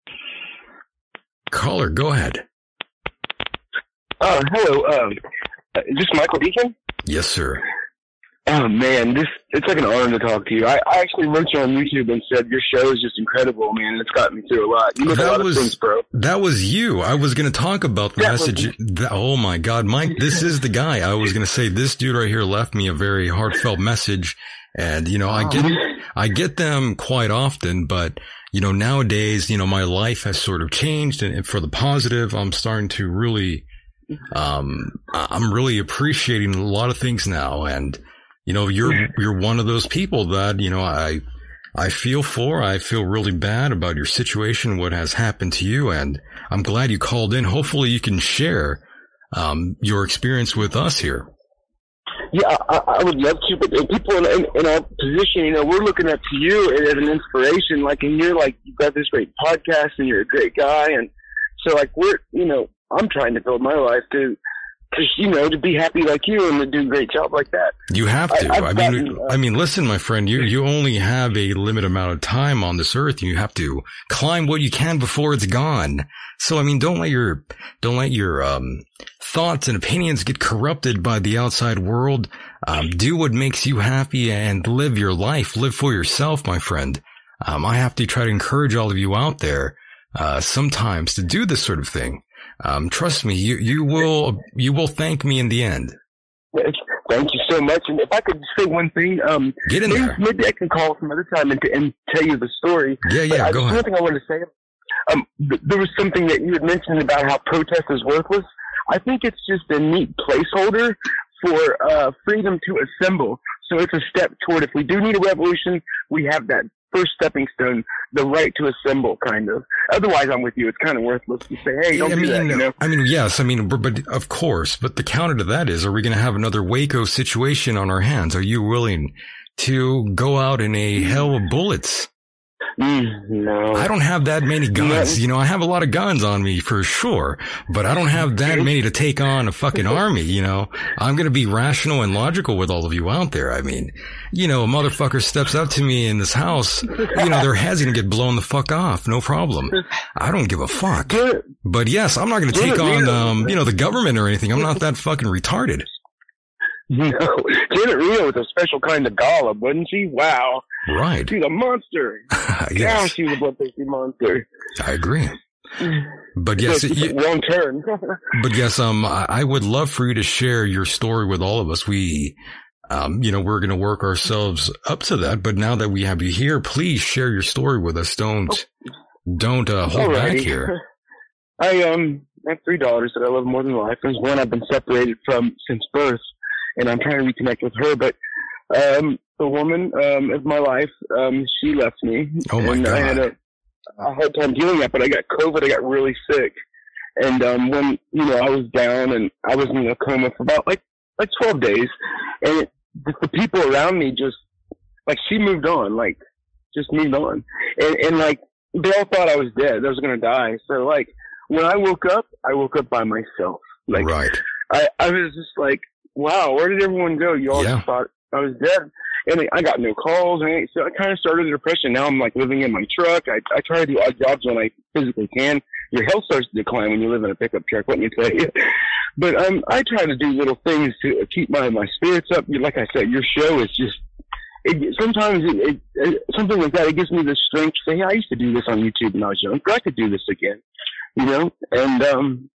Caller, go ahead. Oh, hello. Um, Is this Michael Deacon? Yes, sir. Oh man, this it's like an honor to talk to you. I, I actually wrote you on YouTube and said your show is just incredible, man. It's gotten me through a lot. You look at a lot was, of things, bro. That was you. I was going to talk about the that message. That, oh my God, Mike, this is the guy. I was going to say this dude right here left me a very heartfelt message. And, you know, I get, I get them quite often, but, you know, nowadays, you know, my life has sort of changed, and for the positive, I'm starting to really, um, I'm really appreciating a lot of things now. And, you know, you're, you're one of those people that, you know, I, I feel for. I feel really bad about your situation, what has happened to you. And I'm glad you called in. Hopefully you can share, um, your experience with us here. Yeah, I, I would love to, but people in, in, in our position, you know, we're looking up to you as an inspiration. Like, and you're like, you've got this great podcast, and you're a great guy, and so like we're, you know, I'm trying to build my life to, to you know, to be happy like you and to do a great job like that. You have to. I, I mean, gotten, uh, I mean, listen, my friend, you you only have a limited amount of time on this earth. You have to climb what you can before it's gone. So, I mean, don't let your don't let your um thoughts and opinions get corrupted by the outside world. Um, do what makes you happy and live your life. Live for yourself, my friend. Um, I have to try to encourage all of you out there, uh, sometimes to do this sort of thing. Um, trust me, you, you will, you will thank me in the end. Thank you so much. And if I could say one thing, um, get in maybe, there. Maybe I can call some other time and, and tell you the story. Yeah, yeah, but go I, ahead. One thing I wanted to say, um, th- there was something that you had mentioned about how protest is worthless. I think it's just a neat placeholder for, uh, freedom to assemble. So it's a step toward, if we do need a revolution, we have that first stepping stone, the right to assemble, kind of. Otherwise, I'm with you. It's kind of worthless to say, hey, don't I do mean, that, you know? I mean, yes, I mean, but, but of course, but the counter to that is, are we going to have another Waco situation on our hands? Are you willing to go out in a hell of bullets? Mm, no. I don't have that many guns. No. You know, I have a lot of guns on me for sure, but I don't have that many to take on a fucking army, you know. I'm going to be rational and logical with all of you out there. I mean, you know, a motherfucker steps up to me in this house, you know, their head's going to get blown the fuck off. No problem. I don't give a fuck. But yes, I'm not going to take on, um, you know, the government or anything. I'm not that fucking retarded. No, Janet Reno was a special kind of dollop, wasn't she? Wow. Right. She's a monster. Yes. Yeah, she was a bloodthirsty monster. I agree. But yes, you, wrong turn. But yes, um, I, I would love for you to share your story with all of us. We, um, you know, we're going to work ourselves up to that. But now that we have you here, please share your story with us. Don't, don't uh, hold Alrighty. back here. I um, I have three daughters that I love more than life. There's one I've been separated from since birth, and I'm trying to reconnect with her. But um, the woman um, of my life, um, she left me. Oh my and God. I had a, a hard time dealing with it, but I got COVID. I got really sick. And um, when, you know, I was down and I was in a coma for about like, like twelve days. And it, the, the people around me just, like, she moved on, like, just moved on. And, and like, they all thought I was dead. I was going to die. So, like, when I woke up, I woke up by myself. Like, right. I, I was just like, wow, where did everyone go? You all Yeah. just thought I was dead. And I got no calls. And so I kind of started a depression. Now I'm like living in my truck. I, I try to do odd jobs when I physically can. Your health starts to decline when you live in a pickup truck, let me tell you. But um, I try to do little things to keep my, my spirits up. Like I said, your show is just, it, sometimes it, it, it, something like that, it gives me the strength to say, hey, I used to do this on YouTube when I was younger. I could do this again, you know? And um,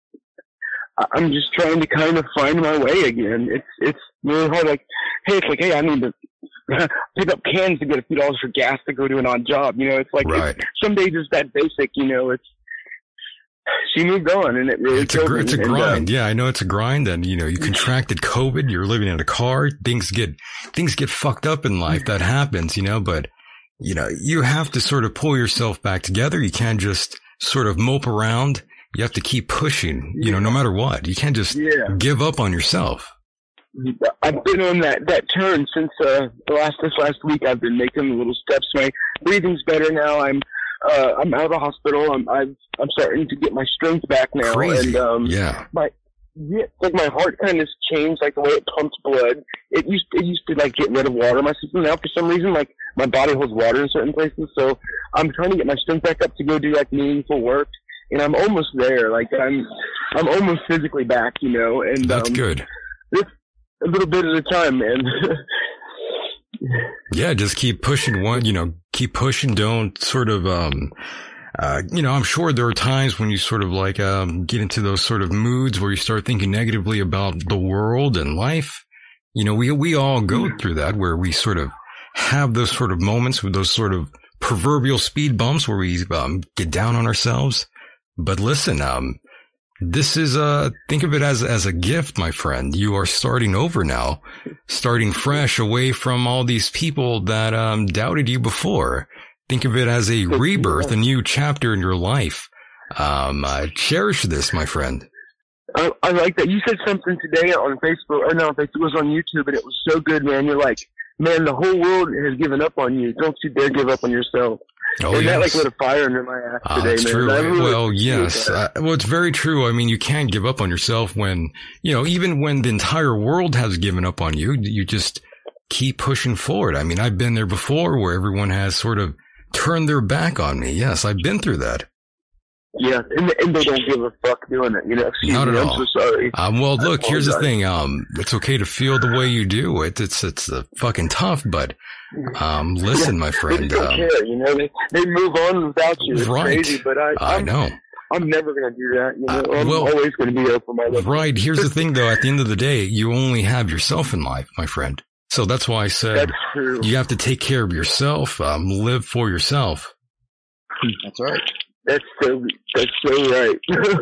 I'm just trying to kind of find my way again. It's it's really hard. Like, hey, it's like, hey, I need to pick up cans to get a few dollars for gas to go to an odd job. You know, it's like, Right. it's, some days it's that basic, you know, it's, she moved on and it really It's a, killed gr- me. it's a And, uh, grind. Yeah, I know it's a grind. And, you know, you contracted COVID, you're living in a car, things get, things get fucked up in life. That happens, you know, but, you know, you have to sort of pull yourself back together. You can't just sort of mope around. You have to keep pushing, you know, no matter what. You can't just Yeah. give up on yourself. I've been on that, that turn since, uh, the last, this last week. I've been making little steps. My breathing's better now. I'm, uh, I'm out of the hospital. I'm, I'm, I'm starting to get my strength back now. Crazy. And, um, Yeah. my, yeah, like my heart kind of changed, like the way it pumps blood. It used, it used to like get rid of water in my system. Now for some reason, like my body holds water in certain places. So I'm trying to get my strength back up to go do like meaningful work. And I'm almost there. Like I'm, I'm almost physically back, you know, and, That's um, good. just a little bit at a time, man. Yeah, just keep pushing one, you know, keep pushing. Don't sort of, um, uh, you know, I'm sure there are times when you sort of like, um, get into those sort of moods where you start thinking negatively about the world and life. You know, we, we all go through that where we sort of have those sort of moments with those sort of proverbial speed bumps where we, um, get down on ourselves. But listen, um, this is, uh, think of it as, as a gift, my friend. You are starting over now, starting fresh away from all these people that, um, doubted you before. Think of it as a rebirth, a new chapter in your life. Um, uh, cherish this, my friend. I, I like that. You said something today on Facebook, or no, it was on YouTube, and it was so good, man. You're like, man, the whole world has given up on you. Don't you dare give up on yourself. Oh, and yes. that like lit a fire under my ass Oh, today, that's man. true. I really Well, yes. appreciate Uh, that. well, it's very true. I mean, you can't give up on yourself when, you know, even when the entire world has given up on you, you just keep pushing forward. I mean, I've been there before where everyone has sort of turned their back on me. Yes, I've been through that. Yeah, and, and they don't give a fuck doing it, you know. Excuse Not me, at I'm all. so sorry. Um, well, I look, here's the apologize. thing. Um, it's okay to feel the way you do. It, it's, it's uh, fucking tough, but, um, listen, my They friend. just don't Um, care, you know. They they move on without you. It's Right. crazy, but I I I'm, know. I'm never gonna do that. You know, Uh, I'm well- always gonna be open minded. Right. Here's the thing, though. At the end of the day, you only have yourself in life, my friend. So that's why I said That's true. you have to take care of yourself. Um, live for yourself. That's right. That's so. That's so right.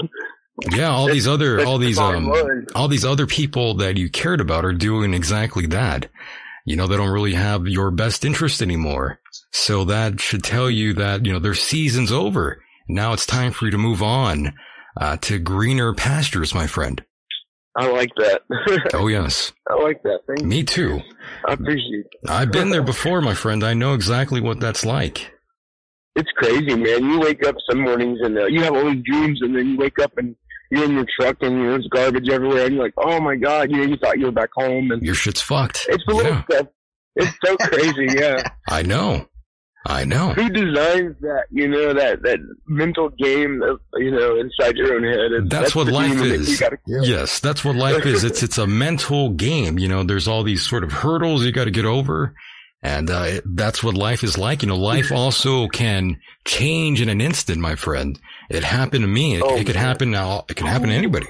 Yeah. All these other, that's all the these, bottom um, line. all these other people that you cared about are doing exactly that. You know, they don't really have your best interest anymore. So that should tell you that, you know, their season's over. Now it's time for you to move on, uh, to greener pastures, my friend. I like that. Oh, yes. I like that. Thank you. Me too. I appreciate it. I've been there before, my friend. I know exactly what that's like. It's crazy, man. You wake up some mornings and uh, you have all these dreams, and then you wake up and you're in your truck and you know, there's garbage everywhere, and you're like, oh my god, you know, you thought you were back home, and Your shit's fucked. it's the little Yeah. stuff. It's so crazy, yeah. I know. I know. Who designs that? You know, that that mental game, of, you know, inside your own head. And That's what the life demon that you is. gotta kill. Yes, that's what life is. It's it's a mental game. You know, there's all these sort of hurdles you got to get over, and uh, it, that's what life is like. You know, life also can change in an instant, my friend. It happened to me. It, Oh, it could man. happen now. It can happen to anybody.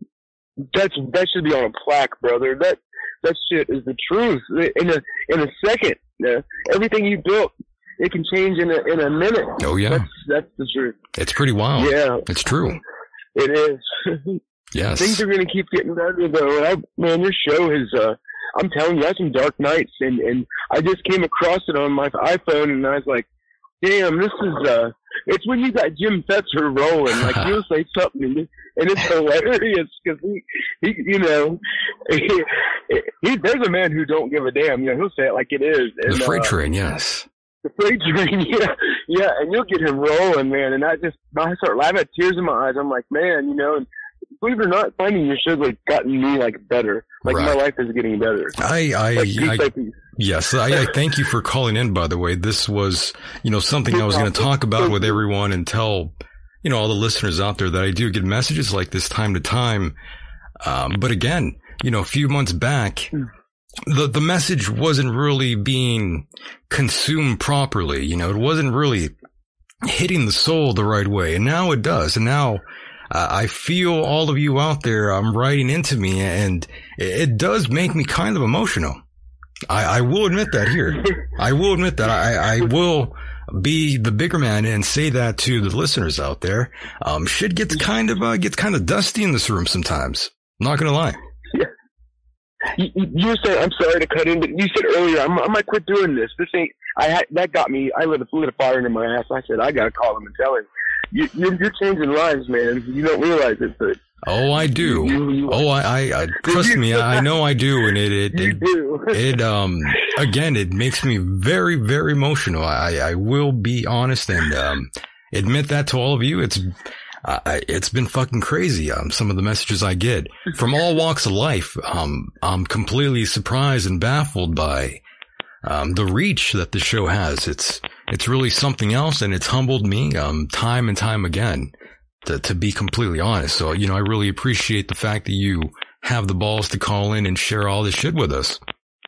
That's that should be on a plaque, brother. That that shit is the truth. In a in a second, uh, everything you built, it can change in a in a minute. Oh yeah, That's that's the truth. it's pretty wild. Yeah, It's true. it is. Yes. Things are gonna keep getting better though. And I, man, your show is. Uh, I'm telling you, I had some dark nights, and and I just came across it on my iPhone, and I was like, damn, this is. uh It's when you got Jim Fetzer rolling, like he'll say something, and, and it's hilarious because he, he, you know, he, he, there's a man who don't give a damn. You know, he'll say it like it is. And, The freight uh, train, yes. The freight train, yeah, yeah, and you'll get him rolling, man. And I just, I start laughing, I have tears in my eyes. I'm like, man, you know, and believe it or not, finding your show's like gotten me like better. Like my Right. life is getting better. I, I, Like, piece I by piece. yes, I, I thank you for calling in, by the way. This was, you know, something I was going to talk about with everyone and tell, you know, all the listeners out there that I do get messages like this time to time. Um, but again, you know, a few months back, the, the message wasn't really being consumed properly. You know, it wasn't really hitting the soul the right way. And now it does. And now, Uh, I feel all of you out there um, writing into me, and it, it does make me kind of emotional. I, I will admit that here. I will admit that. I, I will be the bigger man and say that to the listeners out there. Um, shit gets kind of uh, gets kind of dusty in this room sometimes. Not gonna lie. You, you you were saying, I'm sorry to cut in, but you said earlier, I'm, I might quit doing this. This ain't, I had, that got me, I lit a, lit a fire into my ass. I said, I gotta call him and tell him. You, you're, you're changing lives, man. You don't realize it, but. Oh, I do. You, you, oh, I, I, I trust me. I know I do. And it, it, you it, do. it, um, again, it makes me very, very emotional. I, I will be honest and, um, admit that to all of you. It's, uh, it's been fucking crazy. Um, some of the messages I get from all walks of life. Um, I'm completely surprised and baffled by, um, the reach that the show has. It's, it's really something else, and it's humbled me, um, time and time again. To, to be completely honest. So, you know, I really appreciate the fact that you have the balls to call in and share all this shit with us.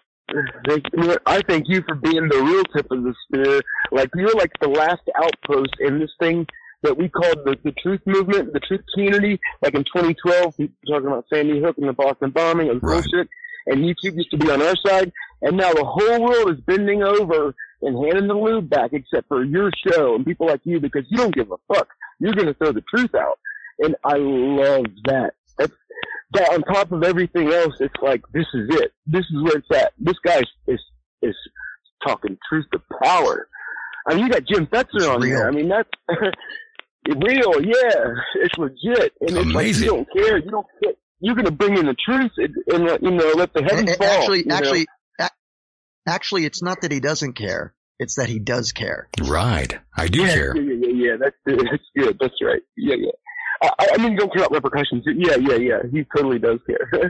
I thank you for being the real tip of the spear. Like, you're like the last outpost in this thing that we called the, the truth movement, the truth community. Like in twenty twelve, people were talking about Sandy Hook and the Boston bombing and right. bullshit. And YouTube used to be on our side. And now the whole world is bending over and handing the lube back, except for your show and people like you, because you don't give a fuck. You're going to throw the truth out. And I love that. That's, that on top of everything else, it's like, this is it. This is where it's at. This guy is, is talking truth to power. I mean, you got Jim Fetzer on here. I mean, that's real. Yeah, it's legit. And it's amazing. Like, you don't care. You don't care. You're going to bring in the truth and, and, you know, let the heavens fall. Actually, actually, a- actually, it's not that he doesn't care. It's that he does care. Right. I do yeah, care. Yeah, yeah, yeah, yeah. That's, that's good. That's right. Yeah, yeah. I, I mean, you don't care about repercussions. Yeah, yeah, yeah. He totally does care.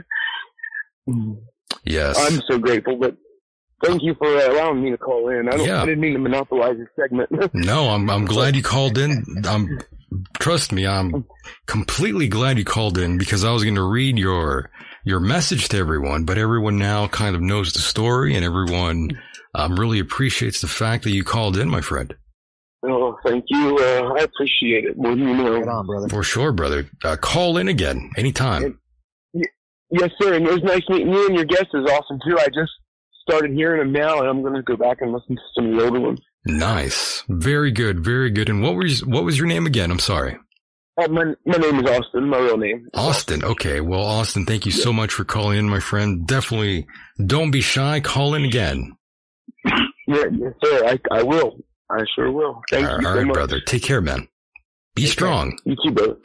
Yes. I'm so grateful, but thank you for uh, allowing me to call in. I don't. Yeah. I didn't mean to monopolize your segment. No, I'm I'm glad you called in. I'm trust me, I'm completely glad you called in because I was going to read your your message to everyone, but everyone now kind of knows the story, and everyone um, really appreciates the fact that you called in, my friend. Oh, thank you. Uh, I appreciate it more than you know. Right on, brother. For sure, brother. Uh, call in again anytime. Yes, sir. And it was nice meeting you, and your guest is awesome too. I just started hearing him now, and I'm going to go back and listen to some of the older ones. Nice. Very good. Very good. And what was what was your name again? I'm sorry. Uh, my my name is Austin. My real name. Austin. Okay. Well, Austin, thank you yeah. so much for calling in, my friend. Definitely don't be shy. Call in again. Yeah, yes, sir. I I will. I sure will. Thank all you all so right, much. brother. Take care, man. Be okay. strong. You too, brother.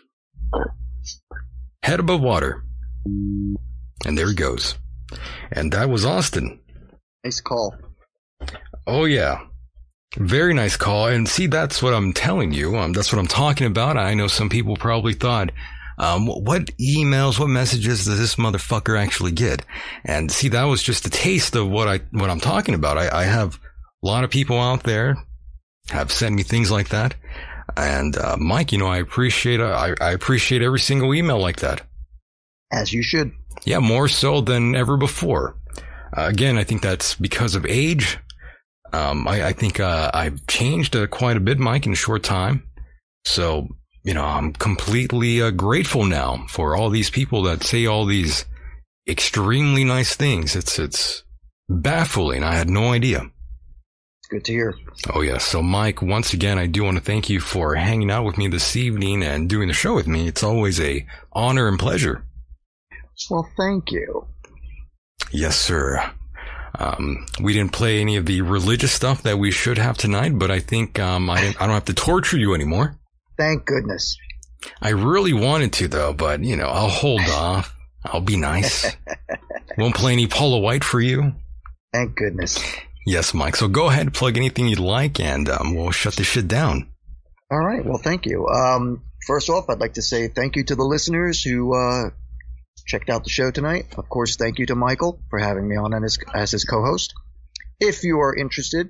Head above water. And there he goes. And that was Austin. Nice call. Oh, yeah. Very nice call. And see, that's what I'm telling you. Um, that's what I'm talking about. I know some people probably thought, um, what emails, what messages does this motherfucker actually get? And see, that was just a taste of what I, what I'm talking about. I, I have a lot of people out there have sent me things like that. And, uh, Mike, you know, I appreciate, uh, I, I appreciate every single email like that. As you should. Yeah, more so than ever before. Uh, again, I think that's because of age. Um, I, I think, uh, I've changed uh, quite a bit, Mike, in a short time. So, you know, I'm completely uh, grateful now for all these people that say all these extremely nice things. It's, it's baffling. I had no idea. Good to hear. Oh, yeah. So, Mike, once again, I do want to thank you for hanging out with me this evening and doing the show with me. It's always a honor and pleasure. Well, thank you. Yes, sir. Um, we didn't play any of the religious stuff that we should have tonight, but I think um, I, didn't, I don't have to torture you anymore. Thank goodness. I really wanted to, though, but, you know, I'll hold off. I'll be nice. Won't play any Paula White for you. Thank goodness. Yes, Mike. So go ahead, plug anything you'd like, and um, we'll shut this shit down. All right. Well, thank you. Um, first off, I'd like to say thank you to the listeners who uh, checked out the show tonight. Of course, thank you to Michael for having me on as, as his co-host. If you are interested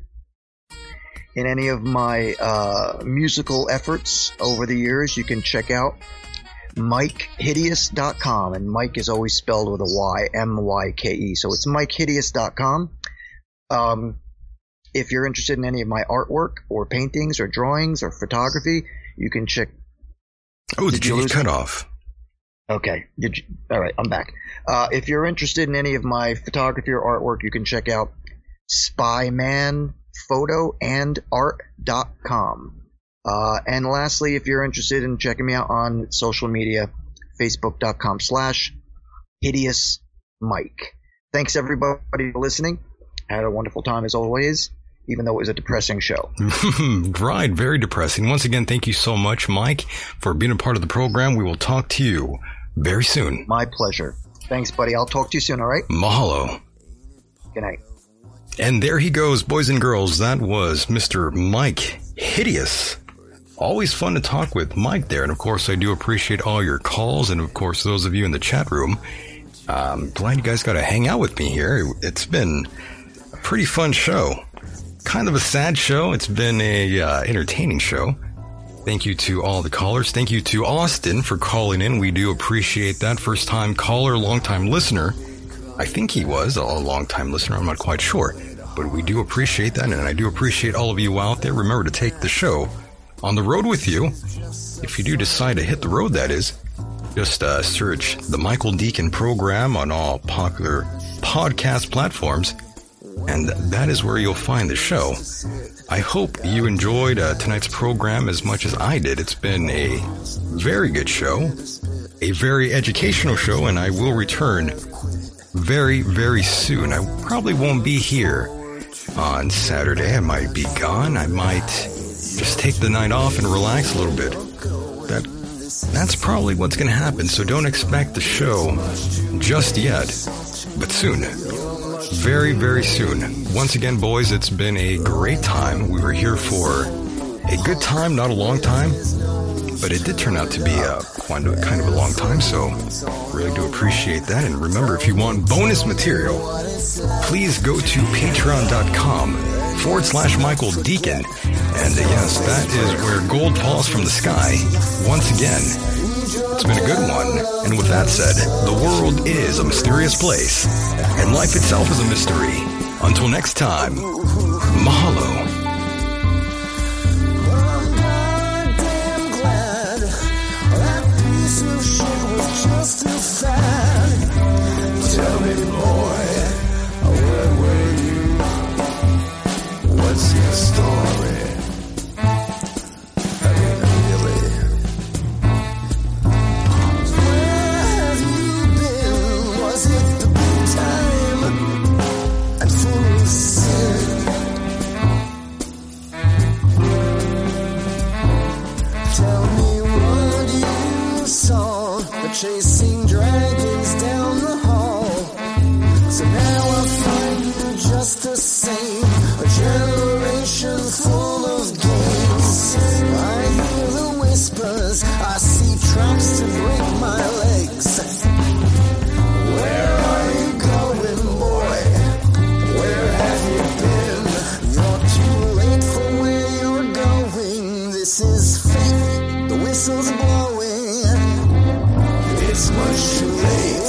in any of my uh, musical efforts over the years, you can check out Mike Hideous dot com. And Mike is always spelled with a Y, M Y K E. So it's Mike Hideous dot com. Um, if you're interested in any of my artwork or paintings or drawings or photography, you can check. Oh, did, did you, you cut off? Okay. Did you, all right. I'm back. Uh, if you're interested in any of my photography or artwork, you can check out spy man photo and art dot com. Uh, and lastly, if you're interested in checking me out on social media, facebook dot com slash hideous Mike. Thanks everybody for listening. I had a wonderful time as always, even though it was a depressing show. Right, very depressing. Once again, thank you so much, Mike, for being a part of the program. We will talk to you very soon. My pleasure. Thanks, buddy. I'll talk to you soon, all right? Mahalo. Good night. And there he goes, boys and girls. That was Mister Mike Hideous. Always fun to talk with Mike there. And, of course, I do appreciate all your calls. And, of course, those of you in the chat room. I'm glad you guys got to hang out with me here. It's been a pretty fun show. Kind of a sad show. It's been a uh, entertaining show. Thank you to all the callers. Thank you to Austin for calling in. We do appreciate that. First time caller, long time listener. I think he was a long time listener. I'm not quite sure, but we do appreciate that. And I do appreciate all of you out there. Remember to take the show on the road with you. If you do decide to hit the road, that is, just uh, search the Michael Deacon program on all popular podcast platforms. And that is where you'll find the show. I hope you enjoyed uh, tonight's program as much as I did. It's been a very good show, a very educational show, and I will return very, very soon. I probably won't be here on Saturday. I might be gone. I might just take the night off and relax a little bit. That That's probably what's going to happen, so don't expect the show just yet, but soon. Very, very soon. Once again, boys, it's been a great time. We were here for a good time, not a long time, but it did turn out to be a, kind of a long time, so really do appreciate that. And remember, if you want bonus material, please go to patreon.com forward slash Michael Deacon. And uh, yes, that is where gold falls from the sky once again. It's been a good one. And with that said, the world is a mysterious place, and life itself is a mystery. Until next time, mahalo. Tell me, boy, where were you? What's your story? I mean, really. Where have you been? Was it the big time and full of sin? Tell me what you saw, the chasing dragons down the hall. So now I find you just the same, a generation full of games. I hear the whispers, I see traps to break my legs. Where are you going, boy? Where have you been? You're too late for where you're going. This is fate, the whistle's blowing. It's much too late.